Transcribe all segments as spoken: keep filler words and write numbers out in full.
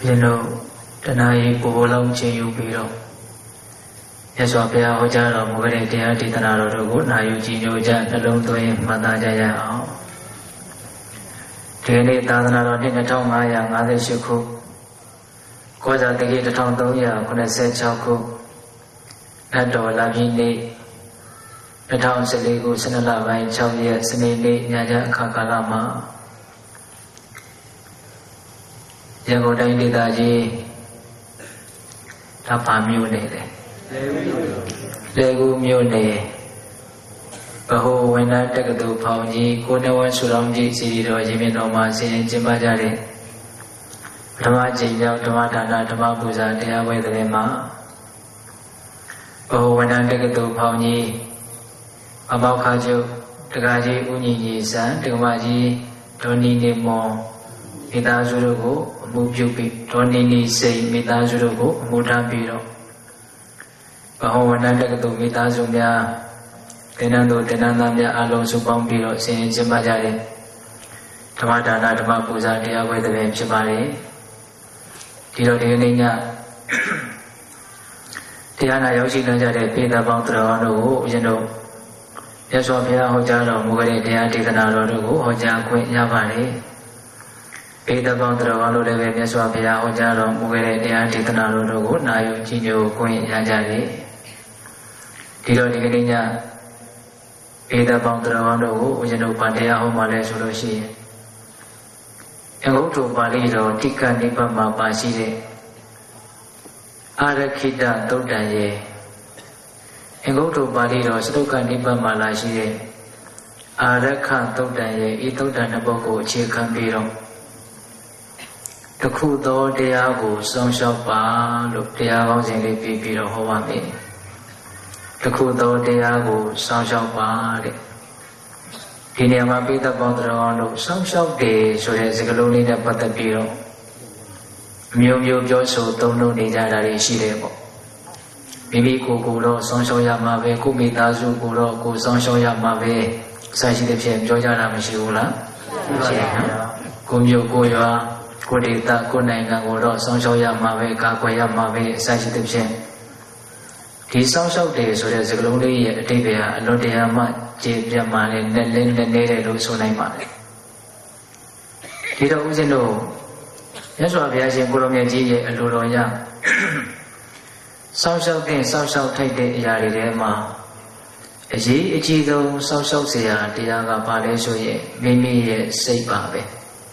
You know, Tanai Pulang Chayu Piro. Yes, what Pia Hojaro, Mugare, Titanaro, good, Nayuji, Joja, alone to him, Madajaya. Tini Tanaro in the town, I am other Shuku. Cosa the gate of town, Doya, could I say Chaku? Nato Lavini. The town Seligo, Senala, by Chavia, Senini, Naja, Kakalama. Yango Dai Daji Tapa Mune Legu Mune Baho when I take to Pauji, Kunawan Suramji, Siri, Jiminoma, Sin Jimbajari Tamaji, Tomatana, Tomabuza, Tia with the Ma Baho when I take to Pauji about Kajo, Tagaji, Uni, San, Tomaji, Tony Nemo. Mitazurugo, Mujupi, Tonini say Mitazurugo, Mutapiro. Pahomanaka to Mitazumia, Tenando, Tenandamia, Alonso Pompiro, saying Zimbajari, Tamata Natamapuza, Tia with the Chimari, Tiro Dina Tiana Yoshi Najare, Peter Bontrano, you know, Yasopia Hojaro, Mugare, Tia Titanaro, Hoja, Queen Yavani. Peter Bondro, Leve, Swabia, Ojaro, Mugere, Titanaro, Nayo, Chino, Queen Yajari. Tiro Nigania Peter Bondro, Ujano Padea, Homale, Suroshi. And go to Palido, Tika Nipama Basile. Arakida, Totaye. And go to Palido, Stoka Nipama Lashire. Araka Totaye, Itotanaboko, Chikambiro. The coup door Diago, some shop bar, look Diago in the Pipi of Hawaii. The coup door Diago, some shop bar. Dinama Peter Bondrono, some shop day, so there's a galoni that but the bureau. Mew Mew Joso, don't know the Jari Shirebo. Bibi Kukuro, Sonsoya Mave, Kumitazu Kuro, Sonsoya Mave, Sashi the Piem, Georgia Mishula. Kumyo Goya. Kodita, Konanga, or Sonsoya Mave, Kakoya Mave, Sashi. These songs of days, so there's a lonely Tibia, Lodiama, Jaman, and then the native Lusunaiman. Tito Uzino, that's what we are saying, Colomia G and Luroya. Songs of things, songs of take the Yaridema. A G, a Gido, songs of Sia, Diaga Palesoye, Mimi, say Babe.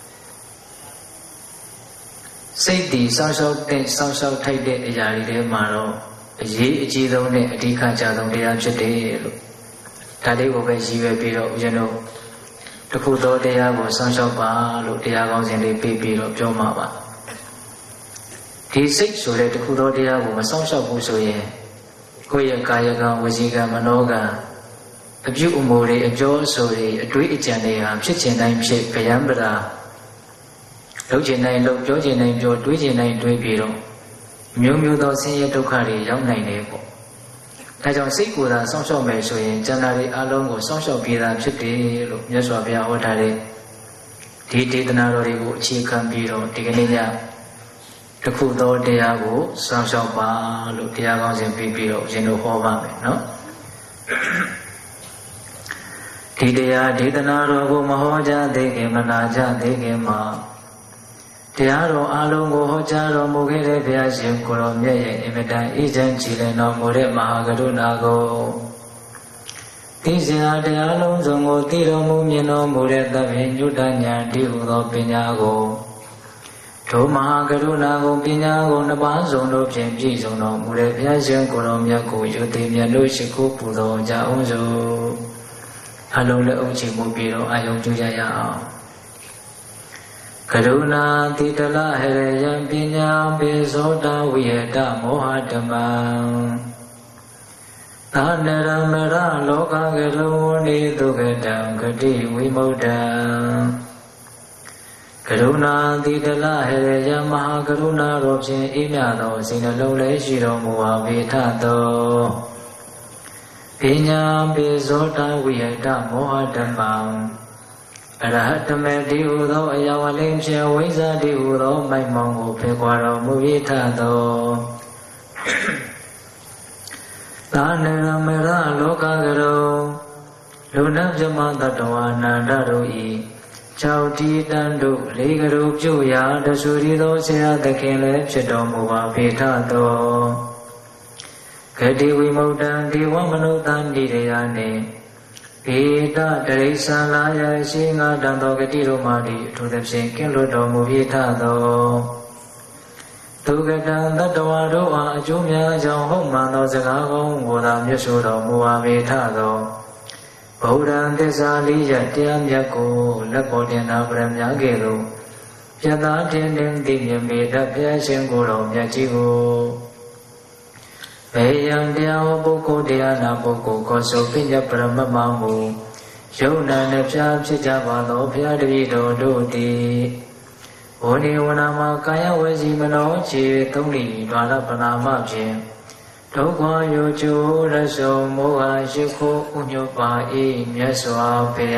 Safety, social things, social type de Yari Maro, a G, Gido, a Dika Jadon de Anchete, Tade over Jiva Piro, you know, the Kudo de Yago, social bar, look the Yagos and the baby of Jomaba. These six so that the Kudo de Yago, social Busoye, Koya Kayaga, Waziga, Manoga, a few umore, a jaw, sorry, a great Janea, Chichen name shape, Payambra. Lojin Lok Georgian name George Dwigin name Dwibiro. Mew Mew though senior to carry young name. I don't see good as social measure in January along with social Pira Chitty, Yaswabia Hotare. Titi the Narori, Chicken Biro, Tigania. The Kudo Diago, social bar, look Diagos and Pipiro, Geno Hova, no? Tidia did the Naro, Mahoja, they came Manaja, they came up. Tiaro Alongo Hojaro Mugere Viasim Colomia, Imita, Ejan Chile, no More Mahagarunago. These are the Alonso, Tiro Mumino, Mureta, Vinjudanya, Diudo Pinago. To Mahagarunago, Pinago, Nabazo, no James, no Mure Viasim Colomia, Kujutimia, Lucico, Pudo, Jaunzo. Alone the Uchi Mubiro, I don't do ya. Karuna Titala Herayan Pinya Besoda Vieta Mohadama Tanera Mera Loka Garuni Dugadam Kati Vimoda Karuna Titala Herayan Mahakaruna Robsin Imyado Sinalole Shiro Muavitato Pinya Besoda Vieta Mohadama အရဟတမေတိဟုသောအယောအလင်းဖြင့်ဝိဇ္ဇာတိဟုသောမိုက်မောင်ကိုဖေခွာတော်မူ၏ထသောသာနေရမေရလောကကရုလူနတ်မြမတတဝအနန္တတို့၏ခြောက်တီတန်တို့လေးကရုပြုရာတဆူရီသောဆရာသခင်လည်းဖြစ်တော်မူပါပေထသောဂတိဝိမုဒ္ဒံဒေဝမနုဿံတိရယနှင့်ဘေဒတရိစ္ဆာလာယရှိငါတံသောဂတိတို့မှသည်အထူးသဖြင့်ကင်းလွတ်တော်မူပေထသောဒုက္ကတံတတဝါတို့အားအကျိုးများကြောင့်ဟုတ်မှန်သောစကားကောင်းကိုသာမြတ်ဆိုတော်မူပါပေထသောဗုဒ္ဓံသစ္စာလေးရတရားမြတ်ကိုလက်ပေါ်တင်နာပရမများကဲ့သို့ပြတ်သားတင်တင်သိမြင်ပေတတ်ဘုရားရှင်ကိုယ်တော်မြတ်ကြီးကိုဘေယံတရားဟောပုဂ္ဂိုလ်တရားနာပုဂ္ဂိုလ်ကိုဆိုပိညပရမမမူယုံနာနှပြဖြစ်ကြပါသောဘုရားတပည့်တော်တို့သည်ဝဏိဝနာမှာကာယဝစီမနောခြေသုံးလီဒွါရပနာမဖြင့်ဒုက္ခယောကျိုးရဆုံမောဟရှိခိုးဥညွတ်ပါ၏မြတ်စွာဘု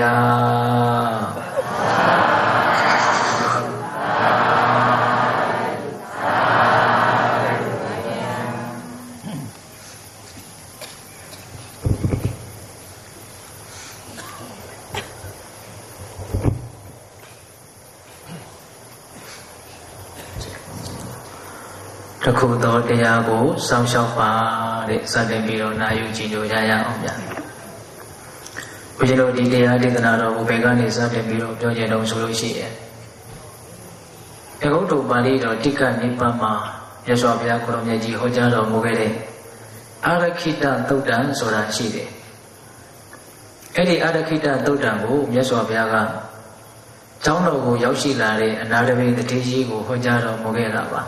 ရားတခုသောတရားကိုစောင့်ရှောက်ပါတဲ့စတင်ပြီးတော့နာယူကြည်ညိုကြရအောင်ဗျာဘုရားတို့ဒီတရားဒေသနာတော်ကိုဘယ်ကနေစတင်ပြီးတော့ပြောကြတော့ဆိုလို့ရှိရင်အဂုတ္တပါဠိတော်တိက္ကနိဗ္ဗာန်မှာမြတ်စွာဘုရားကိုရောမြတ်ကြီးဟောကြားတော်မူခဲ့တဲ့အာရခိတသုတ်တံဆိုတာရှိတယ်အဲ့ဒီအာရခိတသုတ်တံကိုမြတ်စွာဘုရားကကျောင်းတော်ကိုရောက်ရှိလာတဲ့အနာတပိတတိကြီးကိုဟောကြားတော်မူခဲ့တာပါ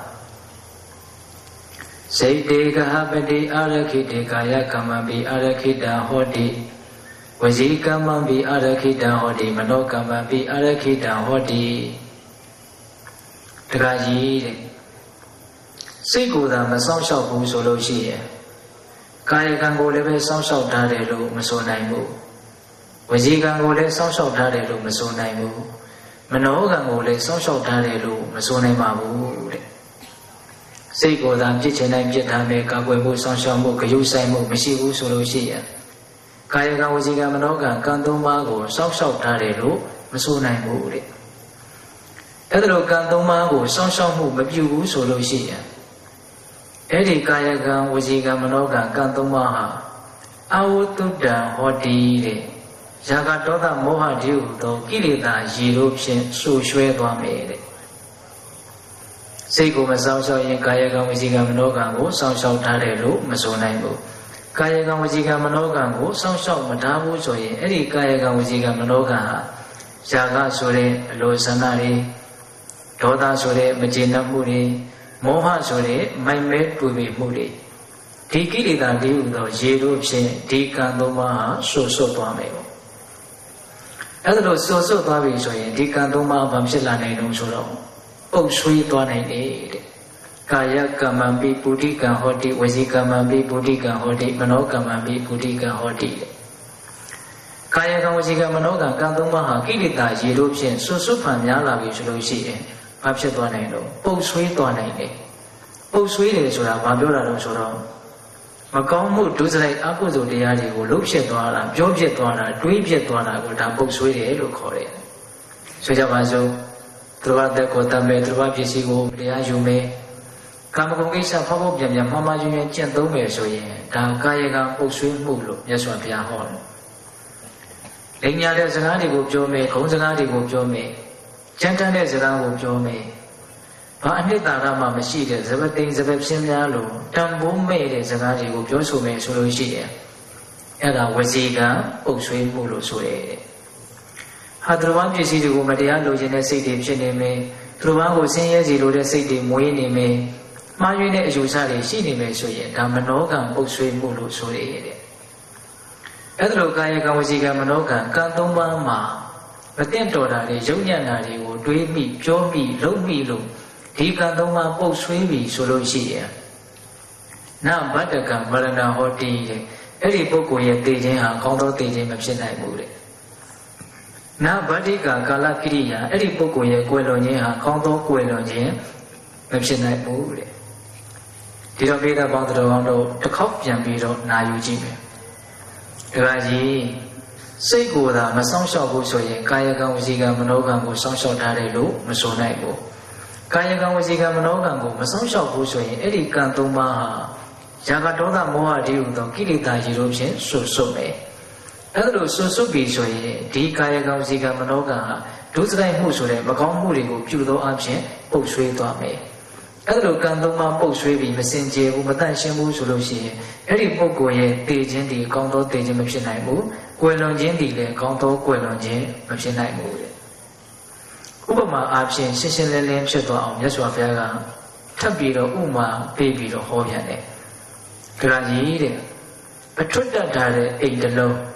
စေတေကဟပတိအာရခိတေကာယကမ္မပိအာရခိတံဟောတိဝစီကမ္မပိအာရခိတံဟောတိမနောကမ္မပိအာရခိတံဟောတိတခါကြီးတဲ့စိတ်ကိုယ်သာမစောင့်ရှောက်ဘူးဆိုလို့ရှိရင်ကာယကံကိုလည်းပဲစောင့်ရှောက်ထားတယ်လို့မဆိုနိုင်ဘူးဝစီကံကိုလည်းစောင့်ရှောက်ထားတယ်လို့မဆိုနိုင်ဘူးမနောကံကိုလည်းစောင့်ရှောက်ထားတယ်လို့မဆိုနိုင်ပါဘူးတဲ့စိတ်ကိုယ်သာပြစ်ချင်တိုင်းပြစ်ထားမယ်ကာကွယ်မှုဆောင်ရှောက်မှုဂရုစိုက်မှုမရှိဘူးဆိုလို့ရှိရင်ကာယကံဝစီကံမနောကံကံသုံးပါးကိုစောင့်ရှောက်ထားတယ်လို့မဆိုနိုင်ဘူးတဲ့အဲ့ဒါလိုကံသုံးပါးကိုစောင့်ရှောက်မှုမပြုဘူးဆိုလို့ရှိရင်အဲ့ဒီကာယကံဝစီကံမနောကံကံသုံးပါးဟာအဝတ္တုတံဟောတိတဲ့ရာဂဒေါသမောဟတိဟုသောကိလေသာရေတို့ဖြင့်ဆူရွှဲသွားမယ်တဲ့စိတ်ကိုမစောင့်ရှောက်ရင်ကာယကံဝစီကံမနောကံကိုစောင့်ရှောက်ထားတယ်လို့မဆိုနိုင်ဘူးကာယကံဝစီကံမနောကံကိုစောင့်ရှောက်မထားဘူးဆိုရင်အဲ့ဒီကာယကံဝစီကံမနောကံဟာရာဂဆိုတဲ့အလိုဆန္ဒတွေဒေါသဆိုတဲ့မကျေနပ်မှုတွေမောဟဆိုတဲ့မိုက်မဲတွေ့ပြီးမှုတွေဒီကိလေသာတွေဟူသောရေတို့ဖြင့်ဒီကံသုံးပါးဟာဆွတ်ဆွတ်သွားမယ်ပေါ့အဲ့ဒါလို့ဆွတ်ဆွတ်သွားပြီဆိုရင်ဒီကံသုံးပါးဘာဖြစ်လာနိုင်လို့ဆိုတော့ပုတ်ဆွေးသွားနိုင်တယ်တဲ့ကာယကမ္မံပိပုတိကံဟောတိဝစီကမ္မံပိပုတိကံဟောတိမနောကမ္မံပိပုတိကံဟောတိတဲ့ကာယကံဝစီကံမနောကံကံသုံးပါးဟာကိလေသာရေတို့ဖြင့်ဆွတ်ဆွတ်ဖန်များလာပြီဆိုလို့ရှိရင်ဘာဖြစ်သွားနိုင်လို့ပုတ်ဆွေးသွားနိုင်တယ်ပုတ်ဆွေးတယ်ဆိုတာဘာပြောတာလဲဆိုတော့မကောင်းမှုဒုစရိုက်အကုသိုလ်တရားတွေကိုလှုပ်ဖြစ်သွားတာပြောဖြစ်သွားတာတွေးဖြစ်သွားတာကိုဒါပုတ်ဆွေးတယ်လို့ခေါ်တယ်ဆိုကြပါစို့သူတော်တက်ကိုတမ်းမဲ့သူတော်ပစ္စည်းကိုတရားယူမယ်ကာမဂုဏ်ကိစ္စဖောက်ဖောက်ပြန်ပြန်မှားမှားယွင်းယွင်းကျင့်သုံးမယ်ဆိုရင်ဒါကာယကံပုတ်ဆွေးမှုလို့မြတ်စွာဘုရားဟောတယ်။လိမ်ညာတဲ့စကားတွေကိုပြောမယ်၊ဂုဏ်စကားတွေကိုပြောမယ်၊ကြမ်းတမ်းတဲ့စကားကိုပြောမယ်။ဘာအနှစ်သာရမှမရှိတဲ့ဇပတိန်ဇပပြင်းများလို့တန်ဖိုးမဲ့တဲ့စကားတွေကိုပြောဆိုမယ်ဆိုလို့ရှိရင်အဲ့ဒါဝစီကံပုတ်ဆွေးမှုလို့ဆိုရဲတဲ့။ဟာသူတော်ပစ္စည်းတွေကိုမတရားလိုချင်တဲ့စိတ်တွေဖြစ်နေမယ်။သူတော်ကိုဆင်းရဲစီလိုတဲ့စိတ်တွေမွေးနေမယ်။မှားယွင်းတဲ့အယူဆတွေရှိနေမယ်ဆိုရင်ဒါမနောကံပုတ်ဆွေးမှုလို့ဆိုရဲတဲ့။အဲ့ဒါလိုကာယကံဝစီကံမနောကံကံသုံးပါးမှာမတင့်တော်တာတွေယုံညံ့တာတွေကိုတွေးမိပြောမိလုပ်မိလို့ဒီကံသုံးပါးပုတ်ဆွေးပြီဆိုလို့ရှိရင်နဗတ္တကံမရဏဟောတိတဲ့အဲ့ဒီပုဂ္ဂိုလ်ရဲ့သိခြင်းဟာကောင်းသောသိခြင်းမဖြစ်နိုင်ဘူးတဲ့နာဗတ္တိကကာလကိရိယာအဲ့ဒီပုဂ္ဂိုလ်ရဲ့ကွယ်လွန်ခြင်းဟာကောင်းသောကွယ်လွန်ခြင်းမဖြစ်နိုင်ဘူးတဲ့ဒီတော့ပိဋကပေါင်းတော်ကောင်းတို့တစ်ခေါက်ပြန်ပြီးတော့နာယူကြည့်မယ်ဒီပါကြီးစိတ်ကိုယ်သာမဆောင်ရှောက်ဘူးဆိုရင်ကာယကံဝစီကံမနောကံကိုဆောင်ရှောက်ထားတယ်လို့မဆိုနိုင်ဘူးကာယကံဝစီကံမနောကံကိုမဆောင်ရှောက်ဘူးဆိုရင်အဲ့ဒီကံသုံးပါးဟာယာကဒေါသမောဟတိဟုသောကိလေသာရေတို့ဖြင့်ဆွတ်ဆွတ်မယ်အဲ့ဒါလို့ဆွတ်ဆွတ်ပြီးဆိုရင်ဒီကာယကံဝစီကံမနောကံဟာဒုစရိုက်မှုဆိုတဲ့မကောင်းမှုတွေကိုပြုသောအဖြစ်ပုတ်ဆွေးသွားမယ်အဲ့ဒါလိုကံသုံးပါးပုတ်ဆွေးပြီးမစင်ကြယ်ဘူးမတန့်ရှင်းဘူးဆိုလို့ရှိရင်အဲ့ဒီပုဂ္ဂိုလ်ရဲ့တည်ခြင်းဒီကောင်းသောတည်ခြင်းမဖြစ်နိုင်ဘူးကွယ်လွန်ခြင်းဒီလည်းကောင်းသောကွယ်လွန်ခြင်းမဖြစ်နိုင်ဘူးတဲ့ဥပမာအားဖြင့်ရှင်းရှင်းလင်းလင်းဖြစ်သွားအောင်မြတ်စွာဘုရားကထပ်ပြီးတော့ဥမာပေးပြီးတော့ဟောပြန်တယ်ကြရကြီးတဲ့အထွတ်တတ်ထားတဲ့အိမ်တစ်လုံး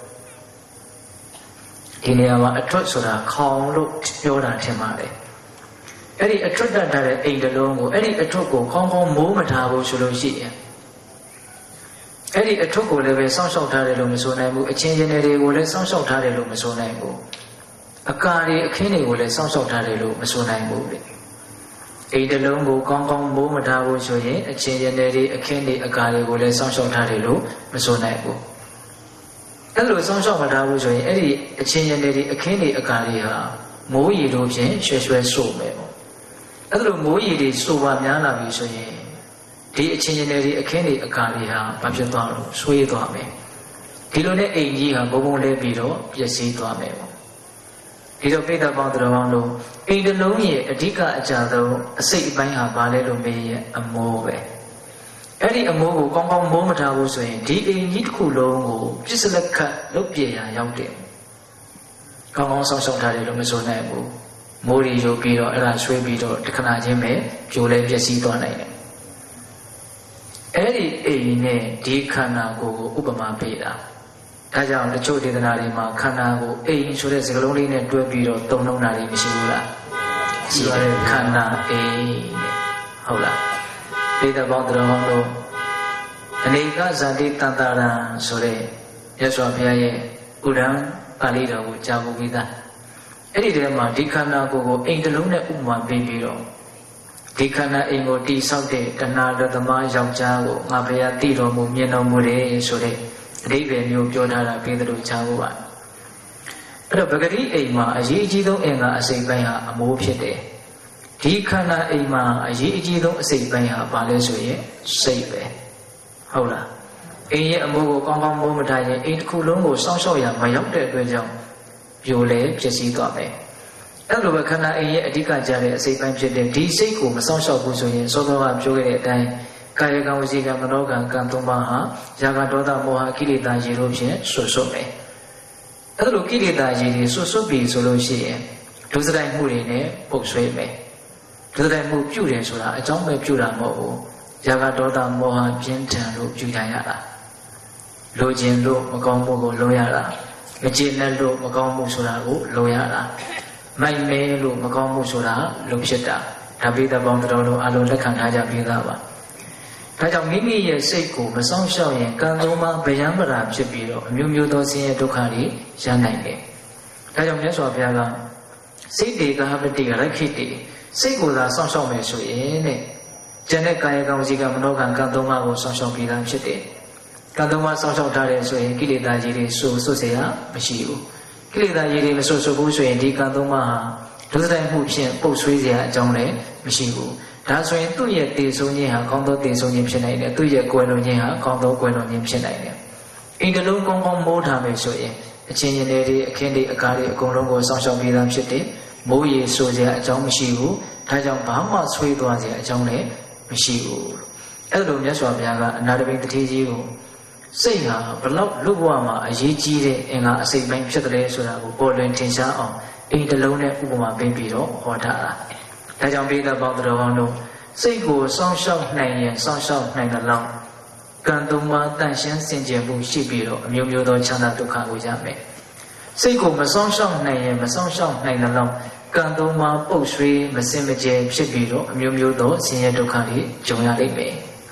ဒီနေရာမှာအထွတ်ဆိုတာခေါင်လို့ပြောတာထင်ပါတယ်အဲ့ဒီအထွတ်တတ်ထားတဲ့အိမ်တစ်လုံးကိုအဲ့ဒီအထွတ်ကိုခေါင်းခေါင်းမိုးမထားဘူးဆိုလို့ရှိရင်အဲ့ဒီအထွတ်ကိုလည်းပဲစောင့်ရှောက်ထားတယ်လို့မဆိုနိုင်ဘူးအချင်းချင်းတွေကိုလည်းစောင့်ရှောက်ထားတယ်လို့မဆိုနိုင်ဘူးအကာတွေအခင်းတွေကိုလည်းစောင့်ရှောက်ထားတယ်လို့မဆိုနိုင်ဘူးလေအိမ်တစ်လုံးကိုကောင်းကောင်းမိုးမထားဘူးဆိုရင်အချင်းချင်းတွေအခင်းတွေအကာတွေကိုလည်းစောင့်ရှောက်ထားတယ်လို့မဆိုနိုင်ဘူးအဲ့လိုစောင့်ရှောက်မထားဘူးဆိုရင်အဲ့ဒီအချင်းချင်းတွေအခင်းတွေအကာတွေဟာမိုးရီတို့ဖြင့်ရွှဲရွှဲဆို့မယ်ပေါ့အဲ့လိုမိုးရီတွေဆိုပါများလာပြီဆိုရင်ဒီအချင်းချင်းတွေအခင်းတွေအကာတွေဟာဘာဖြစ်သွားလို့ဆွေးသွားမယ်ဒီလိုနဲ့အိမ်ကြီးဟာဘုံဘုံလဲပြီးတော့ပျက်စီးသွားမယ်ပေါ့ဒီတော့ပိဋကပေါင်းတော်ကောင်းလို့အိမ်တစ်လုံးရဲ့အဓိကအကြဆုံးအစိတ်အပိုင်းဟာဘာလဲလို့မေးရင်အမိုးပဲအဲ့ဒီအမိုးကိုကောင်းကောင်းမိုးမထားဘူးဆိုရင်ဒီအိမ်ကြီးတစ်ခုလုံးကိုပြစ်စလက်ခတ်လုတ်ပြေရရောက်တယ်ကောင်းကောင်းဆောက်ရှောက်ထားတယ်လို့မဆိုနိုင်ဘူးမိုးရီရုပ်ပြီးတော့အဲ့ဒါဆွေးပြီးတော့တခဏချင်းပဲပြိုလဲပျက်စီးသွားနိုင်တယ်အဲ့ဒီအိမ်နဲ့ဒီခန္ဓာကိုယ်ကိုဥပမာပေးတာဒါကြောင့်တချို့ဒေသနာတွေမှာခန္ဓာကိုယ်အိမ်ဆိုတဲ့စကားလုံးလေးနဲ့တွဲပြီးတော့သုံးလုံးတာတွေမရှိဘူးလားရှိပါတယ်ခန္ဓာအိမ်တဲ့ဟုတ်လားပိဋကပေါင်းတော်ဟောလို့အနေကဇာတိတန်တာရံဆိုတဲ့ရသော်ဘုရားရဲ့ဥဒ္ဒံပါဠိတော်ကိုကြားဖို့ပြီးသားအဲ့ဒီတည်းမှာဒီခန္ဓာကိုယ်ကိုအိမ်တစ်လုံးနဲ့ဥပမာပေးပြီးတော့ဒီခန္ဓာအိမ်ကိုတိဆောက်တဲ့တဏှာရသမားယောက်ျားကိုငါဘုရားတည်တော်မူမြင်တော်မူတယ်ဆိုတဲ့အဓိပ္ပာယ်မျိုးပြောထားတာပြီးသလိုကြားဖို့ပါအဲ့တော့ပဂတိအိမ်မှာအရေးအကြီးဆုံးအင်္ဂါအစိတ်ပိုင်းဟာအမိုးဖြစ်တယ်ဒီခန္ဓာအိမ်မှာအရေးအကြီးဆုံးအစိတ်ပိုင်းဟာဘာလဲဆိုရင်စိတ်ပဲဟုတ်လားအိမ်ရဲ့အမိုးကိုကောင်းကောင်းမိုးမထားရင်အိမ်တစ်ခုလုံးကိုစောင့်ရှောက်ရမရောက်တဲ့အတွက်ကြောင့်ပြိုလဲဖြစ်စည်းသွားမယ်အဲ့လိုပဲခန္ဓာအိမ်ရဲ့အဓိကကြတဲ့အစိတ်ပိုင်းဖြစ်တဲ့ဒီစိတ်ကိုမစောင့်ရှောက်ဘူးဆိုရင်စောစောကပြောခဲ့တဲ့အတိုင်းကာယကံဝစီကံမနောကံကံသုံးပါးဟာယာကဒေါသမောဟကိလေသာရေတို့ဖြင့်ဆွတ်ဆွတ်မယ်အဲ့လိုကိလေသာရေတွေဆွတ်ဆွတ်ပြီဆိုလို့ရှိရင်ဒုစရိုက်မှုတွေနဲ့ပုတ်ဆွေးမယ်ဒုစရိုက်မှုပြုတယ်ဆိုတာအကြောင်းပဲပြုတာမဟုတ်ဘူးယာကဒေါသမောဟပြင်းထန်လို့ပြုကြရတာလိုချင်လို့မကောင်းမှုကိုလိုရတာမကျေနပ်လို့မကောင်းမှုဆိုတာကိုလိုရတာမိုက်မဲလို့မကောင်းမှုဆိုတာလုံဖြစ်တာဒါပိဋကပေါင်းတော်တို့အလုံးလက်ခံထားကြပြီးသားပါဒါကြောင့်မိမိရဲ့စိတ်ကိုမဆောင်ရှောက်ရင်ကံသုံးပါးဗျံပရာဖြစ်ပြီးတော့အမျိုးမျိုးသောဆင်းရဲဒုက္ခတွေရနိုင်တယ်ဒါကြောင့်မြတ်စွာဘုရားကစိတ်တွေကဟပတိရခိတိစိတ်ကိုသာဆောင်ရှောက်မယ်ဆိုရင်တဲ့ကျန်တဲ့ကာယကံဝစီကံမနောကံကံသုံးပါးကိုဆောင်ရှောက်ပြီးသားဖြစ်တယ်ကံသုံးပါးဆောင်ရှောက်ထားတယ်ဆိုရင်ကိလေသာကြီးတွေဆိုးဆွတ်เสียမရှိဘူးကိလေသာကြီးတွေမဆိုးဆွတ်ဘူးဆိုရင်ဒီကံသုံးပါးဟာဒုစရိုက်မှုဖြင့်ပုတ်ဆွေးเสียအကြောင်းလည်းမရှိဘူးဒါဆိုရင်သူ့ရဲ့တည်ဆုံးခြင်းဟာကောင်းသောတည်ဆုံးခြင်းဖြစ်နိုင်တယ်သူ့ရဲ့ကွယ်လွန်ခြင်းဟာကောင်းသောကွယ်လွန်ခြင်းဖြစ်နိုင်တယ်အိမ်တစ်လုံးကောင်းကောင်းမိုးထားမယ်ဆိုရင်အချင်းချင်းတွေအခင်းတွေအကားတွေအကုန်လုံးကိုစောင့်ရှောက်ပြီးသားဖြစ်တယ်မိုးရေဆိုစရာအကြောင်းမရှိဘူးဒါကြောင့်ဘာမှဆွေးသွားစရာအကြောင်းလည်းမရှိဘူးအဲ့လိုမြတ်စွာဘုရားကအနာတပိတ္တိကြီးကိုစိတ်ဟာဘလောက်လူဘဝမှာအရေးကြီးတဲ့အင်္ဂါအစိတ်ပိုင်းဖြစ်တယ်ဆိုတာကိုပေါ်လွင်ထင်ရှားအောင်အိမ်တစ်လုံးနဲ့ဥပမာပေးပြီးတော့ဟောထားတာဒါကြောင့်ပိဋကပေါင်းတော်ကောင်းတို့စိတ်ကိုစောင့်ရှောက်နိုင်ရင်စောင့်ရှောက်နိုင်တဲ့လောက်ကံသုံးပါးတန်ရှင်းစင်ကြယ်မှုရှိပြီးတော့အမျိုးမျိုးသောချမ်းသာဒုက္ခကိုရမယ်စိတ်ကိုမစောင့်ရှောက်နိုင်ရင်မစောင့်ရှောက်နိုင်တဲ့လောက်ကံသုံးပါးပုတ်ဆွေးမစင်မကြယ်ဖြစ်ပြီးတော့အမျိုးမျိုးသောဆင်းရဲဒုက္ခတွေကြုံရလိမ့်မယ်ဒ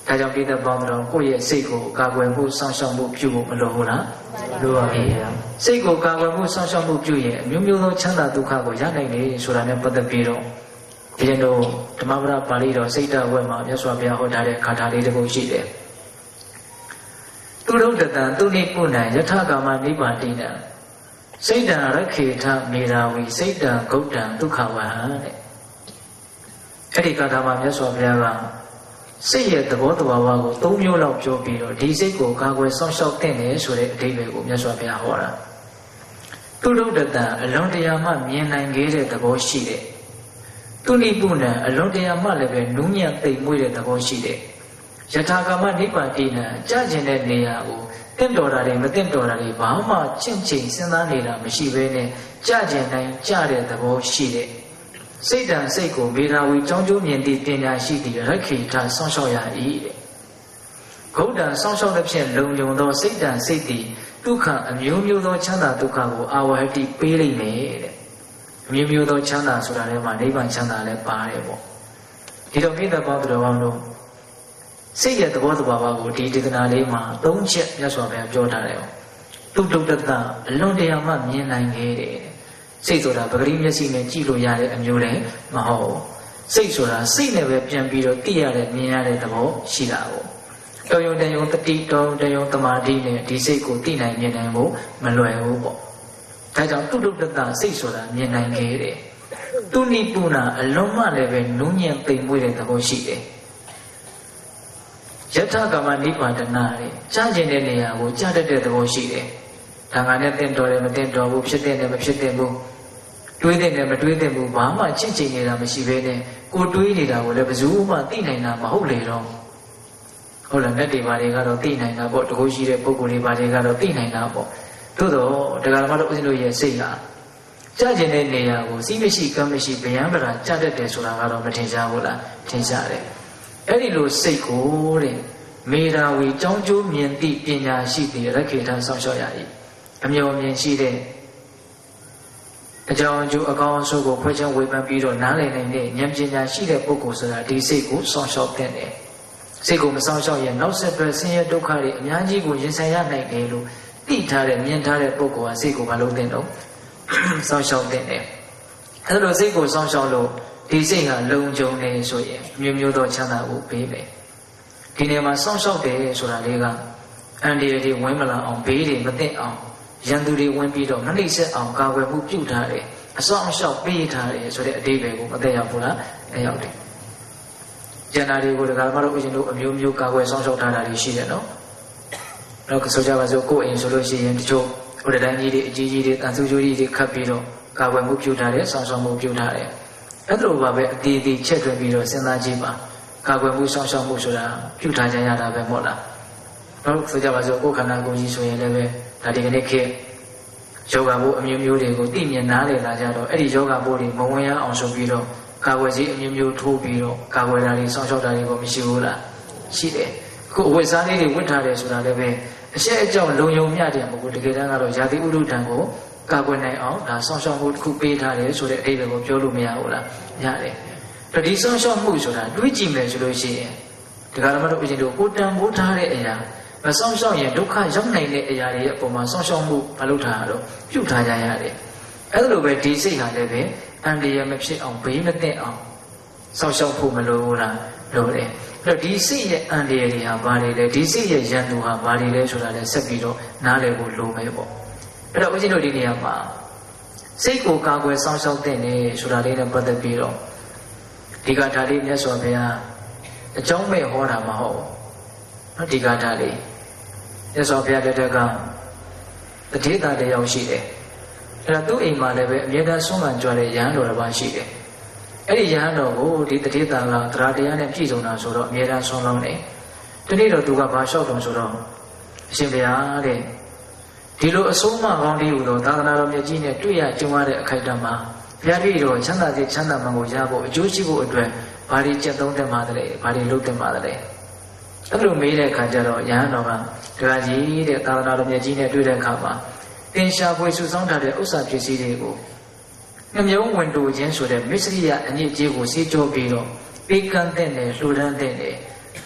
ဒါကြောင့်ပြည့်တဲ့ပေါင်းတော်ကိုယ့်ရဲ့စိတ်ကိုကာကွယ်မှုစောင့်ရှောက်မှုပြုဖို့မလိုဘူးလားလိုပါပြီစိတ်ကိုကာကွယ်မှုစောင့်ရှောက်မှုပြုရင်အမျိုးမျိုးသောချမ်းသာဒုက္ခကိုရနိုင်တယ်ဆိုတာနဲ့ပတ်သက်ပြီးတော့ဒီလိုဓမ္မပဒပါဠိတော်စိတ်တဝက်မှာမြတ်စွာဘုရားဟောထားတဲ့ခါထာလေးတစ်ခုရှိတယ်သူတို့တတံသူနိပုဏ္ဏယထာကာမနိဗ္ဗာတိနံစိတ်တံရခေထမေရာဝီစိတ်တံဂௌတံဒုက္ခဝဟံတဲ့အဲ့ဒီကာထာမှာမြတ်စွာဘုရားကစိတ်ရဲ့သဘောတဘာဝကိုသုံးမျိုးလောက်ပြောပြီးတော့ဒီစိတ်ကိုကာကွယ်ဆောင်ရှောက်တဲ့နယ်ဆိုတဲ့အဓိပ္ပာယ်ကိုမြတ်စွာဘုရားဟောတာသူတို့တတံအလွန်တရာမှမြင်နိုင်ခဲ့တဲ့သဘောရှိတဲ့သူနိပုဏ္ဏအလွန်တရာမှလည်းပဲနူးညံ့သိမ်မွေ့တဲ့သဘောရှိတဲ့ယထာကာမနိဗ္ဗာန်တိနံကြာကျင်တဲ့နေရာကိုတင့်တော်တာတွေမတင့်တော်တာတွေဘာမှချင့်ချိန်စဉ်းစားနေတာမရှိဘဲနဲ့ကြာကျင်တိုင်းကြာတဲ့သဘောရှိတဲ့စိတ်တံစိတ်ကိုမေရာဝီကြောင်းကျိုးမြင်သည့်ပညာရှိသည့်ရခိထဆောင်းလျှောက်ရ၏တဲ့ဂௌတံဆောင်းလျှောက်တဲ့ဖြင့်လုံုံသောစိတ်တံစိတ်သည်ဒုက္ခအမျိုးမျိုးသောချမ်းသာဒုက္ခကိုအာဝဟတိပေးလိမ့်မယ်တဲ့အမျိုးမျိုးသောချမ်းသာဆိုတာလည်းမှနိဗ္ဗာန်ချမ်းသာလည်းပါတယ်ပေါ့ဒီတော့မိသက်ပေါင်းသူတော်ကောင်းတို့စိတ်ရဲ့သဘောတဘာဝကိုဒီဒေသနာလေးမှာသုံးချက်မြတ်စွာဘုရားပြောထားတယ်သူတုတ္တတအလွန်တရာမှမြင်နိုင်ခဲ့တယ်စိတ်ဆိုတာပဂရိမျက်စိနဲ့ကြည့်လို့ရတဲ့အမျိုးလည်းမဟုတ်ဘူးစိတ်ဆိုတာစိတ်နဲ့ပဲပြန်ပြီးတော့သိရတဲ့မြင်ရတဲ့သဘောရှိတာကိုတော်ရုံတန်ရုံတတိတော်တန်ရုံတမာတိနဲ့ဒီစိတ်ကိုသိနိုင်မြင်နိုင်ဖို့မလွယ်ဘူးပေါ့ဒါကြောင့်သူတုတ္တတစိတ်ဆိုတာမြင်နိုင်ခဲ့တယ်သူနိပုဏ္ဏအလုံးမလည်းပဲနူးညံ့သိမ်မွေ့တဲ့သဘောရှိတယ်ယထာကာမနိဗ္ဗာန်တနာတဲ့ကြားကျင်တဲ့နေရာကိုကြားတတ်တဲ့သဘောရှိတယ်။ဒါငါနဲ့တင့်တော်တယ်မတင့်တော်ဘူးဖြစ်တဲ့နဲ့မဖြစ်တဲ့ဘူးတွေးတဲ့နဲ့မတွေးတဲ့ဘူးဘာမှချစ်ချင်နေတာမရှိဘဲနဲ့ကိုတွေးနေတာကိုလည်းဘယ်သူမှသိနိုင်တာမဟုတ်လေတော့ဟုတ်လားလက်တွေဘာတွေကတော့သိနိုင်တာပေါ့တကူရှိတဲ့ပုဂ္ဂိုလ်တွေဘာတွေကတော့သိနိုင်တာပေါ့သို့တော့တရားဓမ္မတို့ဦးဇင်းတို့ရဲ့စိတ်ဟာကြားကျင်တဲ့နေရာကိုစီးမရှိကမ်းမရှိဗျံပရာကြားတတ်တယ်ဆိုတာကတော့မထင်ရှားဘူးလားထင်ရှားတယ်အဲ့ဒီလိုစိတ်ကိုတဲ့မေရာဝီကြောင်းကျိုးမြင်သည့်ပညာရှိသည့်ရခေထဆောင်းလျှောက်ရ၏အမျှော်မြင်ရှိတဲ့အကြောင်းအကျိုးအကောင်းအဆိုးကိုဖွဲ့ချင်းဝေဖန်ပြီးတော့နားလည်နိုင်တဲ့ဉာဏ်ပညာရှိတဲ့ပုဂ္ဂိုလ်ဆိုတာဒီစိတ်ကိုဆောင်းလျှောက်တဲ့တယ်စိတ်ကိုမဆောင်းလျှောက်ရင်နောက်ဆက်တွဲဆင်းရဲဒုက္ခတွေအများကြီးကိုရင်ဆိုင်ရနိုင်တယ်လို့သိထားတဲ့မြင်ထားတဲ့ပုဂ္ဂိုလ်ဟာစိတ်ကိုမလုံးတဲ့တော့ဆောင်းလျှောက်တဲ့တယ်အဲလိုစိတ်ကိုဆောင်းလျှောက်လို့ဒီစိတ်ကလုံခြုံနေဆိုရင်မျိုးမျိုးသောချမ်းသာကိုပေးမယ်ဒီနေရာမှာစောင့်ရှောက်တယ်ဆိုတာလေးကအန္တရာယ်တွေဝင်မလာအောင်ဘေးတွေမသိအောင်ရန်သူတွေဝင်ပြီးတော့မနှိမ့်ဆက်အောင်ကာကွယ်မှုပြုထားတယ်အစောင့်အရှောက်ပေးထားတယ်ဆိုတဲ့အဓိပ္ပာယ်ကိုမသိရဘူးလားသိရောက်တယ်ကျန်တာတွေကိုဒကာမတို့ဦးဇင်းတို့အမျိုးမျိုးကာကွယ်စောင့်ရှောက်ထားတာတွေရှိတယ်နော်တော့ဆိုကြပါစို့ကိုယ်အိမ်ဆိုလို့ရှိရင်တချို့ဟိုတန်းကြီးတွေအကြီးကြီးတွေတန်ဆူကျိုးကြီးတွေခတ်ပြီးတော့ကာကွယ်မှုပြုထားတယ်စောင့်ရှောက်မှုပြုထားတယ်အဲ့လိုပါပဲအတီးတီးချက်တွင်ပြီးတော့စဉ်းစားကြည့်ပါကာကွယ်မှုစောင့်ရှောက်မှုဆိုတာပြုထားကြရတာပဲမဟုတ်လားတော့ဆိုကြပါစို့ကိုယ်ခန္ဓာကိုယ်ကြီးဆိုရင်လည်းပဲဒါဒီကနေ့ခေတ်ယောဂဘိုးအမျိုးမျိုးတွေကိုသိမြင်နားလည်လာကြတော့အဲ့ဒီယောဂဘိုးတွေမဝင်ရအောင်ဆိုပြီးတော့ကာကွယ်ခြင်းအမျိုးမျိုးထိုးပြီးတော့ကာကွယ်တာတွေစောင့်ရှောက်တာတွေကိုမရှိဘူးလားရှိတယ်အခုအဝတ်စားလေးတွေဝတ်ထားတယ်ဆိုတာလည်းပဲအရှက်အကြောင်းလုံယုံမြတဲ့မဟုတ်ဘူးတကယ်တမ်းကတော့ယာတိဥဒ္ဒတံကိုကာကွယ်နိုင်အောင်ဒါဆောင်းရှောက်မှုတစ်ခုပေးထားတယ်ဆိုတဲ့အဓိပ္ပာယ်ကိုပြောလို့မရဘူးလားရတယ်ဒါဒီဆောင်းရှောက်မှုဆိုတာတွေးကြည့်မယ်ဆိုလို့ရှိရင်ဒီကရမတို့ပြင်တို့ကိုတန်ဖိုးထားတဲ့အရာမဆောင်းရှောက်ရင်ဒုက္ခရောက်နိုင်တဲ့အရာတွေရဲ့အပေါ်မှာဆောင်းရှောက်မှုမလုပ်ထားတော့ပြုထားကြရတယ်အဲ့လိုပဲဒီစိတ်ဟာလည်းပဲအန္တရာယ်မဖြစ်အောင်ဘေးမသိအောင်ဆောင်းရှောက်ဖို့မလိုဘူးလားလိုတယ်အဲ့တော့ဒီစိတ်ရဲ့အန္တရာယ်တွေဟာဘာတွေလဲဒီစိတ်ရဲ့ရန်သူဟာဘာတွေလဲဆိုတာလည်းဆက်ပြီးတော့နားလည်ဖို့လိုမယ်ပေါ့အဲ့တော့ဦးဇင်းတို့ဒီနေရာမှာစိတ်ကိုကာကွယ်စောင့်ရှောက်တဲ့နေဆိုတာလေးနဲ့ပတ်သက်ပြီးတော့ဒီကထာလေးမြတ်စွာဘုရားအကြောင်းမဲ့ဟောတာမဟုတ်ဘူးနော်ဒီကထာလေးမြတ်စွာဘုရားတက်တက်ကတတိတာတယောက်ရှိတယ်အဲ့ဒါသူ့အိမ်မှာလည်းပဲအမြဲတမ်းဆုံးမကြွတဲ့ရဟန်းတော်တစ်ပါးရှိတယ်အဲ့ဒီရဟန်းတော်ကိုဒီတတိတာကတရားတရားနဲ့ပြည့်စုံတာဆိုတော့အမြဲတမ်းဆုံးလုံးတယ်ဒီနေ့တော့သူကဘာလျှောက်တော်ဆိုတော့အရှင်ဘုရားတဲ့ဒီလိုအဆုံးအမကောင်းလေးဟူသောသာသနာတော်မြတ်ကြီးနဲ့တွေ့ရကြုံရတဲ့အခိုက်အတန့်မှာဘုရားတိတော်ချမ်းသာစေချမ်းသာမှန်ကိုရဖို့အကျိုးရှိဖို့အတွက်ဘာတွေကြက်သုံးတင်ပါတယ်ဘာတွေလုပ်တင်ပါတယ်အဲ့လိုမေးတဲ့အခါကျတော့ရဟန်းတော်ကတရားကြီးတဲ့သာသနာတော်မြတ်ကြီးနဲ့တွေ့တဲ့အခါမှာတင်ရှားဖွေစုဆောင်းထားတဲ့ဥစ္စာပစ္စည်းတွေကိုနှမျိုးဝင်တူခြင်းဆိုတဲ့မစ္စရိယအညစ်အကြေးကိုစေးကြောပြီးတော့ပေးကမ်းတဲ့နဲ့လှူဒန်းတဲ့နဲ့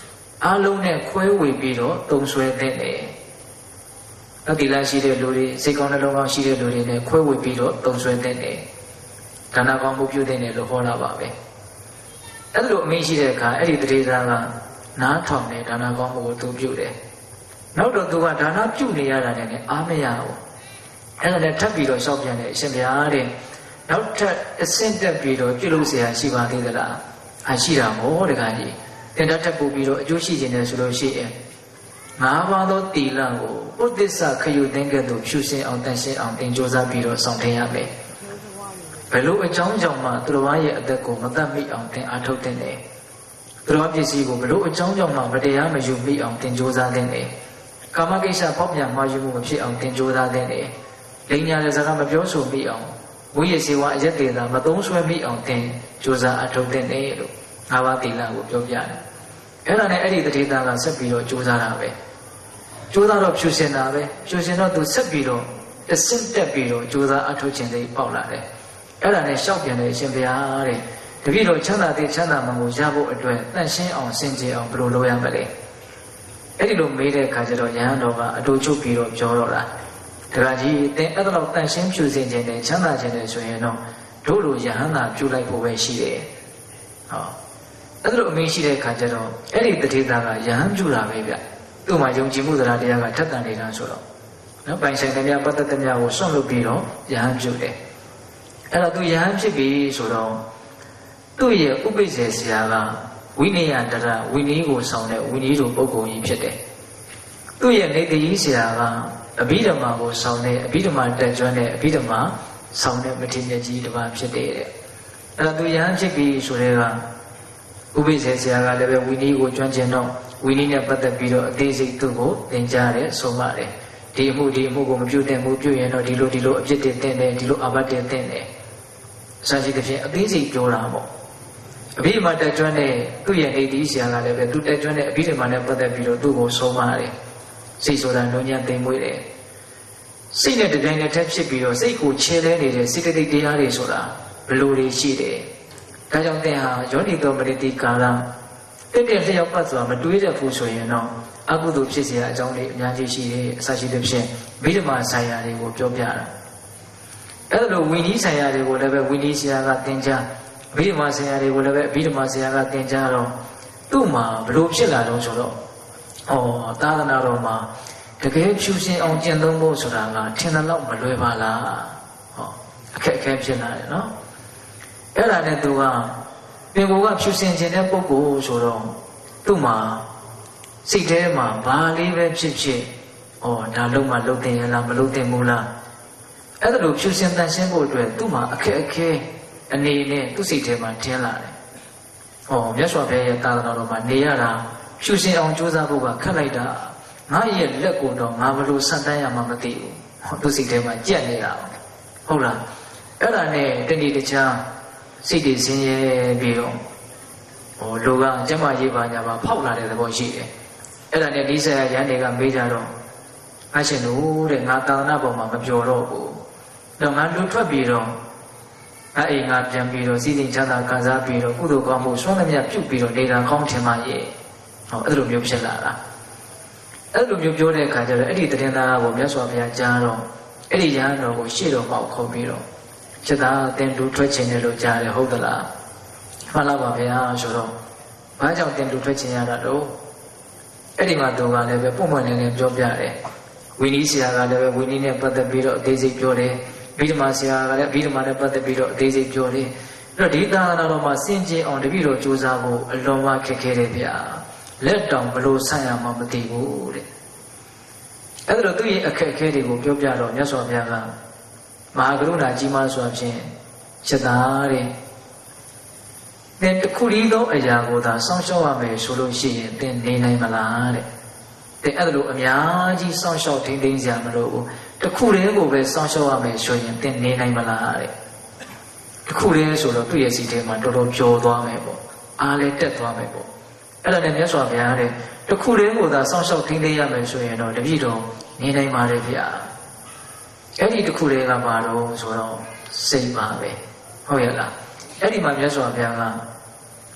အားလုံးနဲ့ခွဲဝေပြီးတော့သုံးဆွဲတဲ့နေအတိလရှိတဲ့လူတွေစိတ်ကောင်းနှလုံးကောင်းရှိတဲ့လူတွေနဲ့ခွဲဝေပြီးတော့သုံးဆွဲတဲ့နေဒါနကောင်းမှုပြုတဲ့နေလို့ဟောတာပါပဲအဲ့လိုအမိရှိတဲ့အခါအဲ့ဒီတတိသားကနားထောင်တဲ့ဒါနကောင်းမှုကိုသူပြုတယ်နောက်တော့သူကဒါနပြုနေရတာနဲ့အားမရဘူးအဲ့ဒါနဲ့ထပ်ပြီးတော့ရှောက်ပြန်တယ်အရှင်ဘုရားတဲ့နောက်ထပ်အဆင့်တက်ပြီးတော့ပြုလုပ်เสียရှိပါသေးသလားအရှိတာမို့တခါကြီးတင်တတ်တက်ပို့ပြီးတော့အကျိုးရှိခြင်းနဲ့ဆိုလို့ရှိရင်ငါးပါးသောတီလကိုဥဒိစ္စခရုသင်္ကဲ့သို့ဖြူစင်အောင်တန်ရှင်းအောင်သင်ကြိုးစားပြီးတော့ဆောင်ထင်ရမယ်ဘယ်လိုအကြောင်းကြောင့်မှသူတော်ရဲ့အသက်ကိုမတတ်မိအောင်သင်အားထုတ်တဲ့နေသူတော်ပစ္စည်းကိုဘယ်လိုအကြောင်းကြောင့်မှမတရားမယူမိအောင်သင်ကြိုးစားတဲ့နေကာမကိစ္စပေါက်ပြန်မှာယူမှုမဖြစ်အောင်သင်ကြိုးစားတဲ့နေလိညာရဲ့စကားမပြောဆိုမိအောင်ဝိရစေဝအရက်တေသာမသုံးဆွဲမိအောင်သင်ကြိုးစားအားထုတ်တဲ့နေလို့ငါးပါးသီလကိုပြောပြတယ်အဲ့ဒါနဲ့အဲ့ဒီတတိသားကဆက်ပြီးတော့ကြိုးစားတာပဲကြိုးစားတော့ဖြူစင်တာပဲဖြူစင်တော့သူဆက်ပြီးတော့အစင့်တက်ပြီးတော့ကြိုးစားအထုတ်ခြင်းတွေပေါက်လာတယ်အဲ့ဒါနဲ့ရှောက်ပြန်တယ်အရှင်ဘုရားတဲ့တပည့်တော်ချမ်းသာတဲ့ချမ်းသာမှန်ကိုရဖို့အတွက်တန်ရှင်းအောင်စင်ကြယ်အောင်ဘယ်လိုလုပ်ရမလဲအဲ့ဒီလိုမေးတဲ့အခါကျတော့ယဟန်တော်ကအတူချုပ်ပြီးတော့ပြောတော့တာတခါကြီးသင်အဲ့ဒါတော့တန်ရှင်းဖြူစင်ခြင်းနဲ့ချမ်းသာခြင်းနဲ့ဆိုရင်တော့တို့လိုယဟန်သာပြုလိုက်ဖို့ပဲရှိတယ်ဟောအဲ့လိုအမေးရှိတဲ့အခါကျတော့အဲ့ဒီတတိသားကယဟန်ပြုတာပဲဗျသူ့မှာယုံကြည်မှုတရားတရားကထက်သန်နေတာဆိုတော့နော်ပိုင်ဆိုင်တဲ့များပတ်သက်တဲ့များကိုစွန့်လွတ်ပြီးတော့ယဟန်ပြုတယ်အဲ့တော့သူယဟန်ဖြစ်ပြီဆိုတော့သူ့ရဲ့ဥပိ္ပဇေဆရာကဝိနည်းတရဝိနည်းကိုဆောင်တဲ့ဝိနည်းတို့ပုဂ္ဂိုလ်ကြီးဖြစ်တယ်သူ့ရဲ့နေတကြီးဆရာကအဘိဓမ္မာကိုဆောင်တဲ့အဘိဓမ္မာတက်ကျွမ်းတဲ့အဘိဓမ္မာဆောင်တဲ့မထေရကြီးတစ်ပါးဖြစ်တယ်တဲ့အဲ့တော့သူယဟန်ဖြစ်ပြီဆိုတဲ့ကဥပိ္ပဇေဆရာကလည်းပဲဝိနည်းကိုကျွမ်းကျင်တော့ဝိနည်းနဲ့ပတ်သက်ပြီးတော့အသေးစိတ်သူ့ကိုသင်ကြားတယ်ဆုံးမတယ်ဒီအမှုဒီအမှုကိုမပြုတဲ့မှုပြုရင်တော့ဒီလိုဒီလိုအဖြစ်တင်တဲ့ဒီလိုအာဘတ်တင်တဲ့စာရှိတဲ့ဖြင့်အသေးစိတ်ပြောတာပေါ့အဘိဓမ္မာတက်ကျွမ်းတဲ့သူ့ရဲ့နေတီးဆရာကလည်းပဲသူတက်ကျွမ်းတဲ့အဘိဓမ္မာနဲ့ပတ်သက်ပြီးတော့သူ့ကိုဆုံးမတယ်စိတ်ဆိုတာလုံးညံသိမ်မွေးတယ်စိတ်နဲ့တပြိုင်တည်းထက်ဖြစ်ပြီးတော့စိတ်ကိုချဲလဲနေတဲ့စိတ်တိတ်တရားတွေဆိုတာဘယ်လိုတွေရှိတယ်ဒါကြောင့်သင်ဟာယောနိသောမရတိကာလတက်တဲ့လျှောက်ပတ်စွာမတွေးတတ်ဘူးဆိုရင်တော့အကုသိုလ်ဖြစ်เสียအကြောင်းတွေအများကြီးရှိတယ်အစရှိတဲ့ဖြင့်ဗိဓမာဆိုင်ရာတွေကိုပြောပြတာအဲ့လိုဝိနည်းဆိုင်ရာတွေကိုလည်းပဲဝိနည်းဆရာကသင်ကြားဗိဓမာဆိုင်ရာတွေကိုလည်းပဲဗိဓမာဆရာကသင်ကြားတော့သူ့မှာဘလို့ဖြစ်လာတော့ဆိုတော့ဩသာသနာတော်မှာတကယ်ဖြူစင်အောင်ကျင့်သုံးဖို့ဆိုတာကထင်တယ်လို့မလွယ်ပါလားဟောအခက်အခဲဖြစ်လာတယ်နော်အဲ့ဒါနဲ့သူကပင်ကိုယ်ကဖြူစင်ခြင်းတဲ့ပုဂ္ဂိုလ်ဆိုတော့သူ့မှာစိတ်ထဲမှာဘာလေးပဲဖြစ်ဖြစ်ဩဒါလုံးမလုံးတင်ရလားမလုံးတင်ဘူးလားအဲ့ဒါလိုဖြူစင်တန်ရှင်းဖို့အတွက်သူ့မှာအခက်အခဲအနေနဲ့သူ့စိတ်ထဲမှာထင်လာတယ်ဩမြတ်စွာဘုရားရဲ့သာသနာတော်မှာနေရတာဖြူစင်အောင်ကြိုးစားဖို့ကခက်လိုက်တာငါရဲ့လက်ကိုတော့ငါဘလို့ဆက်တန်းရမှမသိဘူးသူ့စိတ်ထဲမှာကြက်နေတာဟုတ်လားအဲ့ဒါနဲ့တဏှိတခြားစိတ်တွေဆင်းရဲပြီးတော့ဟိုလူကကျမရေးပါညာပါဖောက်လာတဲ့သဘောရှိတယ်အဲ့ဒါနဲ့ဒီဆရာရန်တွေကမေးကြတော့အရှင်တို့တဲ့ငါသာသနာပေါ်မှာမပြောတော့ဘူးတော့ငါလူထွက်ပြီးတော့အဲ့အိမ်ငါပြန်ပြီးတော့စီစဉ်ချမ်းသာခံစားပြီးတော့ကုသိုလ်ကောင်းမှုဆွမ်းသမျှပြုတ်ပြီးတော့နေတာကောင်းထင်ပါရဲ့ဟောအဲ့လိုမျိုးဖြစ်လာတာအဲ့လိုမျိုးပြောတဲ့အခါကျတော့အဲ့ဒီတရင်သားကိုမြတ်စွာဘုရားကြားတော့အဲ့ဒီရဟန်းတော်ကိုရှေ့တော်ပေါက်ခေါ်ပြီးတော့ချက်သားအတင်လူထွက်ခြင်းတယ်လို့ကြားတယ်ဟုတ်သလားမှန်လားပါဗျာဆိုတော့ဘာကြောင့်တင်လူထွက်ခြင်းရတာတော့အဲ့ဒီမှာသူကလည်းပဲပုံမှန်နေနေပြောပြတယ်ဝိနည်းဆရာကလည်းပဲဝိနည်းနဲ့ပတ်သက်ပြီးတော့အသေးစိတ်ပြောတယ်ဗိဓမာဆရာကလည်းဗိဓမာနဲ့ပတ်သက်ပြီးတော့အသေးစိတ်ပြောတယ်အဲ့တော့ဒီသာသနာတော်မှာစင်ကြယ်အောင်တပည့်တော်ကြိုးစားဖို့အလွန်မှခက်ခဲတယ်ဗျာလက်တောင်ဘလို့ဆန့်ရမှမသိဘူးတဲ့အဲ့ဒါတော့သူ့ရဲ့အခက်အခဲတွေကိုပြောပြတော့မြတ်စွာဘုရားကမဟာကရုဏာကြီးမားစွာဖြင့်ချက်သားတဲ့သင်တခုတည်းသောအရာကိုသာစောင့်ရှောက်ရမယ်ဆိုလို့ရှိရင်သင်နေနိုင်မလားတဲ့သင်အဲ့ဒါလိုအများကြီးစောင့်ရှောက်ထိန်းသိမ်းကြမလို့တခုတည်းကိုပဲစောင့်ရှောက်ရမယ်ဆိုရင်သင်နေနိုင်မလားတဲ့တခုတည်းဆိုတော့သူ့ရဲ့စိတ်ထဲမှာတော်တော်ပျော်သွားမယ်ပေါ့အားလည်းတက်သွားမယ်ပေါ့အဲ့ဒါနဲ့မြတ်စွာဘုရားတဲ့တခုတည်းကိုသာစောင့်ရှောက်ထိန်းသိမ်းရမယ်ဆိုရင်တော့တပည့်တော်နေနိုင်ပါတယ်ဗျာအဲ့ဒီတခုတည်းကပါတော့ဆိုတော့စိတ်ပါပဲဟုတ်ရဲ့လားအဲ့ဒီမှာမြတ်စွာဘုရားက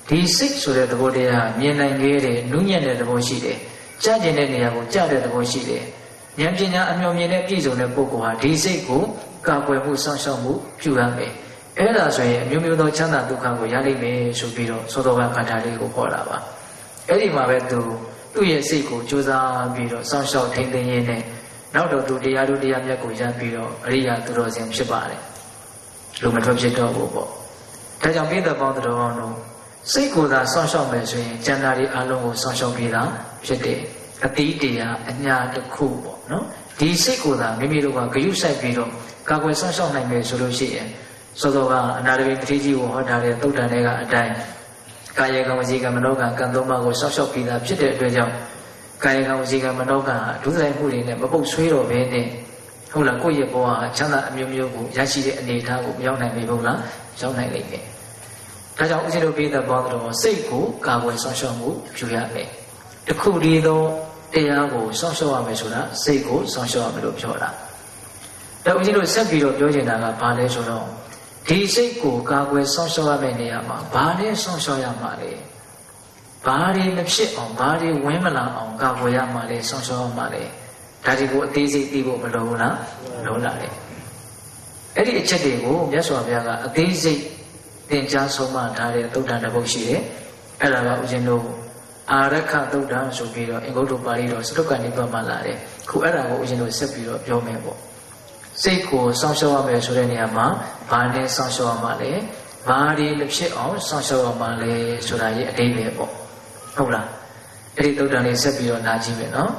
ဒီစိတ်ဆိုတဲ့သဘောတရားမြင်နိုင်ခဲ့တဲ့နုညံ့တဲ့သဘောရှိတယ်ကြားကျင်တဲ့နေရာကိုကြားတဲ့သဘောရှိတယ်ဉာဏ်ပညာအမျှော်မြင်တဲ့ပြည့်စုံတဲ့ပုဂ္ဂိုလ်ဟာဒီစိတ်ကိုကာကွယ်မှုစောင့်ရှောက်မှုပြုရမယ်အဲ့ဒါဆိုရင်အမျိုးမျိုးသောချမ်းသာဒုက္ခကိုရလိမ့်မယ်ဆိုပြီးတော့သောတော်ကခန္ဓာလေးကိုခေါ်တာပါအဲ့ဒီမှာပဲသူသူ့ရဲ့စိတ်ကိုကြိုးစားပြီးတော့စောင့်ရှောက်ထိန်းသိမ်းရင်းနဲ့နောက်တော့သူတရားတို့တရားမြတ်ကိုရပြီးတော့အရိယာသူတော်စင်ဖြစ်ပါတယ်လူမထွက်ဖြစ်တော့ဘူးပေါ့ဒါကြောင့်ပိဿပေါင်းတော်အောင်တို့စိတ်ကိုသာစောင့်ရှောက်မယ်ဆိုရင်ကျန်တာတွေအလုံးကိုစောင့်ရှောက်ပြီးတာဖြစ်တယ်အတိတရားအညာတစ်ခုပေါ့နော်ဒီစိတ်ကိုသာမိမိတို့ကဂရုစိုက်ပြီးတော့ကာကွယ်စောင့်ရှောက်နိုင်မယ်ဆိုလို့ရှိရင်သောတော်ကအနာတပိတတိကြီးကိုဟောထားတဲ့သုတ်တန်တွေကအတိုင်းကာယကံဝစီကံမနောကံကံသုံးပါးကိုစောင့်ရှောက်ပြီးသားဖြစ်တဲ့အတွက်ကြောင့်ကာယကံဝစီကံမနောကံဟာဒုစရိုက်မှုတွေနဲ့မပုတ်ဆွေးတော့ဘဲနဲ့ဟုတ်လားကိုယ့်ရဲ့ဘဝဟာချမ်းသာအမျိုးမျိုးကိုရရှိတဲ့အနေအထားကိုရောက်နိုင်ပြီဟုတ်လားရောက်နိုင်လိမ့်မယ်ဒါကြောင့်ဦးဇင်းတို့ပြည်သက်ပေါင်းတော်စိတ်ကိုကာကွယ်စောင့်ရှောက်မှုပြုရမယ်တခုတည်းသောတရားကိုစောင့်ရှောက်ရမယ်ဆိုတာစိတ်ကိုစောင့်ရှောက်ရမယ်လို့ပြောတာဒါဦးဇင်းတို့ဆက်ပြီးတော့ပြောချင်တာကဘာလဲဆိုတော့ဒီစိတ်ကိုကာကွယ်စောင့်ရှောက်ရမယ့်နေရာမှာဘာနဲ့စောင့်ရှောက်ရမှာလဲဘာတွေမဖြစ်အောင်ဘာတွေဝင်မလာအောင်ကာကွယ်ရမှာလဲစောင့်ရှောက်ရမှာလဲဒါဒီကိုအသေးစိတ်သိဖို့မလိုဘူးလားလိုလာတယ်အဲ့ဒီအချက်တွေကိုမြတ်စွာဘုရားကအသေးစိတ်သင်ကြားဆုံးမထားတဲ့သုတ္တန်တစ်ပုဒ်ရှိတယ်အဲ့ဒါကဦးဇင်းတို့အာရခသုတ္တန်ဆိုပြီးတော့အင်္ဂုတ္တပါဠိတော်စတုကနိဗ္ဗာန်မှာလာတယ်ခုအဲ့ဒါကိုဦးဇင်းတို့ဆက်ပြီးတော့ပြောမယ်ပေါ့စိတ်ကိုစောင့်ရှောက်ရမယ်ဆိုတဲ့နေရာမှာဘာနဲ့စောင့်ရှောက်ရမှာလဲဘာတွေမဖြစ်အောင်စောင့်ရှောက်ရမှာလဲဆိုတာရဲ့အတိတ်ပဲပေါ့ဟုတ်လားအဲ့ဒီသုတ္တန်လေးဆက်ပြီးတော့နားကြည့်မယ်နော်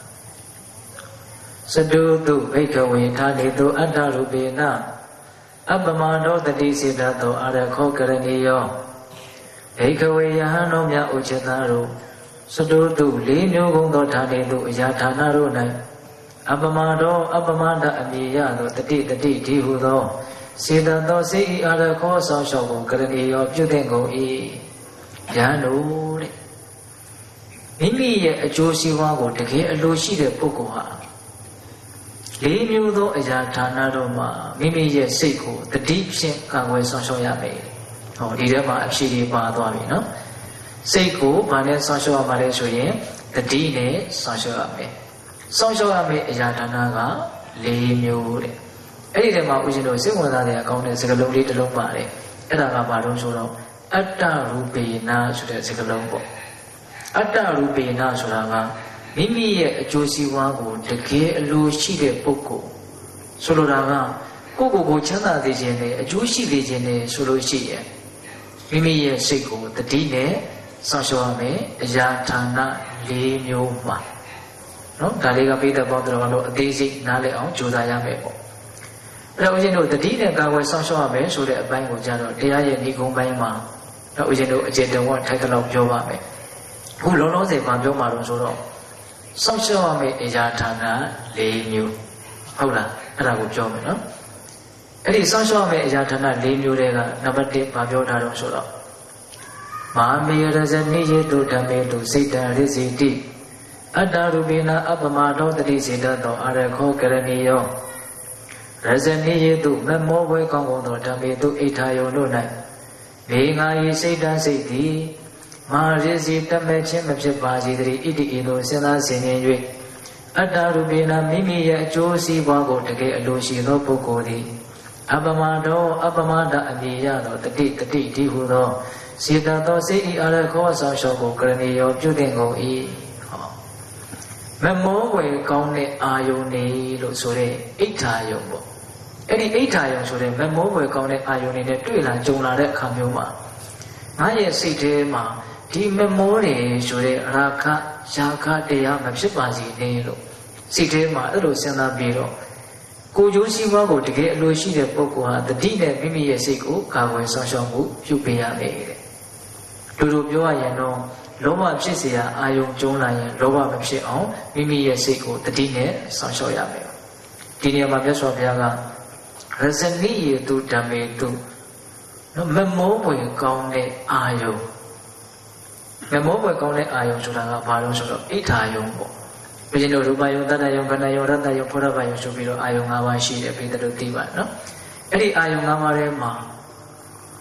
စတုတုဘိက္ခဝေထာနေတုအတ္တရူပေနအပမနောတတိစေတသောအာရခောကရဏီယောဘိက္ခဝေယဟန်တော်များဥစ္စေတတို့စတုတုလေးမျိုးကုန်သောဌာနေတုအရာဌာနတို့၌အပမတောအပမတအမည်ရသောတတိတတိဒီဟုသောစေတသောစေဤအာရခောဆောင်ရှောက်ကိုကရဏီယောပြုတဲ့ကုန်၏ယဟန်တို့တဲ့မိမိရဲ့အကျိုးစီးပွားကိုတကယ်အလိုရှိတဲ့ပုဂ္ဂိုလ်ဟာလေးမျိုးသောအရာဌာနတို့မှာမိမိရဲ့စိတ်ကိုတတိဖြင့်ကာကွယ်ဆောင်ရှောက်ရမယ်။ဟောဒီထဲမှာအဖြစ်ကြီးပါသွားပြီနော်။စိတ်ကိုဘာနဲ့ဆောင်ရှောက်ရမှာလဲဆိုရင်တတိနဲ့ဆောင်ရှောက်ရမယ်။ဆောင်ရှောက်ရမယ့်အရာဌာနကလေးမျိုးတဲ့။အဲ့ဒီထဲမှာဦးဇင်းတို့စိတ်ဝင်စားတဲ့အကောင်းတဲ့စကားလုံးလေးတစ်လုံးပါတယ်။အဲ့ဒါကဘာလို့ဆိုတော့အတ္တရူပေနာဆိုတဲ့စကားလုံးပေါ့။အတ္တရူပေနာဆိုတာကမိမိရဲ့အကျိုးစီးပွားကိုတကယ်အလိုရှိတဲ့ပုဂ္ဂိုလ်ဆိုလိုတာကကိုယ့်ကိုယ်ကိုချမ်းသာစေခြင်းနဲ့အကျိုးရှိစေခြင်းနဲ့ဆိုလို့ရှိရင်မိမိရဲ့စိတ်ကိုတတိနဲ့စောင့်ရှောက်ရမယ်အရာဌာနလေးမျိုးမှာနော်ဒါလေးကပိဋကပေါင်းတော်လို့အသေးစိတ်နားလည်အောင်ကြိုးစားရမယ်ပေါ့အဲ့တော့ဦးဇင်းတို့တတိနဲ့ကာကွယ်စောင့်ရှောက်ရမယ်ဆိုတဲ့အပိုင်းကိုကြတော့တရားရဲ့ဏိဂုံးပိုင်းမှာတော့ဦးဇင်းတို့အကျေတဝတ်ထိုက်တော့ပြောပါမယ်ခုလုံးလုံးစင်မှာပြောမှာတော့ဆိုတော့စောင့်ရှောက်ရမယ့်အရာဌာန၄မျိုးဟုတ်လားအဲ့ဒါကိုပြောမယ်နော်အဲ့ဒီစောင့်ရှောက်ရမယ့်အရာဌာန၄မျိုးတွေကနံပါတ်၁ဘာပြောထားတော့ဆိုတော့မာမေရဇနိယေတုဓမ္မေတုစိတ်တံရိစီတိအတ္တရူပိနာအပမတောတတိစေတသောအာရခောကရဏီယောရဇနိယေတုမမောဘွယ်ကောင်းကုန်သောဓမ္မေတုအိဋ္ဌာယုံတို့၌ဘေငါယိစိတ်တံစိတ်သည်မာရစီတမဲ့ချင်းမဖြစ်ပါစေတည်းဣတိဤသို့စဉ်းစားဆင်ခြင်၍အတ္တရူပိနာမိမိရဲ့အကျိုးစီးပွားကိုတကယ်အလိုရှိသောပုဂ္ဂိုလ်သည်အပမတောအပမတအမည်ရသောတတိတတိဒီဟုသောစေတသောစေဤအာရခောဆောင်ရှောက်ကိုကရဏီယောပြုတဲ့ကုန်၏ဟောမမောဝေကောင်းတဲ့အာယုန်နေလို့ဆိုတဲ့အိဋ္ဌာယုံပေါ့အဲ့ဒီအိဋ္ဌာယုံဆိုတဲ့မမောဝေကောင်းတဲ့အာယုန်နေနဲ့တွေ့လာကြုံလာတဲ့အခါမျိုးမှာငါရဲ့စိတ်ထဲမှာဒီမမောတွေဆိုတဲ့ရာခယာခတရားမဖြစ်ပါစေနဲ့လို့စိတ်ထဲမှာအဲ့လိုစဉ်းစားပြီးတော့ကိုကျိုးစီးပွားကိုတကယ်အလိုရှိတဲ့ပုဂ္ဂိုလ်ဟာတတိနဲ့မိမိရဲ့စိတ်ကိုကာကွယ်ဆောင်ရှောက်မှုပြုပေးရမယ်တဲ့တူတူပြောရရင်တော့လောဘဖြစ်เสียအာယုံကျုံးလာရင်လောဘမဖြစ်အောင်မိမိရဲ့စိတ်ကိုတတိနဲ့ဆောင်ရှောက်ရမယ်ဒီနေရာမှာမြတ်စွာဘုရားကရဇနိယေတုဓမ္မေတုနော်မမောပွေကောင်းတဲ့အာယုံမမောပွေကောင်းတဲ့အာယုံဆိုတာကဘာလို့ဆိုတော့အိဋ္ဌာယုံပေါ့ဘုရင်တို့ရူပယုံတတ္တယုံခဏယုံရတ္တယုံဖောရပယုံဆိုပြီးတော့အာယုံ၅ပါးရှိတယ်ပြည်သူတို့သိပါနော်အဲ့ဒီအာယုံ၅ပါးထဲမှာမ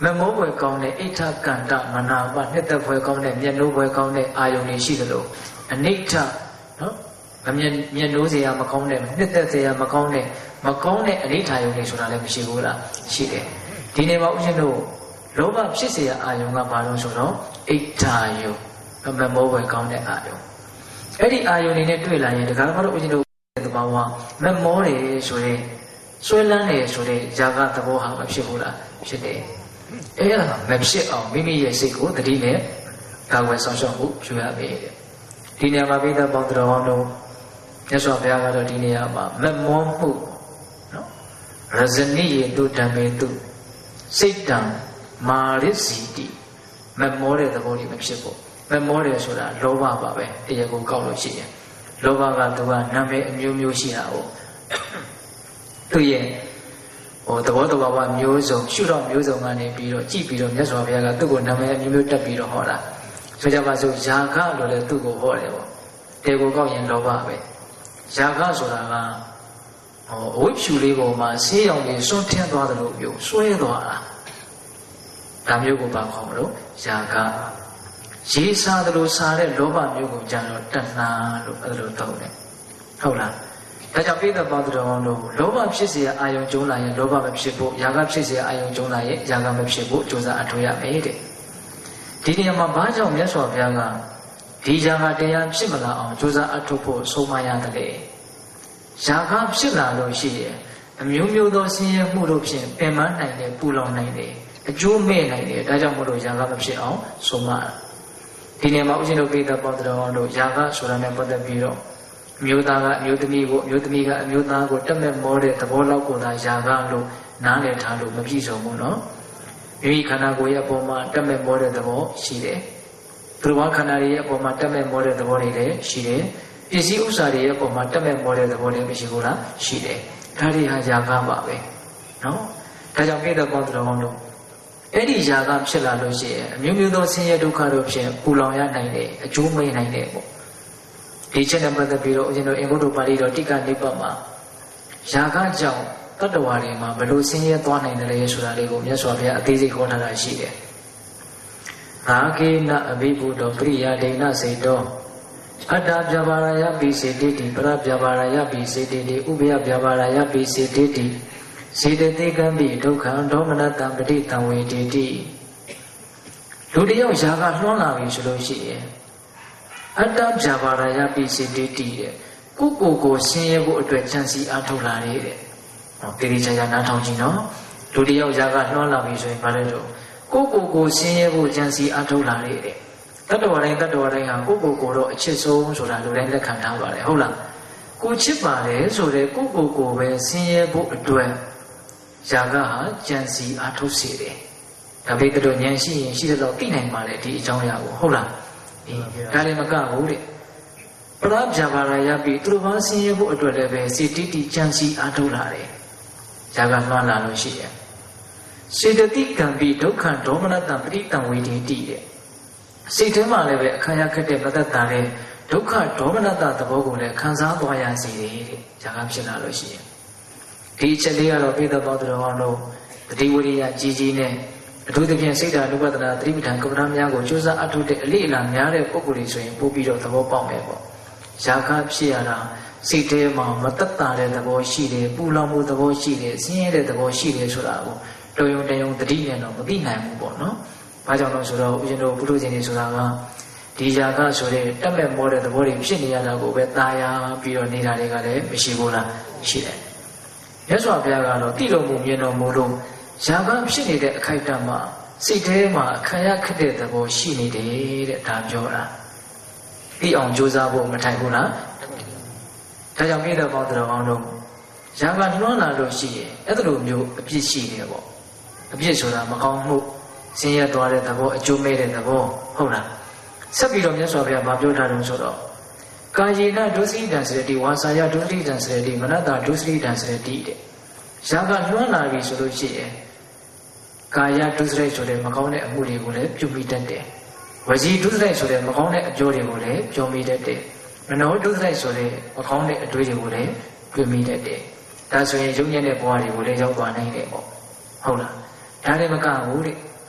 မမောဘွယ်ကောင်းတဲ့အိဋ္ဌကန္တမနာပနှစ်သက်ဘွယ်ကောင်းတဲ့မျက်နှိုးဘွယ်ကောင်းတဲ့အာယုန်တွေရှိသလိုအနိဋ္ဌနော်မမျက်မျက်နှိုးစရာမကောင်းတဲ့နှစ်သက်စရာမကောင်းတဲ့မကောင်းတဲ့အနိဋ္ဌာယုန်တွေဆိုတာလည်းမရှိဘူးလားရှိတယ်ဒီနေ့မှာဦးဇင်းတို့လောဘဖြစ်เสียအာယုံကဘာလို့ဆိုတော့အိဋ္ဌာယုံမမောဘွယ်ကောင်းတဲ့အာယုံအဲ့ဒီအာယုံတွေနဲ့တွေ့လာရင်တခါတော့ဦးဇင်းတို့သဘာဝမမောတယ်ဆိုရင်ဆွဲလန်းတယ်ဆိုတဲ့ຢာကသဘောဟာမဖြစ်ဘူးလားဖြစ်တယ်အဲ့ဒါမဖြစ်အောင်မိမိရဲ့စိတ်ကိုတတိနဲ့ကာဝယ်ဆောင်ရှောက်မှုပြုရမယ်ဒီနေရာမှာပိဋကပေါင်းတော်အောင်တို့မြတ်စွာဘုရားကတော့ဒီနေရာမှာမမောမှုနော်ရဇနိယေတုဓမ္မေတုစိတ်တံမာရစီတိမမောတဲ့သဘောကြီးမဖြစ်ဘူးမမောတယ်ဆိုတာလောဘပါပဲတရားကိုကောက်လို့ရှိရင်လောဘကသူကနာမည်အမျိုးမျိုးရှိတာ哦သူရဲ့ဟိုသဘောတဘာဝမျိုးစုံရှုတော့မျိုးစုံကနေပြီးတော့ကြည့်ပြီးတော့မြတ်စွာဘုရားကသူ့ကိုနာမည်အမျိုးမျိုးတက်ပြီးတော့ဟောတာဆိုကြပါစို့ယာခလို့လည်းသူ့ကိုဟောတယ်ပေါ့တေကိုကောက်ရင်လောဘပဲယာခဆိုတာကဟိုအဝိဖြူလေးပေါ်မှာဆေးရောင်ကြီးစွန့်ထင်းသွားတယ်လို့ပြောဆွဲသွားတာဒါမျိုးကိုပါခေါ်မလို့ယာခရေးစားတယ်လို့စားတဲ့လောဘမျိုးကိုကြံတော့တဏှာလို့အဲ့လိုသုံးတယ်ဟုတ်လားဒါကြောင့်ပိဋကပေါင်းတော်အောင်လို့လောဘဖြစ်เสียအာယုံကျုံလာရင်လောဘမဖြစ်ဖို့ယာကဖြစ်เสียအာယုံကျုံလာရင်ယာကမဖြစ်ဖို့ကြိုးစားအထောက်ရမယ်တဲ့ဒီနေရာမှာဘာကြောင့်မြတ်စွာဘုရားကဒီယာကတရားဖြစ်မလာအောင်ကြိုးစားအထောက်ဖို့ဆုံးမရတယ်လေယာကဖြစ်လာလို့ရှိရင်အမျိုးမျိုးသောဆင်းရဲမှုတို့ဖြင့်ပင်ပန်းနိုင်တယ်ပူလောင်နိုင်တယ်အကျိုးမဲ့နိုင်တယ်ဒါကြောင့်မို့လို့ယာကမဖြစ်အောင်ဆုံးမဒီနေရာမှာဦးဇင်းတို့ပိဋကပေါင်းတော်အောင်လို့ယာကဆိုတာနဲ့ပတ်သက်ပြီးတော့မျိုးသားကအမျိုးသမီးကိုအမျိုးသမီးကအမျိုးသားကိုတက်မဲ့မောတဲ့သဘောလောက်ကိုသာယာကလို့နားလည်ထားလို့မပြည့်စုံဘူးနော်မိမိခန္ဓာကိုယ်ရဲ့အပေါ်မှာတက်မဲ့မောတဲ့သဘောရှိတယ်သူတော်ဘာခန္ဓာရဲ့အပေါ်မှာတက်မဲ့မောတဲ့သဘောတွေလည်းရှိတယ်ပစ္စည်းဥစ္စာတွေရဲ့အပေါ်မှာတက်မဲ့မောတဲ့သဘောတွေမရှိဘူးလားရှိတယ်ဒါတွေဟာယာကပါပဲနော်ဒါကြောင့်ပိဋကပေါင်းတော်ကောင်းတို့အဲ့ဒီယာကဖြစ်လာလို့ရှိရင်အမျိုးမျိုးသောဆင်းရဲဒုက္ခတို့ဖြင့်ပူလောင်ရနိုင်တယ်အကျိုးမဲ့နိုင်တယ်ပေါ့ဒီချက်နဲ့ပတ်သက်ပြီးတော့ဦးဇင်းတို့အင်္ဂုတ္တပါဠိတော်တိကနိဗ္ဗာန်မှာယာကကြောင့်တတ္တဝါတွေမှာဘယ်လိုဆင်းရဲသွားနိုင်တယ်လဲဆိုတာလေးကိုမြတ်စွာဘုရားအသေးစိတ်ဟောထားတာရှိတယ်။အာကေနအဘိဗုဒ္ဓပရိယာဒိဏစေတောအတ္တပြဘာရယပိစေတိတိပရပြဘာရယပိစေတိတိဥပယပြဘာရယပိစေတိတိစေတသိကံပိဒုက္ခံဒေါမနတံပဋိတံဝေတိတိလူတယောက်ယာကလွှမ်းလာပြီဆိုလို့ရှိရင်အတ္တပြဘာရယပိစေတိတိတဲ့ကိုကိုကိုဆင်းရဲဖို့အတွက်ကြံစီအားထုတ်လာတဲ့တဲ့ဟောတိရိချာချာနားထောင်ကြည့်နော်လူတယောက်ယာကလွှမ်းလာပြီဆိုရင်ဘာလဲတော့ကိုကိုကိုဆင်းရဲဖို့ကြံစီအားထုတ်လာတဲ့တဲ့တတ္တဝါတိုင်းတတ္တဝါတိုင်းဟာကိုကိုကိုတော့အချစ်ဆုံးဆိုတာလူတိုင်းလက်ခံထားပါတယ်ဟုတ်လားကိုချစ်ပါတယ်ဆိုတဲ့ကိုကိုကိုပဲဆင်းရဲဖို့အတွက်ယာကဟာကြံစီအားထုတ်စေတယ်ဒါပေမဲ့တို့ဉာဏ်ရှိရင်ရှိတော့သိနိုင်ပါလေဒီအကြောင်းအရာကိုဟုတ်လားအေးဒါလည်းမကဘူးတဲ့ပရဗျာပါရယပိသူတို့ဘာဆင်းရဲဖို့အတွက်လည်းပဲစေတိတိကြံစီအားထုတ်လာတယ်ယာကလွှမ်းလာလို့ရှိတယ်စေတသိကံပိဒုက္ခဒေါမနတံပဋိတံဝေတိတိတဲ့စိတ်ထဲမှာလည်းပဲအခါရခက်တဲ့မသက်တာတဲ့ဒုက္ခဒေါမနတသဘောကိုလည်းခံစားသွားရစေတယ်တဲ့ယာကဖြစ်လာလို့ရှိရင်ဒီအချက်လေးကတော့ပိဋကပေါင်းတော်အောင်လို့တတိဝရိယကြီးကြီးနဲ့အထူးသဖြင့်စိတ်ဓာတ်ဥပဒနာသတိပဋ္ဌာန်ကပ္ပနာများကိုကြိုးစားအထုတ်တဲ့အလေးအလာများတဲ့ပုဂ္ဂိုလ်တွေဆိုရင်ပို့ပြီးတော့သဘောပေါက်မယ်ပေါ့ယာကဖြစ်ရတာစိတ်ထဲမှာမသက်တာတဲ့သဘောရှိတယ်ပူလောင်မှုသဘောရှိတယ်ဆင်းရဲတဲ့သဘောရှိတယ်ဆိုတာကိုတော်ရုံတရုံတတိနဲ့တော့မသိနိုင်ဘူးပေါ့နော်။ဘာကြောင့်လဲဆိုတော့ဦးဇင်းတို့ပုထုဇဉ်တွေဆိုတာကဒီယာကဆိုတဲ့တက်မဲ့မောတဲ့သဘောတွေဖြစ်နေရတာကိုပဲตาရပြီးတော့နေတာတွေကလည်းမရှိဘူးလားရှိတယ်။မြတ်စွာဘုရားကတော့တိတော်မူမြင်တော်မူလို့ယာကဖြစ်နေတဲ့အခိုက်အတန့်မှာစိတ်ထဲမှာခံရခက်တဲ့သဘောရှိနေတယ်တဲ့ဒါပြောတာ။ပြီးအောင်ကြိုးစားဖို့မထိုင်ဘူးလား။ဒါကြောင့်မိတော်ပေါင်းတော်ကောင်းတို့ယာကလွှမ်းလာလို့ရှိရင်အဲ့လိုမျိုးအပြစ်ရှိတယ်ပေါ့။အပြစ်ဆိုတာမကောင်းမှုဆင်းရဲသွားတဲ့သဘောအကျိုးမဲ့တဲ့သဘောဟုတ်လားဆက်ပြီးတော့မြတ်စွာဘုရားဗာပြောထားတယ်ဆိုတော့ကာယေနဒုစရိတံစရတိဝါစာယဒုစရိတံစရတိမနတဒုစရိတံစရတိတဲ့ယာကလွှမ်းလာပြီဆိုလို့ရှိရင်ကာယဒုစရိုက်ဆိုတဲ့မကောင်းတဲ့အမှုတွေကိုလည်းပြုမိတတ်တယ်ဝစီဒုစရိုက်ဆိုတဲ့မကောင်းတဲ့အကျိုးတွေကိုလည်းပြုမိတတ်တယ်မနောဒုစရိုက်ဆိုတဲ့မကောင်းတဲ့အတွေ့အကြုံတွေကိုလည်းပြုမိတတ်တယ်ဒါဆိုရင်ရုပ်ညံ့တဲ့ဘဝတွေကိုလည်းရောက်သွားနိုင်တယ်ပေါ့ဟုတ်လားဒါလည်းမကဘူးတဲ့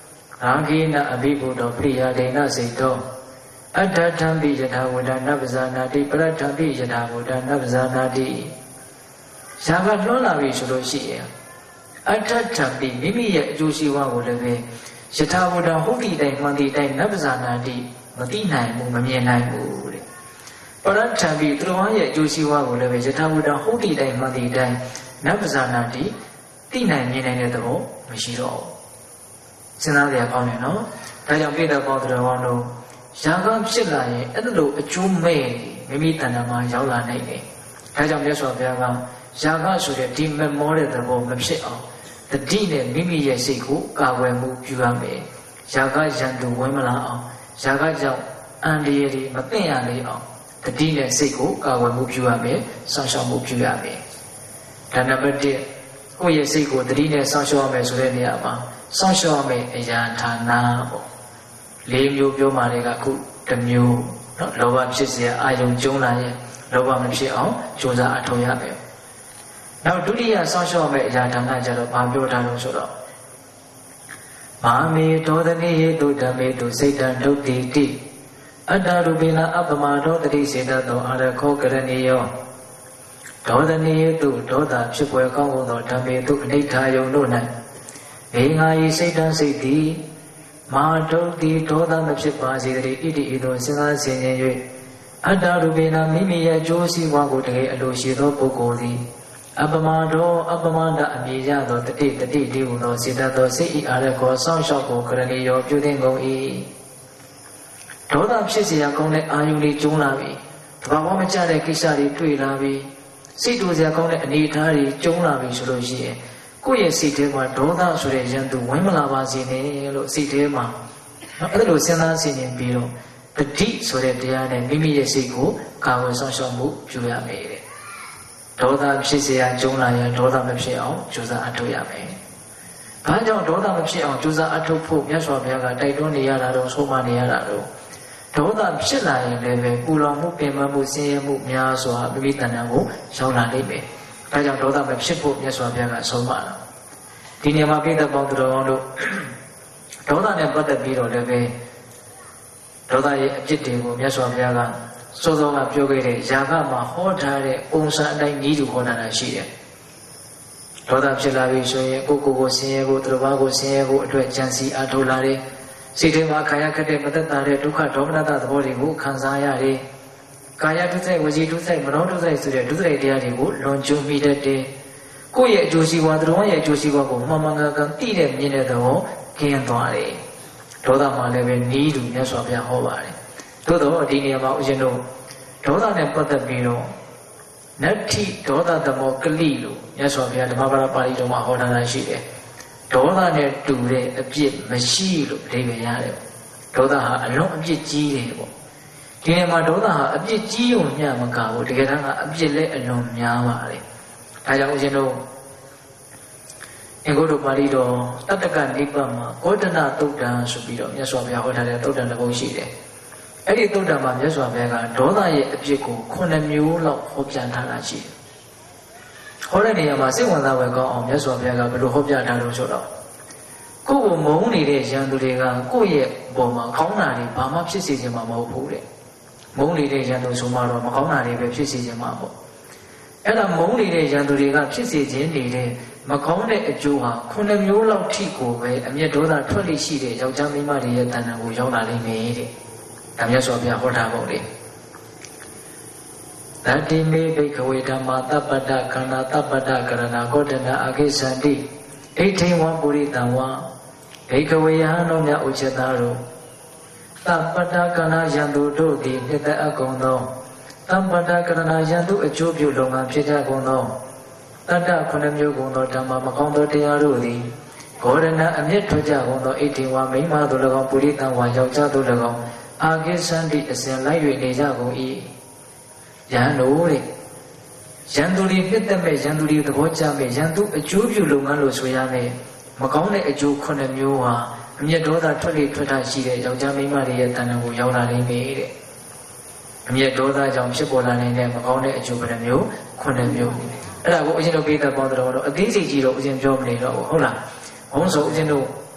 ရာဂိနအဘိဗုဒ္ဓပရိယာဒိနစိတ်တော်အတ္တထံပိယထာဝဒနပဇာနာတိပရတ္ထံပိယထာဝဒနပဇာနာတိဇာကလွန်လာပြီဆိုလို့ရှိရင်အတ္တထံပိမိမိရဲ့အကျိုးရှိဝါကိုလည်းပဲယထာဝဒဟုတ်ဒီတိုင်းမှန်ဒီတိုင်းနပဇာနာတိမသိနိုင်ဘူးမမြင်နိုင်ဘူးတဲ့ပရတ္ထံပိသူတော်ရဲ့အကျိုးရှိဝါကိုလည်းပဲယထာဝဒဟုတ်ဒီတိုင်းမှန်ဒီတိုင်းနပဇာနာတိသိနိုင်မြင်နိုင်တဲ့သဘောမရှိတော့ဘူးစဉ်းစားကြရကောင်းတယ်နော်ဒါကြောင့်ပိဋကပေါင်းတော်တို့ရာဂဖြစ်လာရင်အဲ့လိုအကျိုးမဲ့မိမိတဏ္ဍာမှာရောက်လာနိုင်တယ်ဒါကြောင့်မြတ်စွာဘုရားကရာဂဆိုတဲ့ဒီမမောတဲ့သဘောမဖြစ်အောင်တတိနဲ့မိမိရဲ့စိတ်ကိုကာကွယ်မှုပြုရမယ်ရာဂရန်သူဝင်မလာအောင်ရာဂကြောင့်အန္တရာယ်တွေမသိရလေအောင်တတိနဲ့စိတ်ကိုကာကွယ်မှုပြုရမယ်စောင့်ရှောက်မှုပြုရမယ်ဒါနံပါတ်တစ်ကိုယ့်ရဲ့စိတ်ကိုတတိနဲ့စောင့်ရှောက်ရမယ်ဆိုတဲ့နေရာမှာစောင့်ရှောက်ရမယ်အရာဌာနပေါ့လေးမျိုးပြောမှလည်းကအခုတစ်မျိုးနော်လောဘဖြစ်เสียအာယုံကျုံးလာရင်လောဘမဖြစ်အောင်ကြိုးစားအထောက်ရမယ်နောက်ဒုတိယစောင့်ရှောက်ရမယ်အရာဌာနကျတော့ဘာပြောထားလို့ဆိုတော့မာမေဒောသနိယေတုဓမ္မေတုစိတ်တံဒုတိတိအတ္တရူပိနအပ္ပမဒောတတိစေတသောအာရခောကရဏီယောဒောသနိယေတုဒေါသဖြစ်ပွဲကောင်းသောဓမ္မေတုအနိဋ္ဌာယုံတို့၌ေငါဤစိတ်တန်းစိတ်သည်မာတုတ်တိဒေါသမဖြစ်ပါစေတည်းဣတိဤသို့စဉ်းစားဆင်ခြင်၍အတ္တရူပိနမိမိရဲ့အကျိုးစီးပွားကိုတကယ်အလိုရှိသောပုဂ္ဂိုလ်သည်အပ္ပမဒောအပ္ပမဒအမည်ရသောတတိတတိတည်းဟူသောစေတသောစိတ်ဤအားလည်းကိုစောင့်ရှောက်ကိုကရဏီယောပြုတင်ကုန်၏ဒေါသဖြစ်เสียကောင်းတဲ့အာယုန်တွေကျုံးလာပြီတဘာဝမကျတဲ့ကိစ္စတွေတွေ့လာပြီစိတ်တူစရာကောင်းတဲ့အနေအထားတွေကျုံးလာပြီဆိုလို့ရှိရင်ကိုယ့်ရဲ့စိတ်ထဲမှာဒေါသဆိုတဲ့ရန်သူဝင်မလာပါစေနဲ့လို့စိတ်ထဲမှာအဲ့လိုစဉ်းစားဆင်ခြင်ပြီးတော့တတိဆိုတဲ့တရားနဲ့မိမိရဲ့စိတ်ကိုကာဝယ်ဆောင်ရှောက်မှုပြုရမယ်တဲ့ဒေါသဖြစ်เสียကျုံးလာရင်ဒေါသမဖြစ်အောင်ကြိုးစားအထောက်ရမယ်။ဘာကြောင့်ဒေါသမဖြစ်အောင်ကြိုးစားအထောက်ဖို့မြတ်စွာဘုရားကတိုက်တွန်းနေရတာတော့ဆုံးမနေရတာတော့ဒေါသဖြစ်လာရင်လည်းပဲပူလောင်မှုပင်ပန်းမှုဆင်းရဲမှုများစွာမိမိတဏ္ဍာကိုရောက်လာနိုင်မယ်။ဒါကြောင့်ဒေါသမဖြစ်ဖို့မြတ်စွာဘုရားကဆုံးမတာ။ဒီနေရာမှာပိဋကပေါင်းသူတော်တို့ဒေါသနဲ့ပတ်သက်ပြီးတော့လည်းပဲဒေါသရဲ့အဖြစ်တွေကိုမြတ်စွာဘုရားကစောစောကပြောခဲ့တဲ့ယာကမှာဟောထားတဲ့ပုံစံအတိုင်းဤသူဟောတာရှိတယ်။ဒေါသဖြစ်လာပြီဆိုရင်ကိုကိုကိုဆင်းရဲကိုသူတစ်ပါးကိုဆင်းရဲကိုအတွက်ကြံစီအထောက်လာတယ်။စိတ်ထဲမှာခါရခက်တဲ့မသက်သာတဲ့ဒုက္ခဒေါမနတသဘောတွေကိုခံစားရတယ်။ကာယဒုစိုက်ဝစီဒုစိုက်မနောဒုစိုက်ဆိုတဲ့ဒုစိုက်တရားတွေကိုလွန်ကျူးမိတတ်တယ်။ကိုယ့်ရဲ့အကျိုးစီးပွားသူတော်ရဲ့အကျိုးစီးပွားကိုမှန်မှန်ကန်ကန်သိတဲ့မြင်တဲ့သဘောကျင်းသွားတယ်။ဒေါသမှလည်းပဲဤသူမြတ်စွာဘုရားဟောပါတယ်။သို့တော့ဒီနေရာမှာဦးဇင်းတို့ဒေါသနဲ့ပတ်သက်ပြီးတော့နတ္ထိဒေါသသမောကလိလို့မြတ်စွာဘုရားဓမ္မပဒပါဠိတော်မှာဟောထားတာရှိတယ်။ဒေါသနဲ့တူတဲ့အပြစ်မရှိလို့အဓိပ္ပာယ်ရတယ်။ဒေါသဟာအလုံးအပြစ်ကြီးတယ်ပေါ့။ဒီနေရာမှာဒေါသဟာအပြစ်ကြီးုံမျှမကဘူးတကယ်တမ်းကအပြစ်လည်းအလွန်များပါတယ်။ဒါကြောင့်ဦးဇင်းတို့အင်္ဂုတ္တပါဠိတော်တတ္တကနိဗ္ဗာန်မှာကောဒနာသုတ်တံဆိုပြီးတော့မြတ်စွာဘုရားဟောထားတဲ့သုတ်တံတစ်ပုဒ်ရှိတယ်။အဲ့ဒီသုတ်တံမှာမြတ်စွာဘုရားကဒေါသရဲ့အဖြစ်ကိုခုနှစ်မျိုးလောက်ဟောပြထားတာရှိတယ်။ဟောတဲ့နေရာမှာစိတ်ဝင်စားဖွယ်ကောင်းအောင်မြတ်စွာဘုရားကဘယ်လိုဟောပြထားလို့ဆိုတော့ကိုယ့်ကိုမုန်းနေတဲ့ရန်သူတွေကကိုယ့်ရဲ့ပုံမှာခေါင်းနာတွေဘာမှဖြစ်စေချင်မှာမဟုတ်ဘူးတဲ့။မုန်းနေတဲ့ရန်သူဆိုမှတော့မခေါင်းနာတွေပဲဖြစ်စေချင်မှာပေါ့။အဲ့ဒါမုန်းနေတဲ့ရန်သူတွေကဖြစ်စေခြင်းနေတဲ့မကောင်းတဲ့အကျိုးဟာခုနှစ်မျိုးလောက်ထိကိုပဲအမျက်ဒေါသထွက်လိရှိတဲ့ယောက်ျားမိန်းမတွေရဲ့တဏ္ဍာကိုရောက်လာနိုင်မယ်တဲ့။ဒါမြတ်စွာဘုရားဟောထားပုံလေး။တတိမေဘိကဝေဓမ္မာတပ္ပတ္တခန္ဓာတပ္ပတ္တကရဏကောတနာအကိသန္တိဒိဋ္ဌိဝံပုရိတံဝါဘိကဝေယဟန်တို့မြတ်ဥချက်သားတို့တပ္ပတ္တကဏယံသူတို့သည်နှစ်သက်အကုန်သောတပ္ပတ္တကရဏယံသူအကျိုးပြုလုံငန်းဖြစ်ကြကုန်သောတတ္တခုနှစ်မျိုးကုန်သောဓမ္မမကောင်းသောတရားတို့သည်ဂေါရဏအမျက်ထွက်ကြကုန်သောဣတိဝါမိမ္မာတို့၎င်းပုရိသံဝါယောက်ျားတို့၎င်းအာကိသန္တိအစဉ်လိုက်၍နေကြကုန်၏ယံတို့တဲ့ယံသူတွေဖြစ်တဲ့မဲ့ယံသူတွေသဘောကျမဲ့ယံသူအကျိုးပြုလုပ်ငန်းလို့ဆိုရမယ်မကောင်းတဲ့အကျိုးခုနှစ်မျိုးဟာအမျက်ဒေါသထွက်လေထွက်တာရှိတဲ့ယောက်ျားမိန်းမတွေရဲ့တဏ္ဍာကိုရောက်လာနိုင်တယ်တဲ့အမျက်ဒေါသကြောင့်ဖြစ်ပေါ်လာနိုင်တဲ့မကောင်းတဲ့အကျိုးခုနှစ်မျိုးခုနှစ်မျိုးအဲ့ဒါကိုအရှင်တို့ပိဋကပေါင်းတော်တော့အသေးစိတ်ကြီးတော့အရှင်ပြောမနေတော့ဘူးဟုတ်လားဘုန်းဆိုအရှင်တို့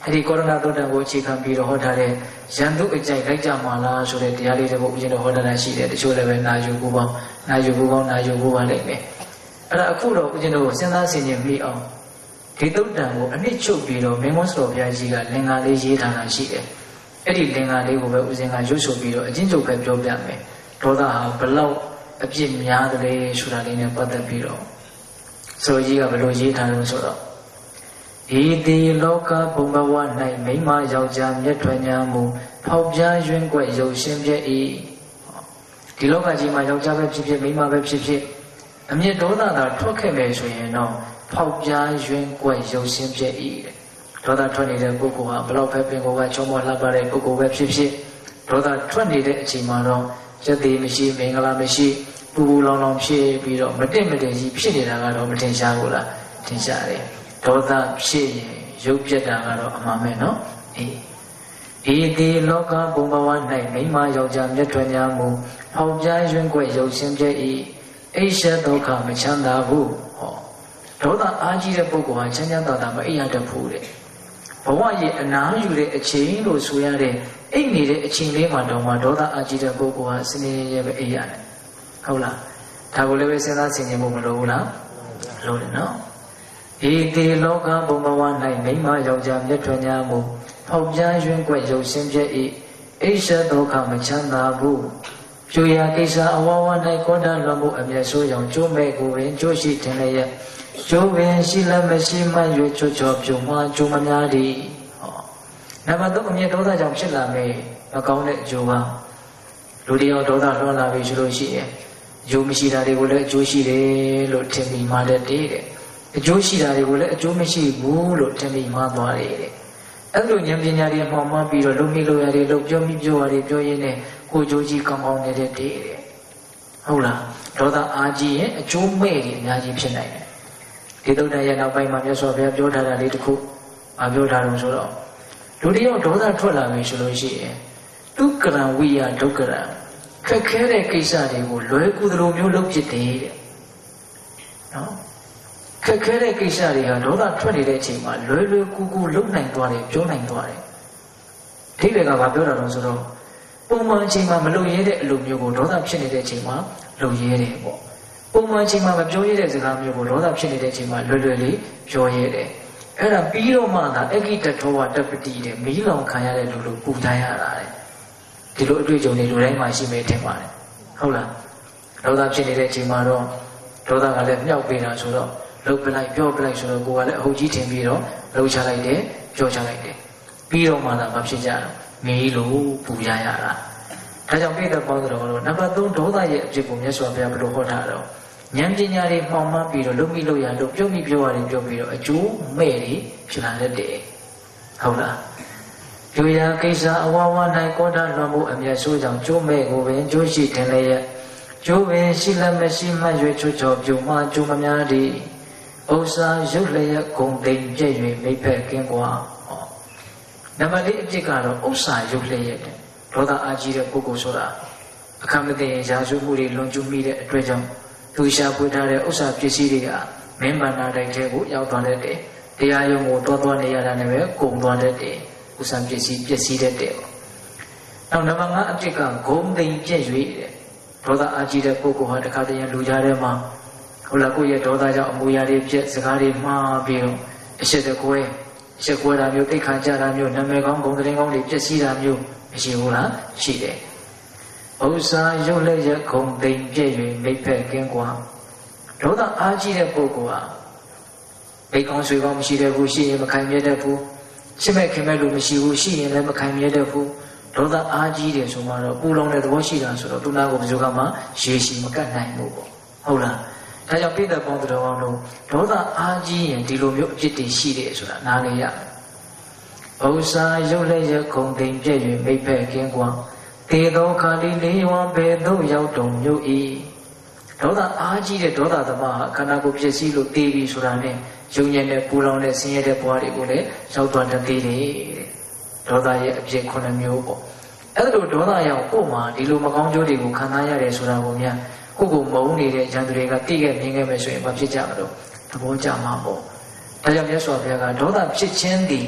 အဲ့ဒီကောရဏသုတ်တံကိုအခြေခံပြီးတော့ဟောထားတဲ့ရန်သူအကြိုက်လိုက်ကြမှာလားဆိုတဲ့တရားလေးတွေကိုဦးဇင်းတို့ဟောထားတာရှိတယ်တချို့လည်းပဲနာယူဘူးပေါင်းနာယူဘူးပေါင်းနာယူဘူးပါလိမ့်မယ်အဲ့ဒါအခုတော့ဦးဇင်းတို့စဉ်းစားဆင်ခြင်မိအောင်ဒီသုတ်တံကိုအနှစ်ချုပ်ပြီးတော့မင်းမောစတော်ဘုရားကြီးကလင်္ကာလေးရေးထားတာရှိတယ်အဲ့ဒီလင်္ကာလေးကိုပဲဦးဇင်းကရွတ်ဆိုပြီးတော့အချင်းချုပ်ပဲပြောပြမယ်ဒေါသဟာဘလောက်အပြစ်များတယ်ဆိုတာလေးနဲ့ပတ်သက်ပြီးတော့ဆိုကြီးကဘယ်လိုရေးထားလို့ဆိုတော့ဤတိလောကဘုံဘဝ၌မိမယောက်ျားမျက်ထွယ်ညာမူဖောက်ပြားယွင်းကွက်ရုပ်ရှင်ပြည့်၏ဒီလောကကြီးမှာယောက်ျားပဲဖြစ်ဖြစ်မိန်းမပဲဖြစ်ဖြစ်အမျက်ဒေါသသာထွက်ခဲ့မယ်ဆိုရင်တော့ဖောက်ပြားယွင်းကွက်ရုပ်ရှင်ပြည့်၏ဒေါသထွက်နေတဲ့ပုဂ္ဂိုလ်ဟာဘလောက်ပဲပင်ကိုယ်ကချုံမောလှပတဲ့ပုဂ္ဂိုလ်ပဲဖြစ်ဖြစ်ဒေါသထွက်နေတဲ့အချိန်မှာတော့စက်သေးမရှိမင်္ဂလာမရှိပူပူလောင်လောင်ဖြစ်ပြီးတော့မတင့်မတင့်ကြီးဖြစ်နေတာကတော့မထင်ရှားဘူးလားထင်ရှားတယ်ဒေါသဖြစ်ရင်ရုပ်ပြတ်တာကတော့အမှန်ပဲနော်အေးဤဒီလောကဘုံဘဝ၌မိမယောက်ျားမျက်ထွယ်ညာမူဟောက်ပြားယွင်းကွက်ရုပ်ရှင်ပြည့်၏အိရှဒုက္ခမချမ်းသာဘူးဟောဒေါသအားကြီးတဲ့ပုဂ္ဂိုလ်ဟာချမ်းချမ်းသာသာမအိပ်ရတတ်ဘူးတဲ့ဘဝရဲ့အနာယူတဲ့အချိန်လို့ဆိုရတဲ့အိပ်နေတဲ့အချိန်လေးမှာတော့မှဒေါသအားကြီးတဲ့ပုဂ္ဂိုလ်ဟာစနေရဲပဲအိပ်ရတယ်ဟုတ်လားဒါကိုလည်းပဲစဉ်းစားဆင်ခြင်ဖို့မလိုဘူးလားလိုတယ်နော်ဤတိလောကဘုံဘဝ၌မိမယောက်ျားမျက်ထွယ်ညာမူဖောက်ပြားယွင်းကွက်ရုပ်ရှင်ပြည့်၏အိရှဒုက္ခမချမ်းသာဘူးပြူရာကိစ္စအဝဝ၌ကောတလွန်မှုအမျက်ဆိုးရောင်ကျိုးမဲ့ကိုပင်ကျိုးရှိတင်လျက်ကျိုးပင်ရှိလည်းမရှိမှ၍ချွတ်ချော်ပြုံမှကျိုးမများသည်ဟောနံပါတ်သုံးအမျက်ဒေါသကြောင့်ဖြစ်လာမယ်မကောင်းတဲ့အကျိုးပါလူတယောက်ဒေါသလွှမ်းလာပြီဆိုလို့ရှိရင်အကျိုးမရှိတာတွေကိုလည်းအကျိုးရှိတယ်လို့ထင်ပြီးမှလည်းတည်းတဲ့အကျိုးရှိတာတွေကိုလည်းအကျိုးမရှိဘူးလို့ထင်ပြီးမှသွားတယ်တဲ့အဲ့လိုဉာဏ်ပညာတွေမှောင်မှပြီးတော့လုံမိလို့ရတယ်လို့ပြောမိပြောရတယ်ပြောရင်းနဲ့ကိုယ်ကျိုးကြီးကောင်းကောင်းနေတဲ့တည်းတဲ့ဟုတ်လားဒေါသအားကြီးရင်အကျိုးမဲ့တွေအများကြီးဖြစ်နိုင်တယ်ဒီသုတ္တရဲ့နောက်ပိုင်းမှာမြတ်စွာဘုရားပြောထားတာလေးတစ်ခုမပြောထားလို့ဆိုတော့လူတယောက်ဒေါသထွက်လာပြီဆိုလို့ရှိရင်ဒုက္ကရဝိယဒုက္ကရခက်ခဲတဲ့ကိစ္စတွေကိုလွယ်ကူသလိုမျိုးလုပ်ဖြစ်တယ်တဲ့နော်ခက်ခဲတဲ့ကိစ္စတွေဟာဒေါသထွက်နေတဲ့အချိန်မှာလွယ်လွယ်ကူကူလုပ်နိုင်သွားတယ်ပြောနိုင်သွားတယ်အဓိပ္ပာယ်ကဘာပြောတာလဲဆိုတော့ပုံမှန်အချိန်မှာမလုပ်ရတဲ့အလုပ်မျိုးကိုဒေါသဖြစ်နေတဲ့အချိန်မှာလုပ်ရတယ်ပေါ့ပုံမှန်အချိန်မှာမပြောရတဲ့စကားမျိုးကိုဒေါသဖြစ်နေတဲ့အချိန်မှာလွယ်လွယ်လေးပြောရတယ်အဲ့ဒါပြီးတော့မှသာအဂိတထောဝတပတိတဲ့မီးလောင်ခံရတဲ့လူလိုပူတိုင်းရတာတဲ့ဒီလိုအတွေ့အကြုံတွေလူတိုင်းမှာရှိမယ်ထင်ပါတယ်ဟုတ်လားဒေါသဖြစ်နေတဲ့အချိန်မှာတော့ဒေါသကလည်းမြောက်ပေးတာဆိုတော့လှုပ်ပလိုက်ပြောပလိုက်ဆိုတော့ကိုယ်ကလည်းအဟုတ်ကြီးထင်ပြီးတော့လှုပ်ချလိုက်တယ်ပြောချလိုက်တယ်ပြီးတော့မှသာမဖြစ်ကြတော့မီးလိုပူရရတာဒါကြောင့်ပိဋကပေါင်းတော်ကတော့နံပါတ်သုံးဒေါသရဲ့အဖြစ်ကိုမြတ်စွာဘုရားဘယ်လိုဟောထားတော့ဉာဏ်ပညာတွေမှောင်မှပြီးတော့လုံမိလို့ရလို့ပြုံးမိပြောရတယ်ပြောပြီးတော့အကျိုးမဲ့တွေဖြစ်လာတတ်တယ်ဟုတ်လားကျိုးရာကိစ္စအဝဝ၌ကောတာလွန်မှုအမျက်ဆိုးကြောင့်ကျိုးမဲ့ကိုပင်ကျိုးရှိတင်လျက်ကျိုးပင်ရှိလည်းမရှိမှ၍ချွတ်ချော်ပြုံမှကျိုးမများသည်ဥစ္စာရုပ်လျက်ဂုံတိမ်ပြည့်၍မိဖက်ကင်းကွာဟောနံပါတ်လေးအဖြစ်ကတော့ဥစ္စာရုပ်လျက်တဲ့ဒေါသအာကြီးတဲ့ပုဂ္ဂိုလ်ဆိုတာအခမသိရင်ရာဇဝမှုတွေလွန်ကျူးမိတဲ့အတွက်ကြောင့်သူရှာပွေထားတဲ့ဥစ္စာပစ္စည်းတွေကမင်းဗန္နာတိုင်းထဲကိုရောက်သွားတဲ့တဲ့တရားရုံကိုတောသွားနေရတာနဲ့ပဲကုန်သွားတဲ့တဲ့ဥစ္စာပစ္စည်းပစ္စည်းတဲ့တဲ့ပေါ့နောက်နံပါတ်ငါအဖြစ်ကဂုံတိမ်ပြည့်၍တဲ့ဒေါသအာကြီးတဲ့ပုဂ္ဂိုလ်ဟာတခါတည်းလူကြားထဲမှာဟုတ်လားကိုယ့်ရဲ့ဒေါသကြောင့်အမူအရာတွေပြည့်စကားတွေမှားပြီးတော့အရှိတကွဲအရှိကွဲတာမျိုးတိတ်ခါကြတာမျိုးနာမည်ကောင်းဂုံသတင်းကောင်းတွေပြည့်စည်တာမျိုးမရှိဘူးလားရှိတယ်ဥစ္စာရုပ်လက်ရခုံတိမ်ပြည့်၍မိဖက်ကင်းကွာဒေါသအားကြီးတဲ့ပုဂ္ဂိုလ်ဟာမိကောင်းဆွေကောင်းမရှိတဲ့ဘူးရှိရင်မခံမြဲတဲ့ဘူးရှင်းမဲ့ခင်မဲ့လူမရှိဘူးရှိရင်လည်းမခံမြဲတဲ့ဘူးဒေါသအားကြီးတယ်ဆိုမှတော့ပူလောင်တဲ့သဘောရှိတာဆိုတော့သူနာကိုဘယ်သူကမှရေရှည်မကတ်နိုင်ဘူးပေါ့ဟုတ်လားဒါကြောင့်ပိဋကပေါင်းတော်အောင်လို့ဒေါသအားကြီးရင်ဒီလိုမျိုးအဖြစ်တွေရှိတယ်ဆိုတာနားလည်ရဥစ္စာရုပ်လက်ရခုံတိမ်ပြည့်၍မိဖက်ကင်းကွာတေသောခါလီလေးဝံဘေသို့ရောက်တုံမြို့ဤဒေါသအားကြီးတဲ့ဒေါသသမားဟာခန္ဓာကိုယ်ဖြစ်စည်းလို့တေးပြီဆိုတာနဲ့ယုံညံ့တဲ့ပူလောင်တဲ့ဆင်းရဲတဲ့ဘဝတွေကိုလည်းရောက်သွားတတ်သေးတယ်တဲ့ဒေါသရဲ့အဖြစ်ခုနှစ်မျိုးပေါ့အဲ့လိုဒေါသရောက်ကိုယ်မှာဒီလိုမကောင်းကျိုးတွေကိုခံစားရတယ်ဆိုတာကိုများကိုယ်ကိုမုန်းနေတဲ့ဉာဏ်တွေကသိခဲ့မြင်ခဲ့မယ်ဆိုရင်မဖြစ်ကြမလို့သဘောကျမှာပေါ့ဒါကြောင့်မြတ်စွာဘုရားကဒေါသဖြစ်ခြင်းသည်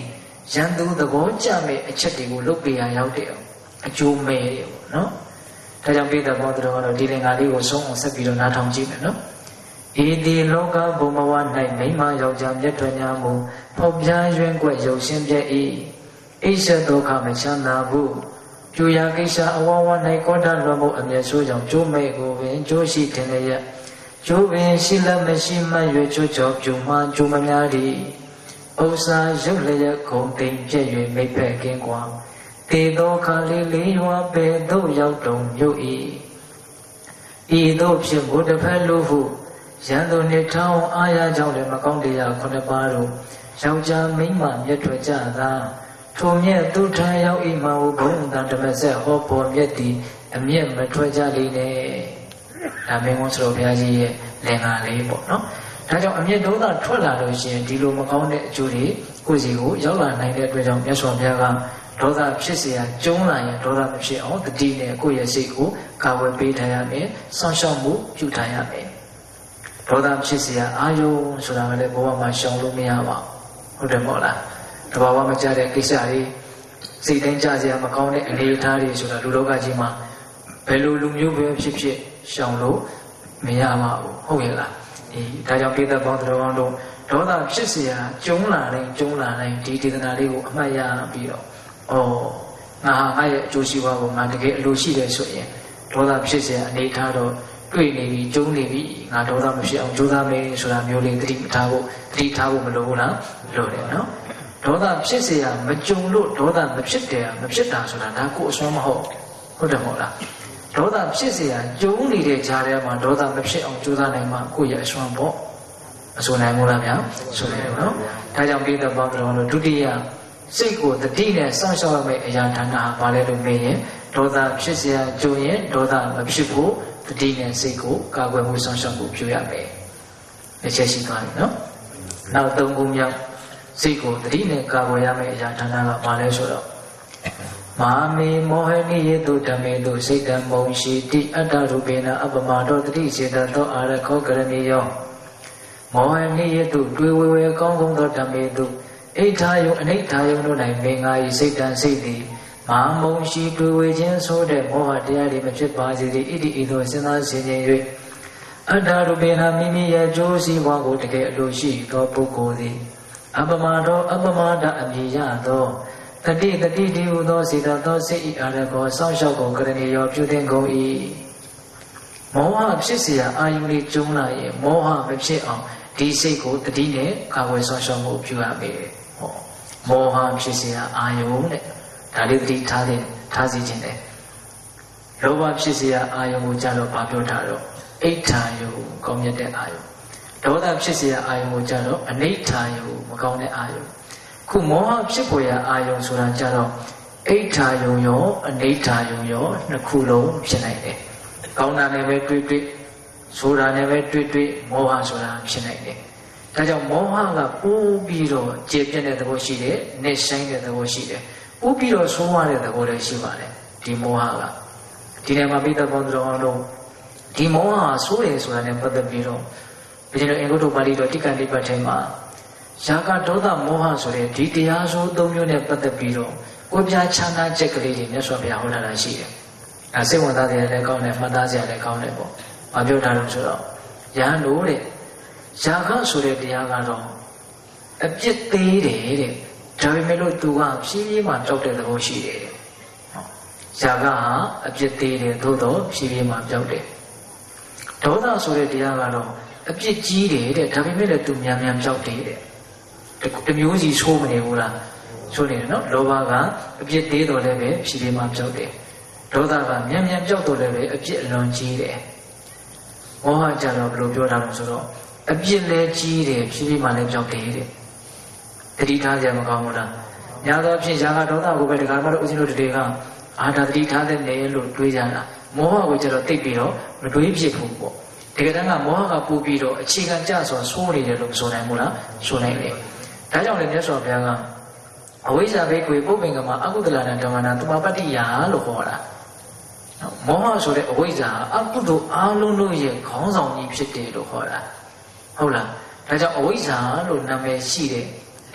ရန်သူသဘောကျမဲ့အချက်တွေကိုလုပ်ပြရရောက်တယ်အကျိုးမဲ့တယ်ပေါ့နော်ဒါကြောင့်ပိဿဘောတော်ကတော့ဒီလင်္ကာလေးကိုဆုံးအောင်ဆက်ပြီးတော့နားထောင်ကြည့်မယ်နော်ဤဒီလောကဘုံဘဝ၌မိမယောက်ျားမြတ်ထွညာမူဖောက်ပြားရွင်ကွက်ရုပ်ရှင်ပြည့်၏အိရှဒုက္ခမချမ်းသာဘူးပြူရာကိစ္စအဝဝ၌ကောဋလွန်မှုအမျက်ဆိုးကြောင့်ကျိုးမဲ့ကိုပင်ကျိုးရှိတင်လျက်ကျိုးပင်ရှိလက်မရှိမှရွေချိုးချောပြူမှကျိုးမများသည်ဥစ္စာရုပ်လျက်ခုံသိမ့်ပြည့်၍မိဖက်ကင်းကွာတေသောခါလေးလေးရွာပေသို့ရောက်တုံမြို့၏ဤသို့ဖြစ်ဘုဒ္ဓဖက်လူဟုရန်သူနှင့်ထောင်းအာရကြောင့်လည်းမကောင်းတရားခုနှစ်ပါးတို့ယောက်ျားမိန်းမမြတ်ထွက်ကြသာထိုမြတ်သူထံရောက်ဤမှာဘုံတန်ဓမ္မဆက်ဟောပေါ်မြတ်သည်အမျက်မထွက်ကြလိမ့်နဲ့ဒါမင်းဝန်ဆိုတော်ဘုရားကြီးရဲ့လင်္ကာလေးပေါ့နော်ဒါကြောင့်အမျက်ဒေါသထွက်လာလို့ရှိရင်ဒီလိုမကောင်းတဲ့အကျိုးတွေကိုယ်စီကိုရောက်လာနိုင်တဲ့အတွက်ကြောင့်မြတ်စွာဘုရားကဒေါသဖြစ်เสียကျုံးလာရင်ဒေါသမဖြစ်အောင်တတိနဲ့ကိုယ့်ရဲ့စိတ်ကိုကာဝယ်ပေးထားရမယ်စောင့်ရှောက်မှုပြုထားရမယ်ဒေါသဖြစ်เสียအာယုံဆိုတာကလည်းဘဝမှာရှောင်လို့မရပါဘူးဟုတ်တယ်မဟုတ်လားတဘာဝမကြတဲ့ကိစ္စတွေစိတ်တိုင်းကြเสียမကောင်းတဲ့အနေအထားတွေဆိုတာလူလောကကြီးမှာဘယ်လိုလူမျိုးပဲဖြစ်ဖြစ်ရှောင်လို့မရပါဘူးဟုတ်ရဲ့လားဒီဒါကြောင့်ပိဿဘောင်းတော်တို့ဒေါသဖြစ်เสียကျုံးလာတိုင်းကျုံးလာတိုင်းဒီဒေသနာလေးကိုအမှတ်ရပြီးတော့ဩငါဟာငါရဲ့အကျိုးရှိပါကိုငါတကယ်အလိုရှိတယ်ဆိုရင်ဒေါသဖြစ်เสียအနေထားတော့တွေ့နေပြီကျုံနေပြီငါဒေါသမဖြစ်အောင်ကြိုးစားမယ်ဆိုတာမျိုးလေးသတိထားဖို့သတိထားဖို့မလိုဘူးလားလိုတယ်နော်ဒေါသဖြစ်เสียမကြုံလို့ဒေါသမဖြစ်တယ်မဖြစ်တာဆိုတာဒါကိုယ်အစွမ်းမဟုတ်ဟုတ်တယ်မဟုတ်လားဒေါသဖြစ်เสียကျုံနေတဲ့ကြားထဲမှာဒေါသမဖြစ်အောင်ကြိုးစားနိုင်မှကိုယ့်ရဲ့အစွမ်းပေါ့အစွမ်းနိုင်မို့လားဗျာဆိုတယ်နော်ဒါကြောင့်ပိဿဘောင်းတော်တို့ဒုတိယစိတ်ကိုတတိနဲ့စောင့်ရှောက်ရမယ့်အရာဌာနဟာဘာလဲလို့မေးရင်ဒေါသဖြစ်เสียကြုံရင်ဒေါသမဖြစ်ဖို့တတိနဲ့စိတ်ကိုကာကွယ်မှုစောင့်ရှောက်မှုပြုရမယ်။အချက်ရှိသွားပြီနော်။နောက်သုံးခုမြောက်စိတ်ကိုတတိနဲ့ကာကွယ်ရမယ့်အရာဌာနကဘာလဲဆိုတော့မာမေမောဟနိယေတုဓမ္မေတုစိတ်တမုံရှိတိအတ္တရူပေနအပမတောတတိစေတသောအာရခောကရဏီယောမောဟနိယေတုတွေ့ဝေဝေကောင်းကောင်းသောဓမ္မေတုအိဋ္ဌာယုအနိဋ္ဌာယုတို့၌မင်္ဂါဤစိတ်တံစိတ်သည်မာမုံရှိတွေ့ဝေခြင်းဆိုတဲ့မောဟတရားတွေမဖြစ်ပါစေသည်ဣတိဤသို့စဉ်းစားဆင်ခြင်၍အတ္တရူပေနမိမိရဲ့ကြိုးစည်းဝါကိုတကယ်အလိုရှိသောပုဂ္ဂိုလ်သည်အပမတောအပမဒအမည်ရသောတတိတတိဒီဟုသောစေတသောစိတ်ဤအာရကောစောင့်ရှောက်ကုန်ကရဏီယောပြုသင်ကုန်၏မောဟဖြစ်เสียအာယုန်လေးကျုံလာရင်မောဟမဖြစ်အောင်ဒီစိတ်ကိုတတိနဲ့ကာဝယ်စောင့်ရှောက်မှုပြုရမယ်ဟောမောဟဖြစ်เสียအာယုန်တဲ့ဒါလေးတတိထားတဲ့ထားစီခြင်းတယ်လောဘဖြစ်เสียအာယုန်ကိုကြတော့ဗာပြောထားတော့အိဋ္ဌာယုကောင်းမြတ်တဲ့အာယုန်ဒေါသဖြစ်เสียအာယုန်ကိုကြတော့အနိဋ္ဌာယုမကောင်းတဲ့အာယုန်ခုမောဟဖြစ်ပေါ်ရာအာယုံဆိုတာကြတော့အိဋ္ဌာယုံရောအနိဋ္ဌာယုံရောနှစ်ခုလုံးဖြစ်နိုင်တယ်။ကောင်းတာနဲ့ပဲတွေ့တွေ့ဆိုတာနဲ့ပဲတွေ့တွေ့မောဟဆိုတာဖြစ်နိုင်တယ်။ဒါကြောင့်မောဟကပိုးပြီးတော့ကျေပြတ်တဲ့သဘောရှိတယ်၊နှိမ့်ဆိုင်တဲ့သဘောရှိတယ်။ပိုးပြီးတော့ဆိုးရတဲ့သဘောလည်းရှိပါတယ်။ဒီမောဟကဒီနေရာမှာပိဿဘောတော်အောင်လို့ဒီမောဟဟာဆိုးတယ်ဆိုတာနဲ့ပတ်သက်ပြီးတော့ဘုရားအင်္ဂုတ္တပါဠိတော်တိက္ကဏိပတ်ထဲမှာရာဂဒေါသမောဟဆိုတဲ့ဒီတရားဆိုသုံးမျိုးနဲ့ပတ်သက်ပြီးတော့ကိုယ်ပြချမ်းသာချက်ကလေးတွေမြတ်စွာဘုရားဟောထားတာရှိတယ်။အဲစိတ်ဝင်စားတယ်လည်းကောင်းတယ်မှတ်သားစရာလည်းကောင်းတယ်ပေါ့။ဘာပြောထားလို့ဆိုတော့ယဟန်တို့တဲ့ရာဂဆိုတဲ့တရားကတော့အပြစ်သေးတယ်တဲ့။ဒါပေမဲ့လို့သူကဖြည်းဖြည်းမှတောက်တဲ့သဘောရှိတယ်တဲ့။ဟောရာဂဟာအပြစ်သေးတယ်သို့တော့ဖြည်းဖြည်းမှပြောက်တယ်။ဒေါသဆိုတဲ့တရားကတော့အပြစ်ကြီးတယ်တဲ့ဒါပေမဲ့လည်းသူမြန်မြန်ပြောက်တယ်တဲ့တမျိုးစီဆိုးမနေဘူးလားဆိုနေတယ်နော်လောဘကအပြစ်သေးတော်လည်းပဲဖြည်းဖြည်းမှပြောက်တယ်ဒေါသကမြန်မြန်ပြောက်တော်လည်းပဲအပြစ်အလွန်ကြီးတယ်မောဟကြတော့ဘယ်လိုပြောတာလဲဆိုတော့အပြစ်လည်းကြီးတယ်ဖြည်းဖြည်းမှလည်းပြောက်တယ်တဲ့တတိထားကြမကောင်းဘူးလားညာသောဖြင့်ရာဂဒေါသကိုပဲဒီကမှာတော့ဦးဇင်းတို့တွေကအာဒါတတိထားတဲ့နေလို့တွေးကြတာမောဟကိုကျတော့တိတ်ပြီးတော့မတွေးဖြစ်ဘူးပေါ့ဒီကတည်းကမောဟကပူပြီးတော့အခြေခံကြဆိုဆိုးနေတယ်လို့ဆိုနိုင်မို့လားဆိုနိုင်တယ်ဒါကြောင့်လည်းမြတ်စွာဘုရားကအဝိဇ္ဇာဘိက္ခွေပုပ္ပင်ကမှာအကုသလနာဓမ္မနာသမာပတ္တိယလို့ခေါ်တာမောဟဆိုတဲ့အဝိဇ္ဇာအကုသိုလ်အားလုံးတို့ရဲ့ခေါင်းဆောင်ကြီးဖြစ်တယ်လို့ခေါ်တာဟုတ်လားဒါကြောင့်အဝိဇ္ဇာလို့နာမည်ရှိတဲ့ဒ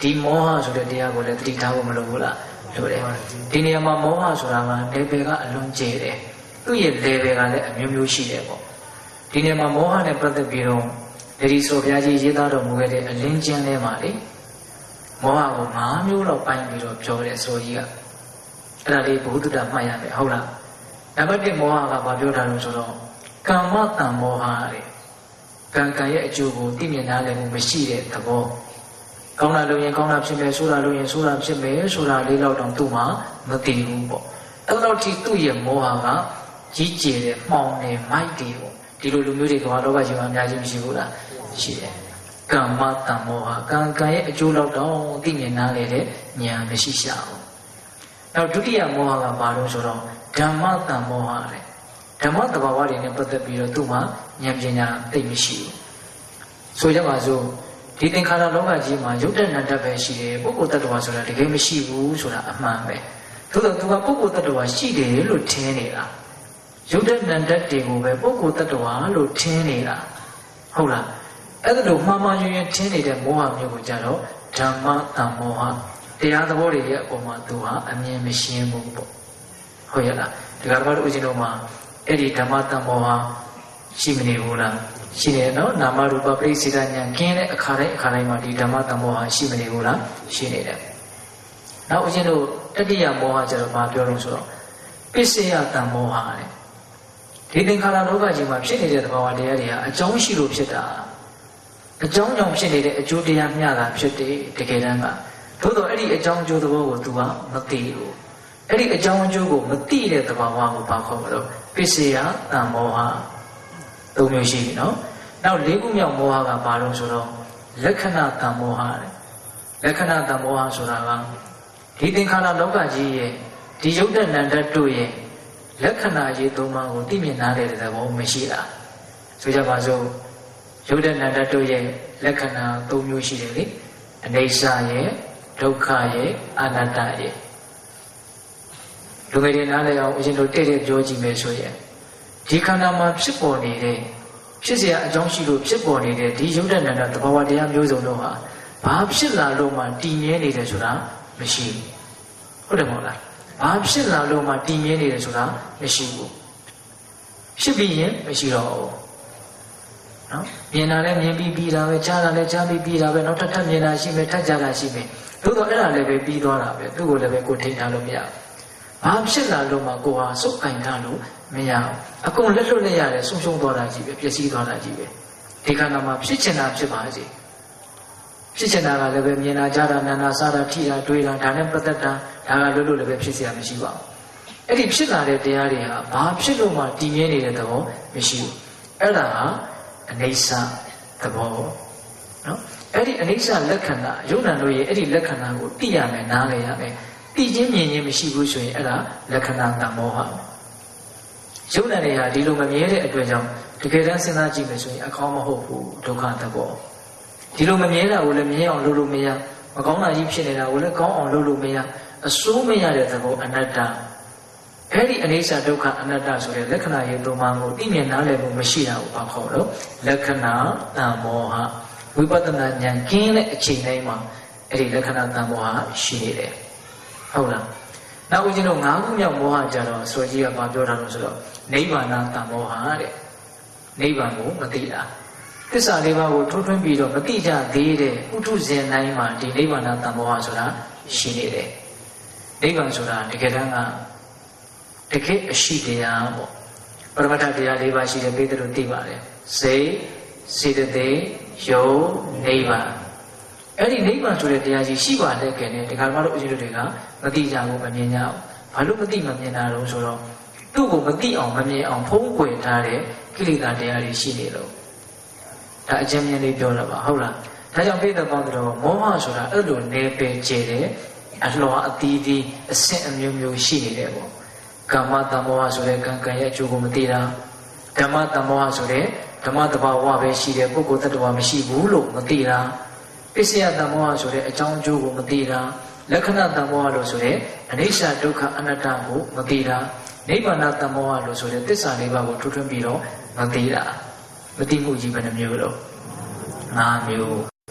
ဒီမောဟဆိုတဲ့တရားကိုလည်းသတိထားဖို့မလိုဘူးလားလိုတယ်ဒီနေရာမှာမောဟဆိုတာက level ကအလွန်ကျယ်တယ်သူ့ရဲ့ level ကလည်းအမျိုးမျိုးရှိတယ်ပေါ့ဒီနေရာမှာမောဟနဲ့ပတ်သက်ပြီးတော့ဒီဆိုဘုရားကြီးရေးသားတော်မူခဲ့တဲ့အလင်းကျမ်းထဲမှာလေမောဟကို၅မျိုးလောက်ပိုင်းပြီးတော့ပြောတယ်ဆိုကြီးကအဲ့ဒါလေးဘုဒ္ဓတာမှတ်ရမယ်ဟုတ်လားနံပါတ်တစ်မောဟကဘာပြောတာလို့ဆိုတော့ကာမတံမောဟတဲ့ကံကံရဲ့အကျိုးကိုသိမြင်နားလည်မှုမရှိတဲ့သဘောကောင်းတာလုပ်ရင်ကောင်းတာဖြစ်မယ်ဆိုးတာလုပ်ရင်ဆိုးတာဖြစ်မယ်ဆိုတာလေးတော့တောင်သူ့မှာမသိဘူးပေါ့အဲ့တော့ဒီသူ့ရဲ့မောဟကကြီးကျယ်တဲ့မှောင်နေမိုက်တယ်ပေါ့ဒီလိုလူမျိုးတွေကဘာလောကကြီးမှာအများကြီးမရှိဘူးလားရှိတယ်ကမ္မတံမောဟကံကံရဲ့အကျိုးတော့တောင်သိမြင်နားလည်တဲ့ဉာဏ်မရှိရှာဘူးနောက်ဒုတိယမောဟကဘာလို့ဆိုတော့ဓမ္မတံမောဟတဲ့ဓမ္မတဘာဝတွေနဲ့ပတ်သက်ပြီးတော့သူ့မှာဉာဏ်ပညာသိမရှိဘူးဆိုကြပါစို့ဒီသင်္ခါရလောကကြီးမှာရုပ်တဏ္ဍတ်ပဲရှိတယ်ပုဂ္ဂိုလ်တ attva ဆိုတာတကယ်မရှိဘူးဆိုတာအမှန်ပဲသို့တော့သူကပုဂ္ဂိုလ်တ attva ရှိတယ်လို့ထင်နေတာရုပ်တဏ္ဍတ်တွေကိုပဲပုဂ္ဂိုလ်တ attva လို့ထင်နေတာဟုတ်လားအဲ့ဒါလို့မှားမှားယွင်းယွင်းထင်နေတဲ့မောဟမျိုးကိုကြတော့ဓမ္မတံမောဟတရားသဘောတွေရဲ့အပေါ်မှာသူဟာအမြင်မရှင်းဘူးပေါ့ဟုတ်ရဲ့လားဒီကဘာလို့ဦးဇင်းတို့မှာအဲ့ဒီဓမ္မတံမောဟရှိမနေဘူးလားရှိတယ်နော်နာမရူပပရိစ္ဆေဒဉာဏ်ကင်းတဲ့အခါတိုင်းအခါတိုင်းမှာဒီဓမ္မတံမောဟရှိမနေဘူးလားရှိနေတယ်နောက်ဦးဇင်းတို့တတိယမောဟကျတော့ဘာပြောလို့ဆိုတော့ပစ္စယတံမောဟတဲ့ဒီသင်္ခါရလောကကြီးမှာဖြစ်နေတဲ့သဘာဝတရားတွေဟာအကြောင်းရှိလို့ဖြစ်တာအကြောင်းကြောင့်ဖြစ်နေတဲ့အကျိုးတရားမျှတာဖြစ်တယ်တကယ်တမ်းကသို့တော့အဲ့ဒီအကြောင်းအကျိုးသဘောကိုသူကမသိဘူးအဲ့ဒီအကြောင်းအကျိုးကိုမသိတဲ့သဘာဝကိုဘာခေါ်မလို့ပစ္စယတံမောဟသုံးမျိုးရှိပြီနော်နောက်လေးခုမြောက်မောဟကဘာလို့ဆိုတော့လက္ခဏာတံမောဟတဲ့လက္ခဏာတံမောဟဆိုတာကဒီသင်္ခါရလောကကြီးရဲ့ဒီယုတ်တဏ္ဍတ်တို့ရဲ့လက္ခဏာရေးသုံးပါးကိုသိမြင်နားလည်တဲ့သဘောမရှိတာဆိုကြပါစို့ယုတ်တဏ္ဍတ်တို့ရဲ့လက္ခဏာသုံးမျိုးရှိတယ်လေအနိစ္စရဲ့ဒုက္ခရဲ့အနတ္တရဲ့လူငယ်တွေနားလည်အောင်အရင်တို့တိတ်တိတ်ပြောကြည့်မယ်ဆိုရင်ဒီခန္ဓာမှာဖြစ်ပေါ်နေတဲ့ဖြစ်เสียအကြောင်းရှိလို့ဖြစ်ပေါ်နေတဲ့ဒီယုတ်တဏ္ဍတ်သဘာဝတရားမျိုးစုံတို့ဟာဘာဖြစ်လာလို့မှတည်မြဲနေတယ်ဆိုတာမရှိဘူးဟုတ်တယ်မဟုတ်လားဘာဖြစ်လာလို့မှတည်မြဲနေတယ်ဆိုတာမရှိဘူးဖြစ်ပြီးရင်မရှိတော့ဘူးနော်မြင်တာလည်းမြင်ပြီးပြီးတာပဲကြားတာလည်းကြားပြီးပြီးတာပဲနောက်ထပ်ထပ်မြင်တာရှိမယ်ထပ်ကြားတာရှိမယ်သို့တော့အဲ့ဒါလည်းပဲပြီးသွားတာပဲသူ့ကိုလည်းပဲကိုထိန်းထားလို့မရဘူးဘာဖြစ်လာလို့မှကိုဟာစုပ်ကင်ထားလို့မရဘူးအကုန်လက်လွတ်လိုက်ရတယ်ဆုံးရှုံးသွားတာကြီးပဲပျက်စီးသွားတာကြီးပဲဒီခန္ဓာမှာဖြစ်ချင်တာဖြစ်ပါစေဖြစ်ချင်တာကလည်းပဲမြင်တာကြားတာနားတာစားတာထိတာတွေးတာဒါနဲ့ပတ်သက်တာဒါကလွတ်လွတ်လည်းပဲဖြစ်เสียမရှိပါဘူးအဲ့ဒီဖြစ်လာတဲ့တရားတွေဟာဘာဖြစ်လို့မှတည်မြဲနေတဲ့သဘောမရှိဘူးအဲ့ဒါဟာအနိစ္စသဘောနော်အဲ့ဒီအနိစ္စလက္ခဏာယုံနာတို့ရဲ့အဲ့ဒီလက္ခဏာကိုသိရမယ်နားလည်ရမယ်သိချင်းမြင်ချင်းမရှိဘူးဆိုရင်အဲ့ဒါလက္ခဏာတမောဟယုံနာတွေဟာဒီလိုမမြဲတဲ့အတွက်ကြောင့်တကယ်တမ်းစဉ်းစားကြည့်မယ်ဆိုရင်အကောင်းမဟုတ်ဘူးဒုက္ခသဘောဒီလိုမမြဲတာကိုလည်းမြဲအောင်လုပ်လို့မရမကောင်းတာကြီးဖြစ်နေတာကိုလည်းကောင်းအောင်လုပ်လို့မရအစိုးမရတဲ့သဘောအနတ္တအဲ့ဒီအနိစ္စဒုက္ခအနတ္တဆိုတဲ့လက္ခဏာရဲ့သုံးပါးကိုသိမြင်နားလည်မှုမရှိတာကိုဘာခေါ်လို့လက္ခဏာတမောဟဝိပဿနာဉာဏ်ကင်းတဲ့အချိန်တိုင်းမှာအဲ့ဒီလက္ခဏာတမောဟရှိနေတယ်ဟုတ်လားနောက်ဦးဇင်းတို့ငါးခုမြောက်မောဟကြတော့ဆိုကြီးကဘာပြောတာလို့ဆိုတော့နိဗ္ဗာန်တမောဟတဲ့နိဗ္ဗာန်ကိုမသိတာသစ္စာလေးပါးကိုထွန်းထွန်းပြီးတော့မသိကြသေးတဲ့ဥထုဇဉ်တိုင်းမှာဒီနိဗ္ဗာန်တမောဟဆိုတာရှိနေတယ်နိဗ္ဗာန်ဆိုတာတကယ်တမ်းကတကယ်အရှိတရားပေါ့ပရမတ္ထတရား၄ပါးရှိတယ်ပြီးတယ်လို့သိပါတယ်စေစေတသိက်ယုတ်နိဗ္ဗာန်အဲ့ဒီနိဗ္ဗာန်ဆိုတဲ့တရားကြီးရှိပါလေခင်ဗျဒီကမှာတော့အရှင်တို့တွေကမသိကြဘူးမမြင်ကြဘူးဘာလို့မသိမမြင်တာလို့ဆိုတော့သူ့ကိုမသိအောင်မမြင်အောင်ဖုံးကွယ်ထားတဲ့ကိလေသာတရားတွေရှိနေလို့ဒါအကျဉ်းမြင်လေးပြောတာပါဟုတ်လားဒါကြောင့်ပြည့်တဲ့ပေါင်းတော်မောဟဆိုတာအဲ့လိုနေပယ်ကျဲတယ်အလှော်အသီးသီးအဆင့်အမျိုးမျိုးရှိနေတယ်ပေါ့ကာမတမောဟဆိုတဲ့ကံကံရဲ့အကျိုးကိုမသိတာဓမ္မတမောဟဆိုတဲ့ဓမ္မတဘာဝပဲရှိတယ်ပုဂ္ဂိုလ်တ attva မရှိဘူးလို့မသိတာပစ္စယတမောဟဆိုတဲ့အကြောင်းအကျိုးကိုမသိတာလက္ခဏာတမောဟလို့ဆိုတဲ့အနိစ္စဒုက္ခအနတ္တကိုမသိတာနိဗ္ဗာန်တမောဟလို့ဆိုတဲ့သစ္စာလေးပါးကိုထွန်းထွန်းပြီးတော့မသိတာမသိမှုကြီးဘယ်နှမျိုးလို့၅မျိုး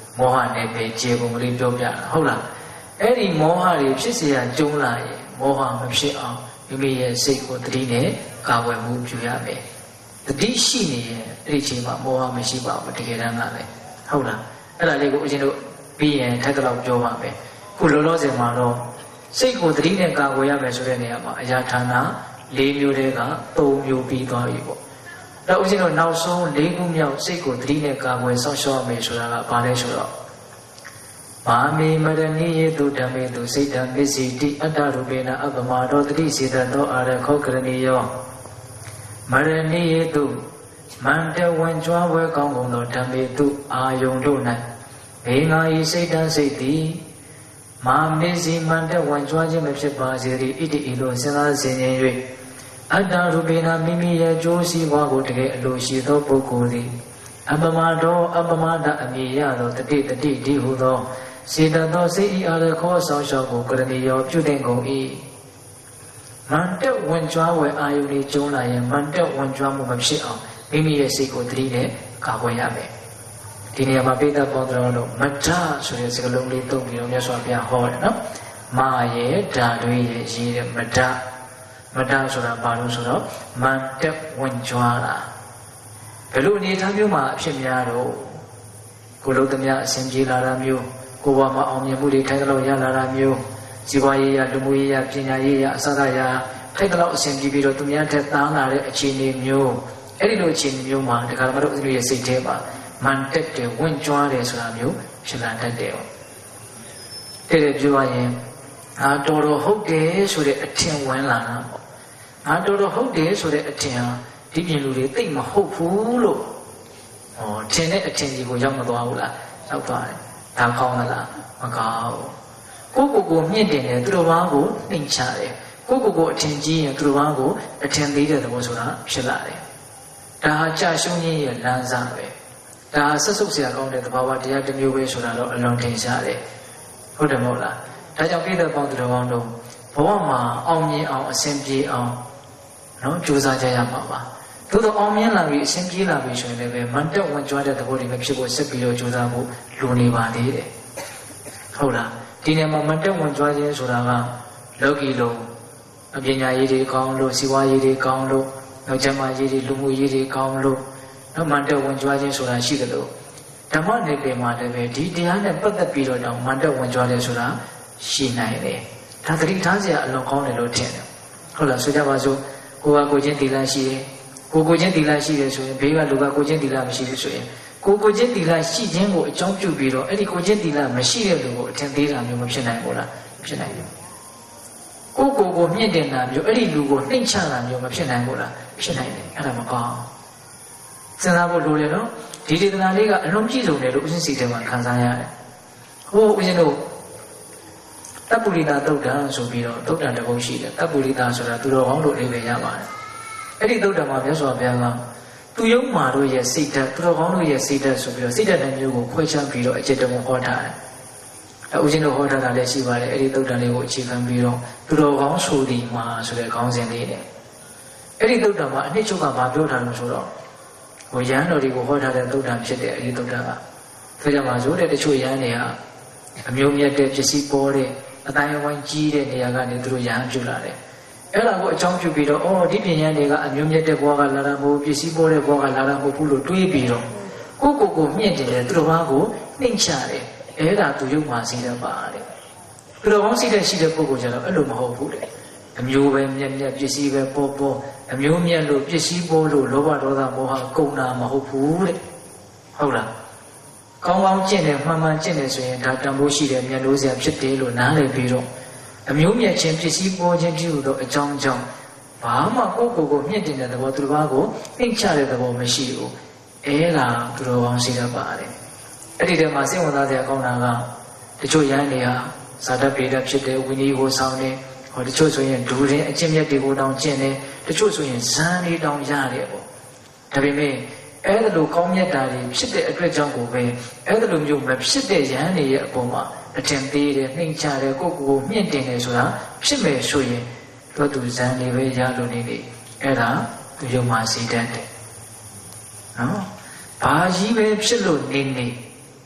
မောဟနဲ့ပဲခြေပုံကလေးပြောပြတာဟုတ်လားအဲ့ဒီမောဟတွေဖြစ်เสียကျုံလာရင်မောဟမဖြစ်အောင်မိမိရဲ့စိတ်ကိုတတိနဲ့ကာဝယ်မှုပြုရမယ်တတိရှိနေရင်အဲ့ဒီချိန်မှာမောဟမရှိပါဘူးတကယ်တမ်းကလည်းဟုတ်လားအဲ့ဒါလေးကိုဦးဇင်းတို့ပြီးရင်ထပ်တော့ပြောပါမယ်ခုလောလောဆယ်မှာတော့စိတ်ကိုတတိနဲ့ကာဝယ်ရမယ်ဆိုတဲ့နေရာမှာအရာဌာန၄မျိုးတည်းက၃မျိုးပြီးသွားပြီပေါ့အဲ့ဦးဇင်းတို့နောက်ဆုံး၄ခုမြောက်စိတ်ကိုတတိနဲ့ကာဝယ်ဆောက်ရှောက်ရမယ်ဆိုတာကဘာလဲဆိုတော့မာမေမရဏိယေတုဓမ္မေတုစိတ်တံပစ္စည်းတိအတ္တရူပေနအပမတောတတိစေတသောအာရခောကရဏီယောမရဏိယေတုမန္တဝံကြွားဝဲကောင်းကုန်သောဓမ္မေတုအာယုံတို့၌ဘေငါဤစိတ်တံစိတ်သည်မာမေစီမန္တဝံကြွားခြင်းမဖြစ်ပါစေ၏ဣတိဤသို့စဉ်းစားဆင်ခြင်၍အတ္တရူပေနမိမိရဲ့ကြိုးစည်းဝါကိုတကယ်အလိုရှိသောပုဂ္ဂိုလ်သည်အပမတောအပမဒအမည်ရသောတတိတတိဒီဟုသောစေတသောစိတ်ဤအာရခောဆောင်ရှောက်ကိုကရဏီယောပြုတဲ့ကုန်၏မန္တဝင်ကြွားဝယ်အာယုန်လေးကျုံးလာရင်မန္တဝင်ကြွားမှုမဖြစ်အောင်မိမိရဲ့စိတ်ကိုတတိနဲ့ကာကွယ်ရမယ်ဒီနေရာမှာပိဋကပေါင်းတော်လို့မတ္ထဆိုတဲ့စကားလုံးလေးသုံးပြီးတော့မြတ်စွာဘုရားဟောတယ်နော်မာရဲ့ဓာတွေရဲ့ရေးတဲ့မတ္ထမတ္ထဆိုတာဘာလို့ဆိုတော့မန္တဝင်ကြွားတာဘယ်လိုအနေထားမျိုးမှာအဖြစ်များတော့ကိုလုံးသမျှအစဉ်ပြေလာတာမျိုးကိုဘဝမှာအောင်မြင်မှုတွေထိုက်တော့ရလာတာမျိုးဇီဝရေးရလူမှုရေးရပညာရေးရအစကားရထိုက်တော့အစဉ်ပြေပြီးတော့သူများထက်သားလာတဲ့အခြေအနေမျိုးအဲ့ဒီလိုအခြေအနေမျိုးမှာဒါကမှတော့ဦးဇင်းရဲ့စိတ်ထဲမှာမန်တက်တယ်ဝင်ကြွားတယ်ဆိုတာမျိုးဖြစ်လာတတ်တယ်။တဲ့တဲ့ပြောရရင်အာတော်တော်ဟုတ်တယ်ဆိုတဲ့အထင်ဝင်လာတာပေါ့။အာတော်တော်ဟုတ်တယ်ဆိုတဲ့အထင်ဟာဒီပြင်လူတွေသိမဟုတ်ဘူးလို့ဟောထင်တဲ့အထင်ကြီးကိုရောက်မသွားဘူးလားရောက်သွားတယ်ဒါကောင်းလားမကောင်းဘူးကိုကိုကိုမြင့်တင်တယ်သူတော်ဘာကိုနှိမ်ချတယ်ကိုကိုကိုအထင်ကြီးရင်သူတော်ဘာကိုအထင်သေးတဲ့သဘောဆိုတာဖြစ်လာတယ်ဒါဟာကြာရှုံးခြင်းရဲ့လမ်းစာပဲဒါဟာဆက်စုပ်เสียကောင်းတဲ့သဘာဝတရားတစ်မျိုးပဲဆိုတာတော့အလွန်ထင်ရှားတယ်ဟုတ်တယ်မဟုတ်လားဒါကြောင့်ပြည်သက်ပေါင်းသူတော်ကောင်းတို့ဘဝမှာအောင်မြင်အောင်အစဉ်ပြေအောင်နော်ကြိုးစားကြရမှာပါသို့တော့အောင်မြင်လာပြီးအစဉ်ပြေလာပြီးဆိုရင်လည်းမန်တက်ဝင်ကြွားတဲ့သဘောတွေမဖြစ်ဖို့ဆက်ပြီးတော့ကြိုးစားဖို့လိုနေပါသေးတယ်ဟုတ်လားဒီနေ့မှာမန်တက်ဝင်ကြွားခြင်းဆိုတာကလောကီလုံးအပညာရေးတွေကောင်းလို့စီးပွားရေးတွေကောင်းလို့နောက်ကျမ်းမာရေးတွေလူမှုရေးတွေကောင်းလို့နောက်မန်တက်ဝင်ကြွားခြင်းဆိုတာရှိတယ်လို့ဓမ္မနယ်ပယ်မှာလည်းပဲဒီတရားနဲ့ပတ်သက်ပြီးတော့တောင်မန်တက်ဝင်ကြွားတယ်ဆိုတာရှိနိုင်တယ်ဒါသတိထားစရာအလွန်ကောင်းတယ်လို့ထင်တယ်ဟုတ်လားဆိုကြပါစို့ကိုယ်ကကိုချင်းတီလာရှိတယ်ကိုကိုချင်းတီလာရှိတယ်ဆိုရင်ဘေးကလူကကိုချင်းတီလာမရှိဘူးဆိုရင်ကိုကိုချင်းတီလာရှိခြင်းကိုအကြောင်းပြုပြီးတော့အဲ့ဒီကိုချင်းတီလာမရှိတဲ့လူကိုအထင်သေးတာမျိုးမဖြစ်နိုင်ဘူးလားဖြစ်နိုင်တယ်ကိုကိုကိုမြင့်တင်တာမျိုးအဲ့ဒီလူကိုနှိမ့်ချတာမျိုးမဖြစ်နိုင်ဘူးလားဖြစ်နိုင်တယ်အဲ့ဒါမကောင်းစဉ်းစားဖို့လိုတယ်နော်ဒီဒေသနာလေးကအလုံးပြည့်စုံတယ်လို့ဦးဇင်းစီထဲမှာခံစားရတယ်ဟိုဦးဇင်းတို့တပ်ပုရိသသုတ်တံဆိုပြီးတော့သုတ်တံတစ်ပုဒ်ရှိတယ်တပ်ပုရိသဆိုတာသူတော်ကောင်းတို့အိမ်ပဲရပါတယ်အဲ့ဒီသုတ်တံမှာမြတ်စွာဘုရားကသူယုံမာတို့ရဲ့စိတ်ဓာတ်သူတော်ကောင်းတို့ရဲ့စိတ်ဓာတ်ဆိုပြီးတော့စိတ်ဓာတ်တစ်မျိုးကိုခွဲခြားပြီးတော့အကျင့်တော်ဟောထားတယ်အဲဦးဇင်းတို့ဟောထားတာလည်းရှိပါတယ်အဲ့ဒီသုတ်တံလေးကိုအခြေခံပြီးတော့သူတော်ကောင်းဆိုဒီမှာဆိုတဲ့ခေါင်းစဉ်လေးနဲ့အဲ့ဒီသုတ်တံမှာအနှစ်ချုပ်ကဘာပြောထားလို့ဆိုတော့ဟိုရဟန်းတော်တွေကိုဟောထားတဲ့သုတ်တံဖြစ်တဲ့အဲ့ဒီသုတ်တံကဆိုကြမှာဆိုတဲ့တချို့ရဟန်းတွေကအမျိုးမြတ်တဲ့ပစ္စည်းပေါ်တဲ့အတိုင်းအဝိုင်းကြီးတဲ့နေရာကနေသူတို့ရဟန်းပြုလာတယ်အဲ့ဒါကိုအကြောင်းပြုပြီးတော့အော်ဒီပညာတွေကအမျိုးမြတ်တဲ့ဘဝကလာတာမဟုတ်ပစ္စည်းပေါ်တဲ့ဘဝကလာတာမဟုတ်ဘူးလို့တွေးပြီးတော့ကိုကိုကိုမြင့်တယ်တယ်သူတော်ဘာကိုနှိမ့်ချတယ်အဲ့ဒါသူရုပ်မှာစီးတယ်ပါတဲ့သူတော်ကောင်းစီးတဲ့ရှိတဲ့ပုဂ္ဂိုလ်ကျတော့အဲ့လိုမဟုတ်ဘူးတဲ့အမျိုးပဲမြတ်မြတ်ပစ္စည်းပဲပေါ်ပေါ်အမျိုးမြတ်လို့ပစ္စည်းပေါ်လို့လောဘဒေါသမောဟကုန်တာမဟုတ်ဘူးတဲ့ဟုတ်လားကောင်းကောင်းကျင့်တယ်မှန်မှန်ကျင့်တယ်ဆိုရင်ဒါတန်ဖိုးရှိတယ်မြတ်လို့စရာဖြစ်တယ်လို့နားလည်ပြီးတော့အမျိုးမြတ်ချင်းပစ္စည်းပေါ်ခြင်းပြုလို့အကြောင်းကြောင့်ဘာမှကိုယ့်ကိုယ်ကိုမြင့်တင်တဲ့သဘောသူတစ်ပါးကိုနှိမ့်ချတဲ့သဘောမရှိဘူးအဲဒါသူတော်ကောင်းစီတတ်ပါတယ်အဲ့ဒီတည်းမှာစိတ်ဝင်စားစရာကောင်းတာကတချို့ရဟန်းတွေဟာဇာတပေတဖြစ်တဲ့ဝိနည်းကိုဆောင်တယ်ဟောတချို့ဆိုရင်ဒူရင်အကျင့်မြတ်တွေကိုတောင်ကျင့်တယ်တချို့ဆိုရင်ဇန်လေးတောင်ရတယ်ပေါ့ဒါပေမဲ့အဲ့ဒါလိုကောင်းမြတ်တာတွေဖြစ်တဲ့အတွက်ကြောင့်ကိုပဲအဲ့ဒါလိုမျိုးမဖြစ်တဲ့ရဟန်းတွေရဲ့အပေါ်မှာအထင်သေးတယ်နှိမ့်ချတယ်ကိုယ့်ကိုယ်ကိုမြင့်တင်တယ်ဆိုတာဖြစ်မယ်ဆိုရင်တို့သူဇန်တွေပဲရလို့နေနေအဲ့ဒါသူယုံမှစီတတ်တယ်နော်ဘာကြီးပဲဖြစ်လို့နေနေ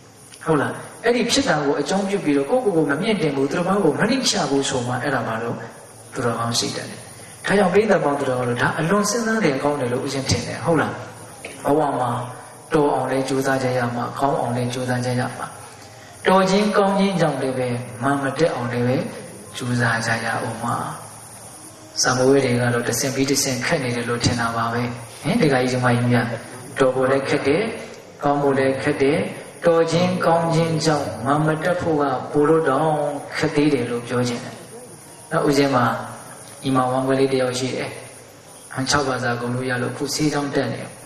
ဟုတ်လားအဲ့ဒီဖြစ်တာကိုအကြောင်းပြုပြီးတော့ကိုယ့်ကိုယ်ကိုမမြင့်တင်ဘူးသူတော်ဘာကိုမနှိမ့်ချဘူးဆိုမှအဲ့ဒါမှတော့သူတော်ကောင်းစိတ်တယ်ဒါကြောင့်ပိဋကပေါင်းသူတော်ကောင်းလို့ဒါအလွန်စဉ်းစားတယ်ကောင်းတယ်လို့ဦးဇင်းထင်တယ်ဟုတ်လားဘဝမှာတော်အောင်လဲကြိုးစားကြရမှာကောင်းအောင်လဲကြိုးစားကြရမှာတော်ချင်းကောင်းချင်းကြောင့်လည်းပဲမမတက်အောင်လည်းပဲကြိုးစားကြရအောင်မှာစာမဝေးတွေကတော့တဆင့်ပြီးတဆင့်ခက်နေတယ်လို့ထင်တာပါပဲဟင်ဒီကကြီးကျမကြီးများတော်ဖို့လည်းခက်တယ်ကောင်းဖို့လည်းခက်တယ်တော်ချင်းကောင်းချင်းကြောင့်မမတက်ဖို့ကပိုလို့တော့ခက်သေးတယ်လို့ပြောချင်တယ်နောက်ဦးဇင်းမှာအီမာဝန်ကလေးတယောက်ရှိတယ်အန်၆ပါးစာကုန်လို့ရလို့ခုစေးချောင်းတက်နေတယ်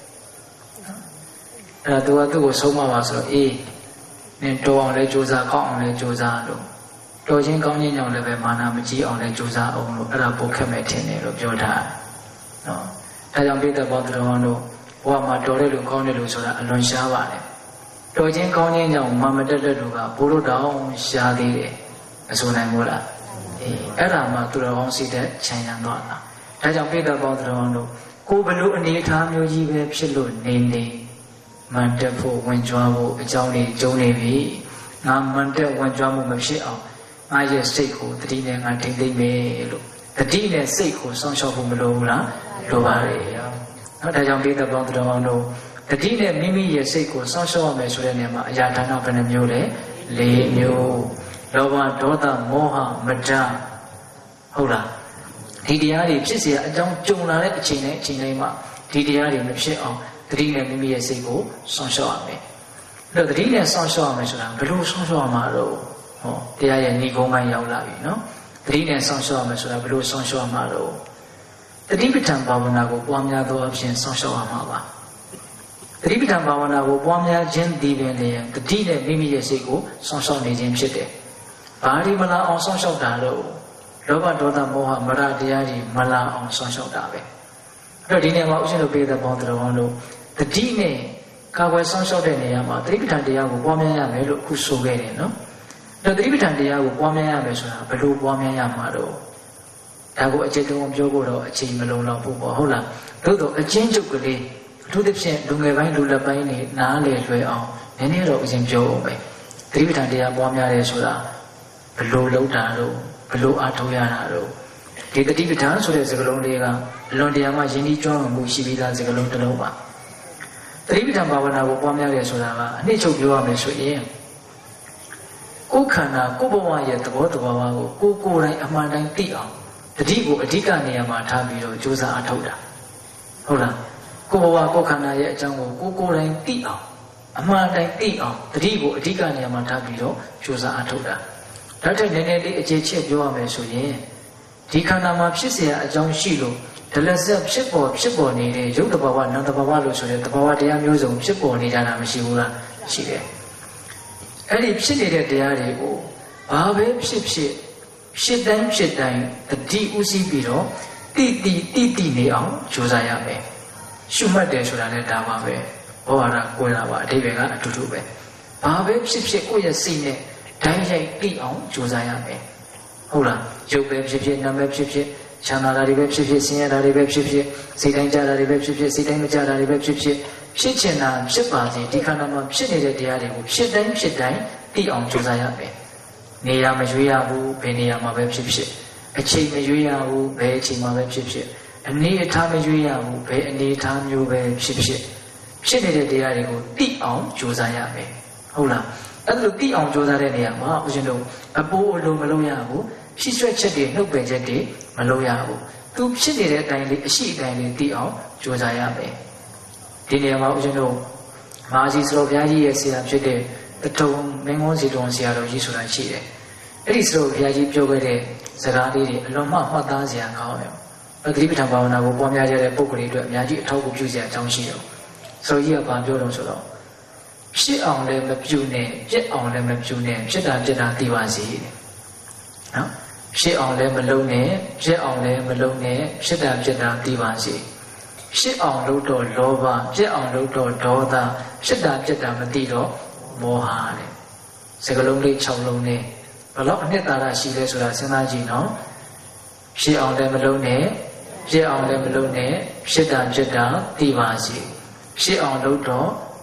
အဲ့ဒါသူကသူ့ကိုဆုံးမပါဆိုတော့အေးနင်တော်အောင်လဲကြိုးစားကောင်းအောင်လဲကြိုးစားလို့တော်ချင်းကောင်းချင်းကြောင့်လည်းပဲမာနမကြီးအောင်လဲကြိုးစားအောင်လို့အဲ့ဒါပိုခက်မဲ့ထင်တယ်လို့ပြောထားတယ်နော်ဒါကြောင့်ပိဋကဘောဓတော်တို့ဘဝမှာတော်တဲ့လူကောင်းတဲ့လူဆိုတာအလွန်ရှားပါတယ်တော်ချင်းကောင်းချင်းကြောင့်မာမတက်တဲ့လူကဘိုးတို့တောင်ရှားသေးတယ်မဆိုနိုင်ဘူးလားအေးအဲ့ဒါမှသူတော်ကောင်းစိတ်တဲ့ခြံရံတော့တာဒါကြောင့်ပိဋကဘောဓတော်တို့ကိုဘလို့အနေထားမျိုးကြီးပဲဖြစ်လို့နေနေမန်တက်ဖို့ဝင်ကြွားဖို့အကြောင်းလေးကျုံနေပြီငါမန်တက်ဝင်ကြွားမှုမဖြစ်အောင်ငါရဲ့စိတ်ကိုတတိနဲ့ငါထိမ့်သိမ့်မယ်လို့တတိနဲ့စိတ်ကိုစောင့်ရှောက်ဖို့မလိုဘူးလားလိုပါရဲ့နော်ဒါကြောင့်ပိဋကပေါင်းတော်အောင်တို့တတိနဲ့မိမိရဲ့စိတ်ကိုစောင့်ရှောက်ရမယ်ဆိုတဲ့နေရာမှာအရာဌာနဘယ်နှမျိုးလဲ၄မျိုးလောဘဒေါသမောဟမတ္တဟုတ်လားဒီတရားတွေဖြစ်เสียအကြောင်းကြုံလာတဲ့အချိန်နဲ့အချိန်တိုင်းမှာဒီတရားတွေမဖြစ်အောင်တတိနဲ့မိမိရဲ့စိတ်ကိုစောင့်ရှောက်ရမယ်။အဲ့တော့တတိနဲ့စောင့်ရှောက်ရမယ်ဆိုတာဘယ်လိုစောင့်ရှောက်ရမှာတော့ဟောတရားရဲ့ဏိကုံးပိုင်းရောက်လာပြီနော်။တတိနဲ့စောင့်ရှောက်ရမယ်ဆိုတာဘယ်လိုစောင့်ရှောက်ရမှာတော့တတိပဋ္ဌာန်ဘာဝနာကိုပွားများသောအဖြစ်စောင့်ရှောက်ရမှာပါ။တတိပဋ္ဌာန်ဘာဝနာကိုပွားများခြင်းဒီပင်လေတတိနဲ့မိမိရဲ့စိတ်ကိုစောင့်ရှောက်နေခြင်းဖြစ်တယ်။ဘာဒီမလာအောင်စောင့်ရှောက်တာတော့လောဘဒေါသမောဟမရတရားကြီးမလာအောင်စောင့်ရှောက်တာပဲ။အဲ့တော့ဒီနေရာမှာဥရှင်တို့ပြေတဲ့ပေါင်းတော်လို့တတိနဲ့ကာဝယ်ဆောင်ရှောက်တဲ့နေရာမှာသတိပဋ္ဌာန်တရားကိုပွားများရမယ်လို့အခုဆိုခဲ့တယ်နော်။ဒါသတိပဋ္ဌာန်တရားကိုပွားများရမယ်ဆိုတာဘယ်လိုပွားများရမှာတော့ဒါကိုအကျဉ်းတုံးပြောဖို့တော့အချိန်မလုံလောက်ဘူးပေါ့ဟုတ်လား။သို့တော့အကျဉ်းချုပ်ကလေးအထူးသဖြင့်လူငယ်ပိုင်းလူလက်ပိုင်းနေနားလေလွယ်အောင်နည်းနည်းတော့အရင်ပြောအောင်ပဲ။သတိပဋ္ဌာန်တရားပွားများရဲဆိုတာဘယ်လိုလုပ်တာတော့ဘယ်လိုအားထုတ်ရတာတော့ဒီသတိပဋ္ဌာန်ဆိုတဲ့စကားလုံးလေးကအလွန်တရာမှယဉ်ကျေးကျွမ်းမှုရှိပြီးသားစကားလုံးတစ်လုံးပါသတိပဋ္ဌာန်ဘာဝနာကိုပွားများရဲဆိုတာကအနှစ်ချုပ်ပြောရမယ်ဆိုရင်ကိုယ်ခန္ဓာကိုယ်ဘဝရဲ့သဘောတဘာဝကိုကိုယ်ကိုယ်တိုင်အမှန်တိုင်းသိအောင်တတိကိုအဓိကနေရာမှာထားပြီးတော့ကြိုးစားအထောက်တာဟုတ်လားကိုယ်ဘဝကိုယ်ခန္ဓာရဲ့အကြောင်းကိုကိုယ်ကိုယ်တိုင်သိအောင်အမှန်တိုင်းသိအောင်တတိကိုအဓိကနေရာမှာထားပြီးတော့ကြိုးစားအထောက်တာဒါထက်နည်းနည်းလေးအခြေချက်ပြောရမယ်ဆိုရင်ဒီခန္ဓာမှာဖြစ်เสียအကြောင်းရှိလို့ဒလဆက်ဖြစ်ပေါ်ဖြစ်ပေါ်နေတဲ့ရုပ်တဘာဝနာမ်တဘာဝလို့ဆိုတဲ့တဘာဝတရားမျိုးစုံဖြစ်ပေါ်နေကြတာမရှိဘူးလားရှိတယ်အဲ့ဒီဖြစ်နေတဲ့တရားတွေကိုဘာပဲဖြစ်ဖြစ်ဖြစ်တိုင်းဖြစ်တိုင်းတတိဥသိပြီးတော့တိတိတိတိနေအောင်ကြိုးစားရမယ်ရှုမှတ်တယ်ဆိုတာလည်းဒါပါပဲဘောဟာရကိုယ်လာပါအတိပ္ပယ်ကအတူတူပဲဘာပဲဖြစ်ဖြစ်ကိုယ့်ရဲ့စိတ်နဲ့ဓာတ်ရိုက်တိအောင်ကြိုးစားရမယ်ဟုတ်လားရုပ်ပဲဖြစ်ဖြစ်နာမ်ပဲဖြစ်ဖြစ်ချမ်းသာတာတွေပဲဖြစ်ဖြစ်ဆင်းရဲတာတွေပဲဖြစ်ဖြစ်စိတ်တိုင်းကြတာတွေပဲဖြစ်ဖြစ်စိတ်တိုင်းမကြတာတွေပဲဖြစ်ဖြစ်ဖြစ်ချင်တာဖြစ်ပါစေဒီခန္ဓာမှာဖြစ်နေတဲ့တရားတွေကိုဖြစ်တိုင်းဖြစ်တိုင်းသိအောင်ကြိုးစားရမယ်နေရာမရွေးရဘူးဘယ်နေရာမှာပဲဖြစ်ဖြစ်အချိန်မရွေးရဘူးဘယ်အချိန်မှာပဲဖြစ်ဖြစ်အနေအထားမရွေးရဘူးဘယ်အနေအထားမျိုးပဲဖြစ်ဖြစ်ဖြစ်နေတဲ့တရားတွေကိုသိအောင်ကြိုးစားရမယ်ဟုတ်လားအဲ့လိုသိအောင်ကြိုးစားတဲ့နေရာမှာဦးဇင်းတို့အပိုးအလုံးမလုံးရဘူးရှိဆွဲချက်တွေနှုတ်ပယ်ချက်တွေမလုံးရဘူးသူဖြစ်နေတဲ့အတိုင်းလေးအရှိအတိုင်းလေးသိအောင်ကြိုးစားရမယ်ဒီနေရာမှာဦးဇင်းတို့မဟာကြီးစတော်ဘုရားကြီးရဲ့ဆရာဖြစ်တဲ့တထုံမင်းကုန်းစီတော်ဆရာတော်ကြီးဆိုတာရှိတယ်အဲ့ဒီစတော်ဘုရားကြီးပြောခဲ့တဲ့စကားလေးတွေအလွန်မှမှတ်သားစရာကောင်းတယ်ပဂတိပဋ္ဌာန်ဘာဝနာကိုပွားများကြတဲ့ပုဂ္ဂိုလ်တွေအတွက်အများကြီးအထောက်အကူပြုစရာအကြောင်းရှိတယ်ဆိုကြီးကဘာပြောတော့ဆိုတော့ဖြစ်အောင်လည်းမပြုနဲ့ပြက်အောင်လည်းမပြုနဲ့ဖြစ်တာပြက်တာသိပါစေနော်ဖြစ်အောင်လည်းမလုပ်နဲ့ပြက်အောင်လည်းမလုပ်နဲ့ဖြစ်တာပြက်တာသိပါစေဖြစ်အောင်လုပ်တော့လောဘပြက်အောင်လုပ်တော့ဒေါသဖြစ်တာပြက်တာမသိတော့မောဟတဲ့စကလုံးလေး၆လုံးနဲ့ဘယ်တော့အနှစ်သာရရှိလဲဆိုတာစဉ်းစားကြည့်နော်ဖြစ်အောင်လည်းမလုပ်နဲ့ပြက်အောင်လည်းမလုပ်နဲ့ဖြစ်တာပြက်တာသိပါစေဖြစ်အောင်လုပ်တော့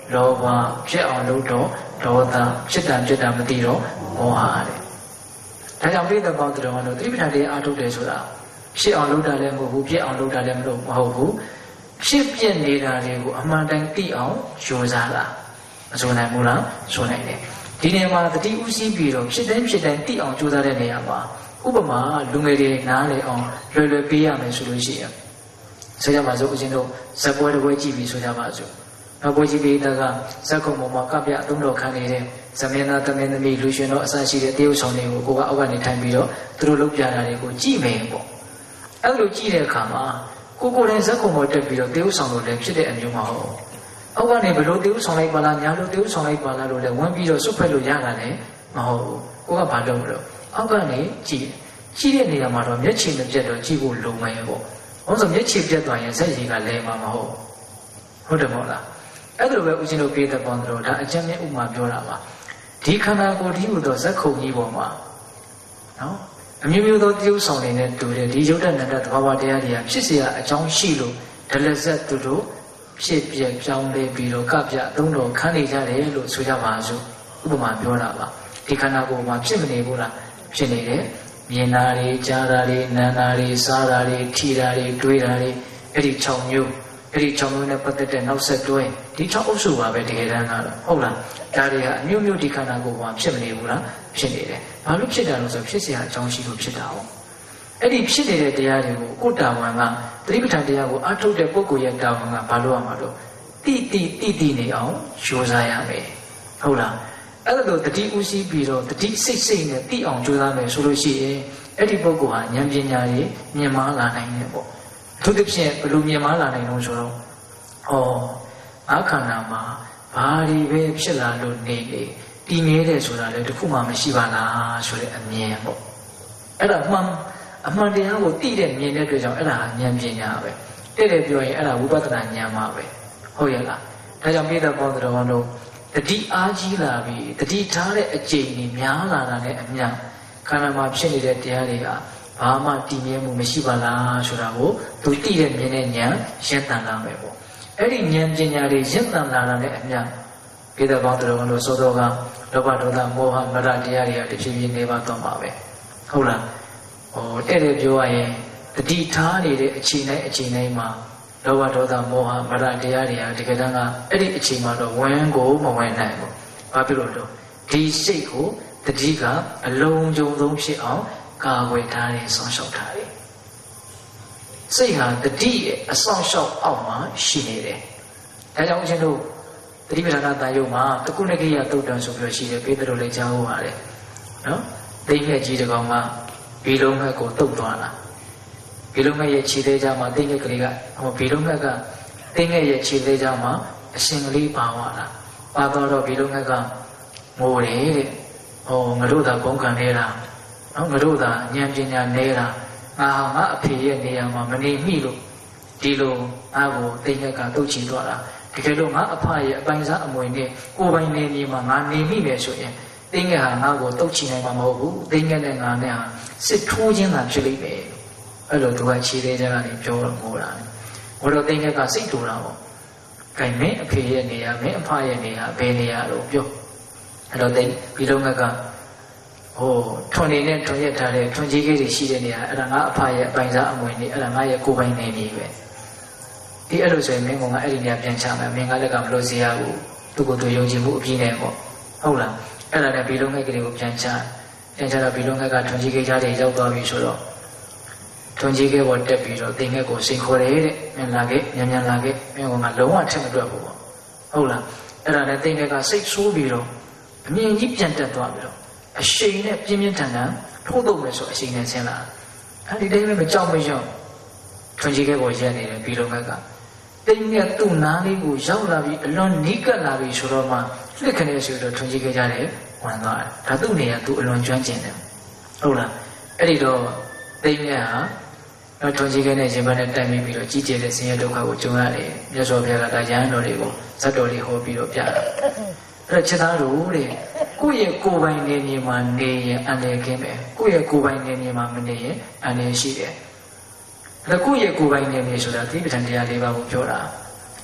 လောဘဖြစ်အောင်လုပ်တော့ဒေါသဖြစ်တာဖြစ်တာမသိတော့မောဟတဲ့ဒါကြောင့်ပြိတ္တပေါင်းတော်တို့သတိပဋ္ဌာန်တရားအားထုတ်တယ်ဆိုတာဖြစ်အောင်လုပ်တာလည်းမဟုတ်ဘူးဖြစ်အောင်လုပ်တာလည်းမဟုတ်ဘူးဖြစ်ပြနေတာတွေကိုအမှန်တိုင်းသိအောင်ကြိုးစားတာမဆိုနိုင်ဘူးလားဆိုနိုင်တယ်ဒီနေရာမှာတတိဥစည်းပြီးတော့ဖြစ်တိုင်းဖြစ်တိုင်းသိအောင်ကြိုးစားတဲ့နေရာမှာဥပမာလူငယ်တွေနားလေအောင်လွယ်လွယ်ပေးရမယ်ဆိုလို့ရှိရင်ဆိုကြပါစို့ဦးဇင်းတို့ဇက်ပွဲတစ်ပွဲကြည့်ပြီးဆိုကြပါစို့နောက်ပွဲကြည့်ပြီးတော့ကဇက်ခုံပေါ်မှာကပြအသုံးတော်ခံနေတဲ့ဇမင်းသားတမင်းသမီးလူရှင်တို့အစရှိတဲ့တရုပ်ဆောင်တွေကိုကိုကအောက်ကနေထိုင်ပြီးတော့သူတို့လုပ်ပြတာတွေကိုကြည့်မယ်ပေါ့အဲ့လိုကြည့်တဲ့အခါမှာကိုကိုယ်တိုင်ဇက်ခုံပေါ်တက်ပြီးတော့တရုပ်ဆောင်လို့လည်းဖြစ်တဲ့အမျိုးမဟုတ်အောက်ကနေဘလို့တရုပ်ဆောင်လိုက်ပါလားညာလို့တရုပ်ဆောင်လိုက်ပါလားလို့လည်းဝန်းပြီးတော့စွတ်ဖက်လို့ရတာလည်းမဟုတ်ဘူးကိုကဘာလုပ်လို့အောက်ကနေကြည့်ကြည့်တဲ့နေရာမှာတော့မျက်ခြေမပြတ်တော့ကြည့်ဖို့လုံမယ်ပေါ့။ဘာလို့ဆိုမျက်ခြေပြတ်သွားရင်ဇက်ရည်ကလဲမှာမဟုတ်ဟုတ်တယ်မဟုတ်လား။အဲ့ဒါလိုပဲဦးဇင်းတို့ပြေးတဲ့ပေါင်းတို့ဒါအကျဉ်းမြင့်ဥမာပြောတာပါ။ဒီခန္ဓာကိုယ်ဒီဟူသောဇက်ခုံကြီးပေါ်မှာနော်အမျိုးမျိုးသောတရုပ်ဆောင်တွေနဲ့တူတဲ့ဒီယုတ်တနန္တသဘာဝတရားတွေကဖြစ်เสียအကြောင်းရှိလို့ဒလဇက်သူတို့ဖြစ်ပြပြောင်းလဲပြီးတော့ကပြအသုံးတော်ခံနေကြတယ်လို့ဆိုကြပါစို့ဥပမာပြောတာပါ။ဒီခန္ဓာကိုယ်မှာဖြစ်မနေဘူးလားဖြစ်နေတယ်မြင်တာတွေကြားတာတွေနားတာတွေစားတာတွေထိတာတွေတွေးတာတွေအဲ့ဒီ၆မျိုးအဲ့ဒီ၆မျိုးနဲ့ပတ်သက်တဲ့နောက်ဆက်တွဲဒီ၆အုပ်စုပါပဲတကယ်တမ်းကတော့ဟုတ်လားဒါတွေကအမျိုးမျိုးဒီခန္ဓာကိုယ်မှာဖြစ်မနေဘူးလားဖြစ်နေတယ်ဘာလို့ဖြစ်တာလဲဆိုဖြစ်เสียအကြောင်းရှိလို့ဖြစ်တာ哦အဲ့ဒီဖြစ်နေတဲ့တရားတွေကိုကိုယ်တာဝန်ကသတိပဋ္ဌာန်တရားကိုအထုတ်တဲ့ပုဂ္ဂိုလ်ရဲ့တာဝန်ကဘာလို့ရမှာတော့တိတိတိတိနေအောင်ကြိုးစားရမယ်ဟုတ်လားအဲ့လိုတတိဥစည်းပြီးတော့တတိစိတ်စိတ်နဲ့သိအောင်ကြိုးစားမယ်ဆိုလို့ရှိရင်အဲ့ဒီပုဂ္ဂိုလ်ဟာဉာဏ်ပညာကြီးမြင်မာလာနိုင်တယ်ပေါ့သူတစ်ဖြင့်ဘယ်လိုမြင်မာလာနိုင်လို့ဆိုတော့ဩအခန္ဓာမှာဘာတွေပဲဖြစ်လာလို့နေနေတည်ငြိတယ်ဆိုတာလည်းတခုမှမရှိပါလားဆိုတဲ့အမြင်ပေါ့အဲ့ဒါမှန်အမှန်တရားကိုသိတဲ့မြင်တဲ့အတွက်ကြောင့်အဲ့ဒါဟာဉာဏ်ပညာပဲတဲ့တယ်ပြောရင်အဲ့ဒါဝိပဿနာဉာဏ်မှာပဲဟုတ်ရဲ့လားဒါကြောင့်ပိဋကပေါင်းတော်တို့တတိအားကြီးလာပြီတတိထားတဲ့အကျင့်ကြီးများလာတာနဲ့အမျှခန္ဓာမှာဖြစ်နေတဲ့တရားတွေကဘာမှတည်မြဲမှုမရှိပါလားဆိုတာကိုသူသိတဲ့မြင်တဲ့ဉာဏ်ရှင်းတန်လာမယ်ပေါ့အဲ့ဒီဉာဏ်ပညာတွေရှင်းတန်လာတာနဲ့အမျှပိဋကပေါင်းတော်တို့ဆိုတော့ကလောဘဒေါသမောဟမရတရားတွေကတဖြည်းဖြည်းနေပါတော့မှာပဲဟုတ်လားဟိုတဲ့တဲ့ပြောရရင်တတိထားနေတဲ့အချိန်တိုင်းအချိန်တိုင်းမှာလောဘဒေါသမောဟမရတရားတွေဟာတကယ်တမ်းကအဲ့ဒီအချိန်မှာတော့ဝင်ကိုမဝင်နိုင်ဘူး။ဘာဖြစ်လို့လဲ။ဒီစိတ်ကိုတတိကအလုံးစုံဆုံးဖြစ်အောင်ကာကွယ်ထားတယ်ဆောင်းလျှောက်ထားတယ်။စိတ်ဟာတတိရဲ့အဆောင်လျှောက်အောက်မှာရှိနေတယ်။ဒါကြောင့်ဦးဇင်းတို့တတိပဋ္ဌာန်တာယုံမှာတကုဏကိယသုတ်တံဆိုပြီးရှိတယ်ပေးတယ်လို့လည်းကြားဟုတ်ပါတယ်။နော်။သိငှက်ကြီးတစ်ကောင်ကဘီလုံးငှက်ကိုတုတ်သွားတာ။ဘီလုံးငှက်ရဲ့ခြေသေးကြမှာသိငှက်ကလေးကဟိုဘီလုံးငှက်ကသိငှက်ရဲ့ခြေသေးကြမှာအရှင်ကလေးပါသွားတာ။ပါတော့တော့ဘီလုံးငှက်ကငိုတယ်တဲ့။ဟောငါတို့သာဘုံကံနေတာ။နော်ငါတို့သာဉာဏ်ပညာနေတာ။ငါဟာငါအဖေရဲ့နေရာမှာမနေမိလို့ဒီလိုအားကိုသိငှက်ကတုတ်ချီသွားတာ။တကယ်လို့ငါအဖရဲ့အပိုင်စားအမွေနဲ့ကိုယ်ပိုင်နေမြေမှာငါနေမိမယ်ဆိုရင်သိငှက်ဟာငါ့ကိုတုတ်ချီနိုင်မှာမဟုတ်ဘူး။သိငှက်နဲ့ငါနဲ့ဟာစစ်ထိုးခြင်းသာဖြစ်လိမ့်မယ်။အဲ့လိုသူကခြေသေးကြကနေပြောတော့ငိုတာ။ငိုတော့သိငှက်ကစိတ်တူတာပေါ့။ခိုင်မင်းအဖေရဲ့နေရာမင်းအဖရဲ့နေရာဘယ်နေရာလို့ပြော။အဲ့တော့သိပြီးတော့ငက်ကဟိုထွန်နေနဲ့ထွန်ရက်ထားတဲ့ထွန်ကြီးကြီးတွေရှိတဲ့နေရာအဲ့ဒါငါအဖရဲ့အပိုင်စားအမွေနဲ့အဲ့ဒါငါရဲ့ကိုယ်ပိုင်နေမြေပဲ။ဒီအဲ့လိုဆိုရင်မင်းကငါအဲ့ဒီနေရာပြန်ချမယ်မင်းကလည်းကမလို့စီရဘူးသူ့ကိုယ်သူယုံကြည်မှုအပြည့်နဲ့ပေါ့ဟုတ်လားအဲ့ဒါနဲ့ဘီလုံးငက်ကလေးကိုပြန်ချပြန်ချတော့ဘီလုံးငက်ကထွန်ကြီးကြီးကြားတွေရောက်သွားပြီဆိုတော့ထွန်ကြီးကြီးပေါ်တက်ပြီးတော့တင်ငက်ကိုစိန်ခေါ်တယ်တဲ့မင်းလာခဲ့မြန်မြန်လာခဲ့မင်းကငါလုံးဝထက်မတွက်ဘူးပေါ့ဟုတ်လားအဲ့ဒါနဲ့တင်ငက်ကစိတ်ဆိုးပြီးတော့အမြင်ကြီးပြန်တက်သွားပြီးတော့အရှိန်နဲ့ပြင်းပြင်းထန်ထန်ထိုးတော့မယ်ဆိုအရှိန်နဲ့ဆင်းလာအဲ့ဒီတိုင်းပဲမကြောက်မရွံ့ထွန်ကြီးကြီးပေါ်ရက်နေတယ်ဘီလုံးငက်ကတင်ငက်သူ့နားလေးကိုရောက်လာပြီးအလွန်နီးကပ်လာပြီးဆိုတော့မှလက်ခနဲ့ဆိုတော့ထွန်ကြီးကြီးကြတယ်ဝင်သွားတယ်ဒါသူ့နေရာသူ့အလွန်ကျွမ်းကျင်တယ်ဟုတ်လားအဲ့ဒီတော့သိငယ်ဟာတော့ထွန်ကြီးကြီးနဲ့ရှင်ဘနဲ့တိုင်ပြီးပြီးတော့ကြီးကျယ်တဲ့ဆင်းရဲဒုက္ခကိုကြုံရတယ်မြတ်စွာဘုရားကဒါရဟန်းတော်တွေကိုဇတ်တော်လေးဟောပြီးတော့ပြတာအဲ့တော့ချက်သားတို့တဲ့ကိုယ့်ရဲ့ကိုယ်ပိုင်နေမြေမှာနေရင်အန္တရာယ်ကင်းတယ်ကိုယ့်ရဲ့ကိုယ်ပိုင်နေမြေမှာမနေရင်အန္တရာယ်ရှိတယ်အဲ့ကိုယ့်ရဲ့ကိုယ်ပိုင်နေမြေဆိုတာသီပဋ္ဌာန်တရားလေးပါးကိုပြောတာ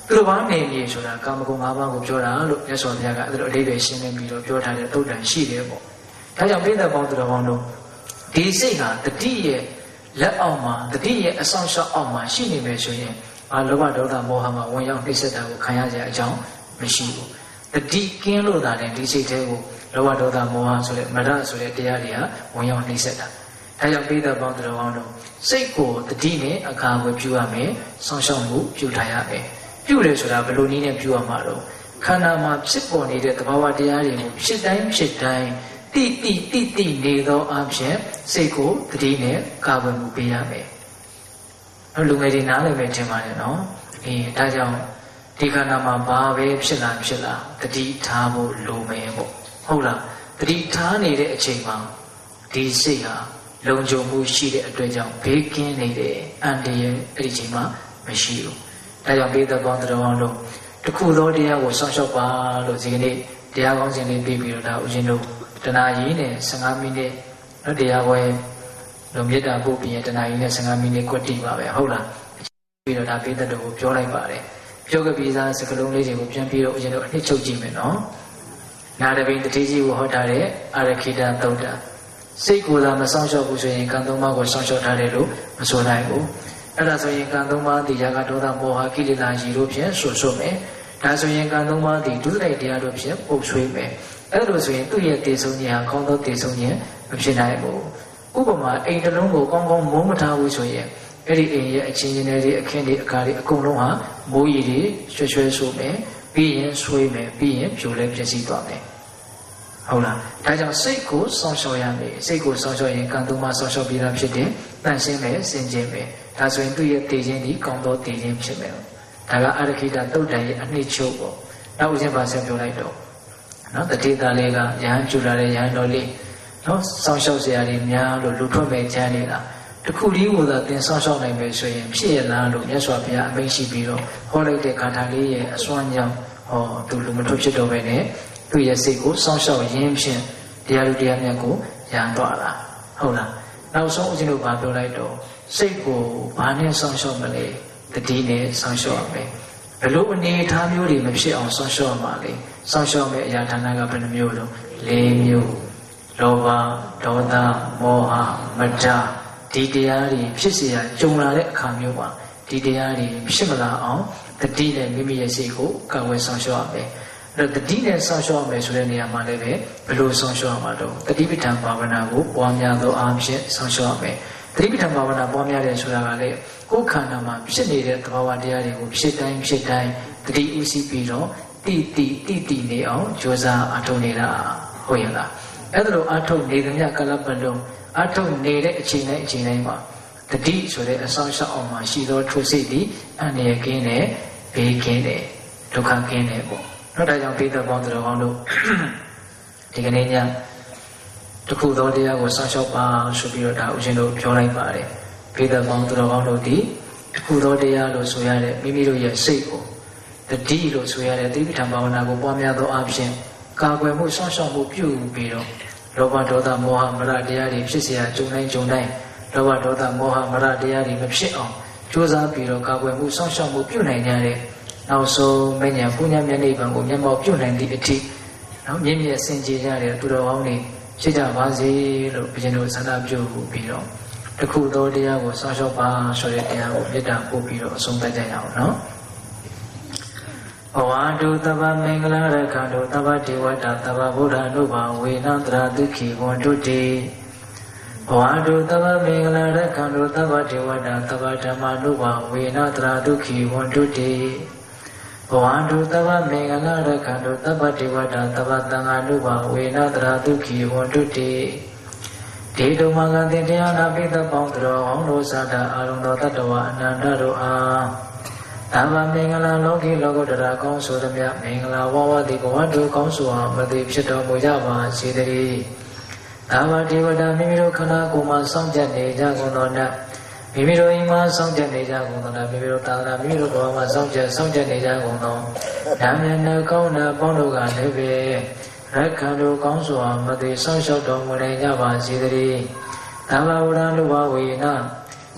သူတို့ဘာနေမြေဆိုတာကာမဂုဏ်၅ပါးကိုပြောတာလို့မြတ်စွာဘုရားကအဲ့လိုအလေးပဲရှင်းလင်းပြီးတော့ပြောထားတဲ့တုတ်တန်ရှိတယ်ပေါ့ဒါကြောင့်ပိဋကပေါင်းသူတော်ကောင်းတို့ဒီစိတ်ဟာတတိရဲ့လက်အောက်မှာတတိရဲ့အဆောင်ရှောက်အောက်မှာရှိနေမယ်ဆိုရင်အာလောဘဒေါသမောဟမှာဝင်ရောက်နှိမ့်ဆက်တာကိုခံရကြအကြောင်းမရှိဘူးတတိကင်းလို့သာတဲ့ဒီစိတ်ထဲကိုလောဘဒေါသမောဟဆိုတဲ့မရဆိုတဲ့တရားတွေဟာဝင်ရောက်နှိမ့်ဆက်တာဒါကြောင့်ပိဋကပေါင်းသူတော်ကောင်းတို့စိတ်ကိုတတိနဲ့အခါဝယ်ပြုရမယ်ဆောင်ရှောက်မှုပြုထားရမယ်ပြုတယ်ဆိုတာဘယ်လိုနည်းနဲ့ပြုရမှာတော့ခန္ဓာမှာဖြစ်ပေါ်နေတဲ့သဘာဝတရားတွေကိုဖြစ်တိုင်းဖြစ်တိုင်းတိတိတိတိနေသောအဖြစ်စိတ်ကိုတတိနဲ့ကာဝယ်မှုပေးရမယ်။လူငယ်တွေနားလည်မယ်ထင်ပါတယ်နော်။အေးဒါကြောင့်ဒီခန္ဓာမှာဘာပဲဖြစ်လာဖြစ်လာတတိထားဖို့လိုမယ်ပေါ့။ဟုတ်လား။တတိထားနေတဲ့အချိန်မှာဒီစိတ်ဟာလုံခြုံမှုရှိတဲ့အတွက်ကြောင့်ဘေးကင်းနေတဲ့အန္တရာယ်အဲ့ဒီချိန်မှာမရှိဘူး။ဒါကြောင့်ပိဋကပေါင်းတော်အောင်လို့တခုသောတရားကိုစောင့်ရှောက်ပါလို့ဒီကနေ့တရားကောင်းစဉ်လေးပြီးပြီးတော့ဒါဦးဇင်းတို့တဏှာကြီးနဲ့ဆယ်ငါးမိနစ်တော့တရားပွဲလုံမြတ်တာပို့ပြီးရင်တဏှာကြီးနဲ့ဆယ်ငါးမိနစ်ကွက်တိပါပဲဟုတ်လားပြီးတော့ဒါပိဋကတော်ကိုပြောလိုက်ပါတယ်ပြောခဲ့ပြီးသားစကလုံးလေးတွေကိုပြန်ပြီးတော့ဦးဇင်းတို့အနှစ်ချုပ်ကြည့်မယ်နော်နာရပိတတိကြီးကိုဟောထားတဲ့အာရခိတသုတ်တာစိတ်ကိုယ်သာမဆောင်ရှောက်ဘူးဆိုရင်ကံသုံးပါးကိုဆောင်ရှောက်ထားတယ်လို့မဆိုနိုင်ဘူးအဲ့ဒါဆိုရင်ကံသုံးပါးဒီရာဂဒေါသမောဟကိလေသာရည်တို့ဖြင့်ဆွဆွမယ်ဒါဆိုရင်ကံသုံးပါးဒီဒုစရိုက်တရားတို့ဖြင့်ပုတ်ဆွေးမယ်အဲ့လိုဆိုရင်သူ့ရဲ့တည်ဆုံးခြင်းဟာကောင်းသောတည်ဆုံးခြင်းမဖြစ်နိုင်ဘူးဥပမာအိမ်တစ်လုံးကိုကောင်းကောင်းမိုးမထားဘူးဆိုရင်အဲ့ဒီအိမ်ရဲ့အချင်းချင်းတွေအခင်းတွေအခါတွေအကုန်လုံးဟာမိုးရီတွေရွှဲရွှဲဆိုမယ်ပြီးရင်ဆွေးမယ်ပြီးရင်ပြိုလဲပြည့်စည်သွားမယ်ဟုတ်လားဒါကြောင့်စိတ်ကိုစောင့်ရှောက်ရမယ်စိတ်ကိုစောင့်ရှောက်ရင်ကံသုံးပါးစောင့်ရှောက်ပြီးသားဖြစ်တယ်တန်ရှင်းမယ်စင်ကြယ်မယ်ဒါဆိုရင်သူ့ရဲ့တည်ခြင်းဒီကောင်းသောတည်ခြင်းဖြစ်မယ်ဒါကအာရခိတသုတ်တန်ရဲ့အနှစ်ချုပ်ပေါ့နောက်ဦးဇင်းပါဆက်ပြောလိုက်တော့နော်တတိသားလေးကရဟန်းကျူလာတဲ့ရဟန်းတော်လေးနော်စောင့်ရှောက်စရာတွေများလို့လူထွက်မဲ့ချမ်းနေတာတခုတည်းကိုသာသင်စောင့်ရှောက်နိုင်မယ်ဆိုရင်ဖြစ်ရလားလို့မြတ်စွာဘုရားအမိန့်ရှိပြီးတော့ဟောလိုက်တဲ့ဂါထာလေးရဲ့အစွမ်းကြောင့်ဟောသူလူမထွက်ဖြစ်တော့ပဲနဲ့သူ့ရဲ့စိတ်ကိုစောင့်ရှောက်ရင်းဖြင့်တရားလူတရားမြတ်ကိုရန်သွားတာဟုတ်လားနောက်ဆုံးဦးဇင်းတို့ဘာပြောလိုက်တော့စိတ်ကိုဘာနဲ့စောင့်ရှောက်မလဲတတိနဲ့စောင့်ရှောက်ရမယ်ဘလို့အနေအထားမျိုးတွေမဖြစ်အောင်စောင့်ရှောက်မှာလေစောင့်ရှောက်မဲ့အရာဌာနကဘယ်နှမျိုးလဲ၄မျိုးလောဘဒေါသမောဟမတ္တဒီတရားတွေဖြစ်เสียကြုံလာတဲ့အခါမျိုးမှာဒီတရားတွေဖြစ်မလာအောင်တတိနဲ့မိမိရဲ့စိတ်ကိုကာဝယ်ဆောင်ရှောက်ရမယ်အဲ့တော့တတိနဲ့ဆောင်ရှောက်ရမယ်ဆိုတဲ့နေရာမှာလည်းပဲဘယ်လိုဆောင်ရှောက်ရမှာတော့တတိပဋ္ဌာန်ဘာဝနာကိုပွားများသောအားဖြင့်ဆောင်ရှောက်ရမယ်တတိပဋ္ဌာန်ဘာဝနာပွားများတယ်ဆိုတာကလည်းကိုယ်ခန္ဓာမှာဖြစ်နေတဲ့သဘာဝတရားတွေကိုဖြစ်တိုင်းဖြစ်တိုင်းတတိဥသိပြီးတော့တိတိတိတိနေအောင်ကြိုးစားအထောက်နေတာဟုတ်ရဲ့လားအဲ့ဒါလိုအထောက်နေသမျှကလပ်ပလုံးအထောက်နေတဲ့အချိန်တိုင်းအချိန်တိုင်းမှာတတိဆိုတဲ့အဆောင်ရှောက်အောင်မှာရှိသောထိုစိတ်ဒီအန္တရာယ်ကင်းတယ်ဘေးကင်းတယ်ဒုက္ခကင်းတယ်ပေါ့နောက်ဒါကြောင့်ပိဋကပေါင်းတော်ကောင်းတို့ဒီကနေ့ညတခုသောတရားကိုစောင့်ရှောက်ပါဆိုပြီးတော့ဒါဦးဇင်းတို့ပြောလိုက်ပါတယ်ပိဋကပေါင်းတော်ကောင်းတို့ဒီတခုသောတရားလို့ဆိုရတဲ့မိမိတို့ရဲ့စိတ်ကိုတတိလို့ဆိုရတဲ့သတိပဋ္ဌာန်ဘာဝနာကိုပွားများသောအပြင်ကာကွယ်မှုစောင့်ရှောက်မှုပြုပြီးတော့လောဘဒေါသမောဟမရတရားတွေဖြစ်เสียကြုံတိုင်းကြုံတိုင်းလောဘဒေါသမောဟမရတရားတွေမဖြစ်အောင်ကြိုးစားပြီးတော့ကာကွယ်မှုစောင့်ရှောက်မှုပြုနိုင်ကြတဲ့နောက်ဆုံးမဉ္ဇဉ်ပူညာမျက်နှိပ်ပံကိုမျက်မှောက်ပြုနိုင်သည့်အထိနော်မြင့်မြတ်စင်ကြယ်ကြတဲ့သူတော်ကောင်းတွေဖြစ်ကြပါစေလို့ဘုရင်တို့ဆန္ဒပြုပြီးတော့တခုသောတရားကိုစောင့်ရှောက်ပါဆိုတဲ့တရားကိုမေတ္တာပို့ပြီးတော့အဆုံးသတ်ကြရအောင်နော်ဘဝတုတဗ္ဗမင်္ဂလာရခန္တုတဗ္ဗဒေဝတာတဗ္ဗဗုဒ္ဓ ानु ဘာဝေနန္တရာဒုက္ခိဝန္တုတိဘဝတုတဗ္ဗမင်္ဂလာရခန္တုတဗ္ဗဒေဝတာတဗ္ဗဓမ္မာ ानु ဘာဝေနန္တရာဒုက္ခိဝန္တုတိဘဝတုတဗ္ဗမင်္ဂလာရခန္တုတဗ္ဗဒေဝတာတဗ္ဗသံဃာ ानु ဘာဝေနန္တရာဒုက္ခိဝန္တုတိဒေတုမဂံတင်တရားနာပိသပေါင်းတော်ဟောင်းတို့သာတာအာရုံတော်တတ္တဝအနန္တတို့အားသဗ္ဗမင်္ဂလာလောကီလောကုတ္တရာကောင်းဆိုသမျှမင်္ဂလာဝဝတိဘဝတုကောင်းဆိုအောင်မသိဖြစ်တော်မူကြပါစေတည်းသဗ္ဗဒေဝတာမိမိတို့ခန္ဓာကိုယ်မှာစောင့်ကြနေကြကုန်သောနတ်မိမိတို့အိမ်မှာစောင့်ကြနေကြကုန်သောနတ်မိမိတို့သာသနာမိမိတို့ဘဝမှာစောင့်ကြစောင့်ကြနေကြကုန်သောဓမ္မနဲ့ကောင်းတဲ့ပေါင်းတို့ကလည်းပဲရက္ခဏတို့ကောင်းဆိုအောင်မသိစောင့်ရှောက်တော်မူနိုင်ကြပါစေတည်းသဗ္ဗဝရဏုဘဝေန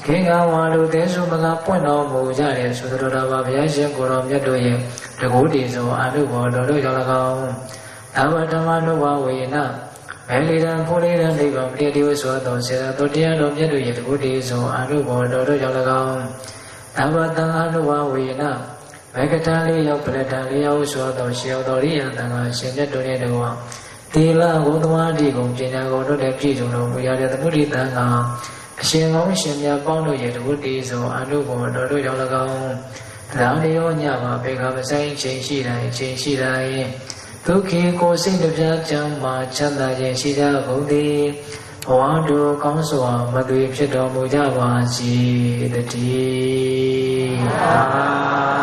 ခေငါဝါလူသင်္စုမကပွင့်တော်မူကြတဲ့သုတတော်ဘာဘုရားရှင်ကိုယ်တော်မြတ်တို့ရဲ့တကူတည်သောအနုဘောတော်တို့ကြောင့်၎င်းအဘဓမ္မနုဘဝေနမဲလီရန်ဖူလီရန်နိဗ္ဗာန်ပြည့်တည်ဆိုသောစေတော်တရားတော်မြတ်တို့ရဲ့တကူတည်သောအနုဘောတော်တို့ကြောင့်၎င်းအဘတံအနုဘဝေနမေကတံလေးရောက်ပလက်တံလေးရောက်ဆိုသောရှေယောတော်ရိယတံကရှင်မြတ်တို့ရဲ့တော်တိလဂုံသမာတိကုံပညာကုံတို့တဲ့ပြည့်စုံတော်မူရတဲ့သမုဒိတံကအရှင်ကောင်းရှင်မြတ်ပေါင်းတို့ရဲ့တဝတ္တိဆိုအနုဘောတော်တို့ကြောင့်၎င်းရောင်ရောညမှာဘေခမဆိုင်ချိန်ရှိတိုင်းချိန်ရှိတိုင်းဒုက္ခေကိုစိတ်တစ်ပြားချမ်းမှာချမ်းသာခြင်းရှိကြကုန်သည်ဘဝတို့ကောင်းစွာမသွေဖြစ်တော်မူကြပါစေတည်း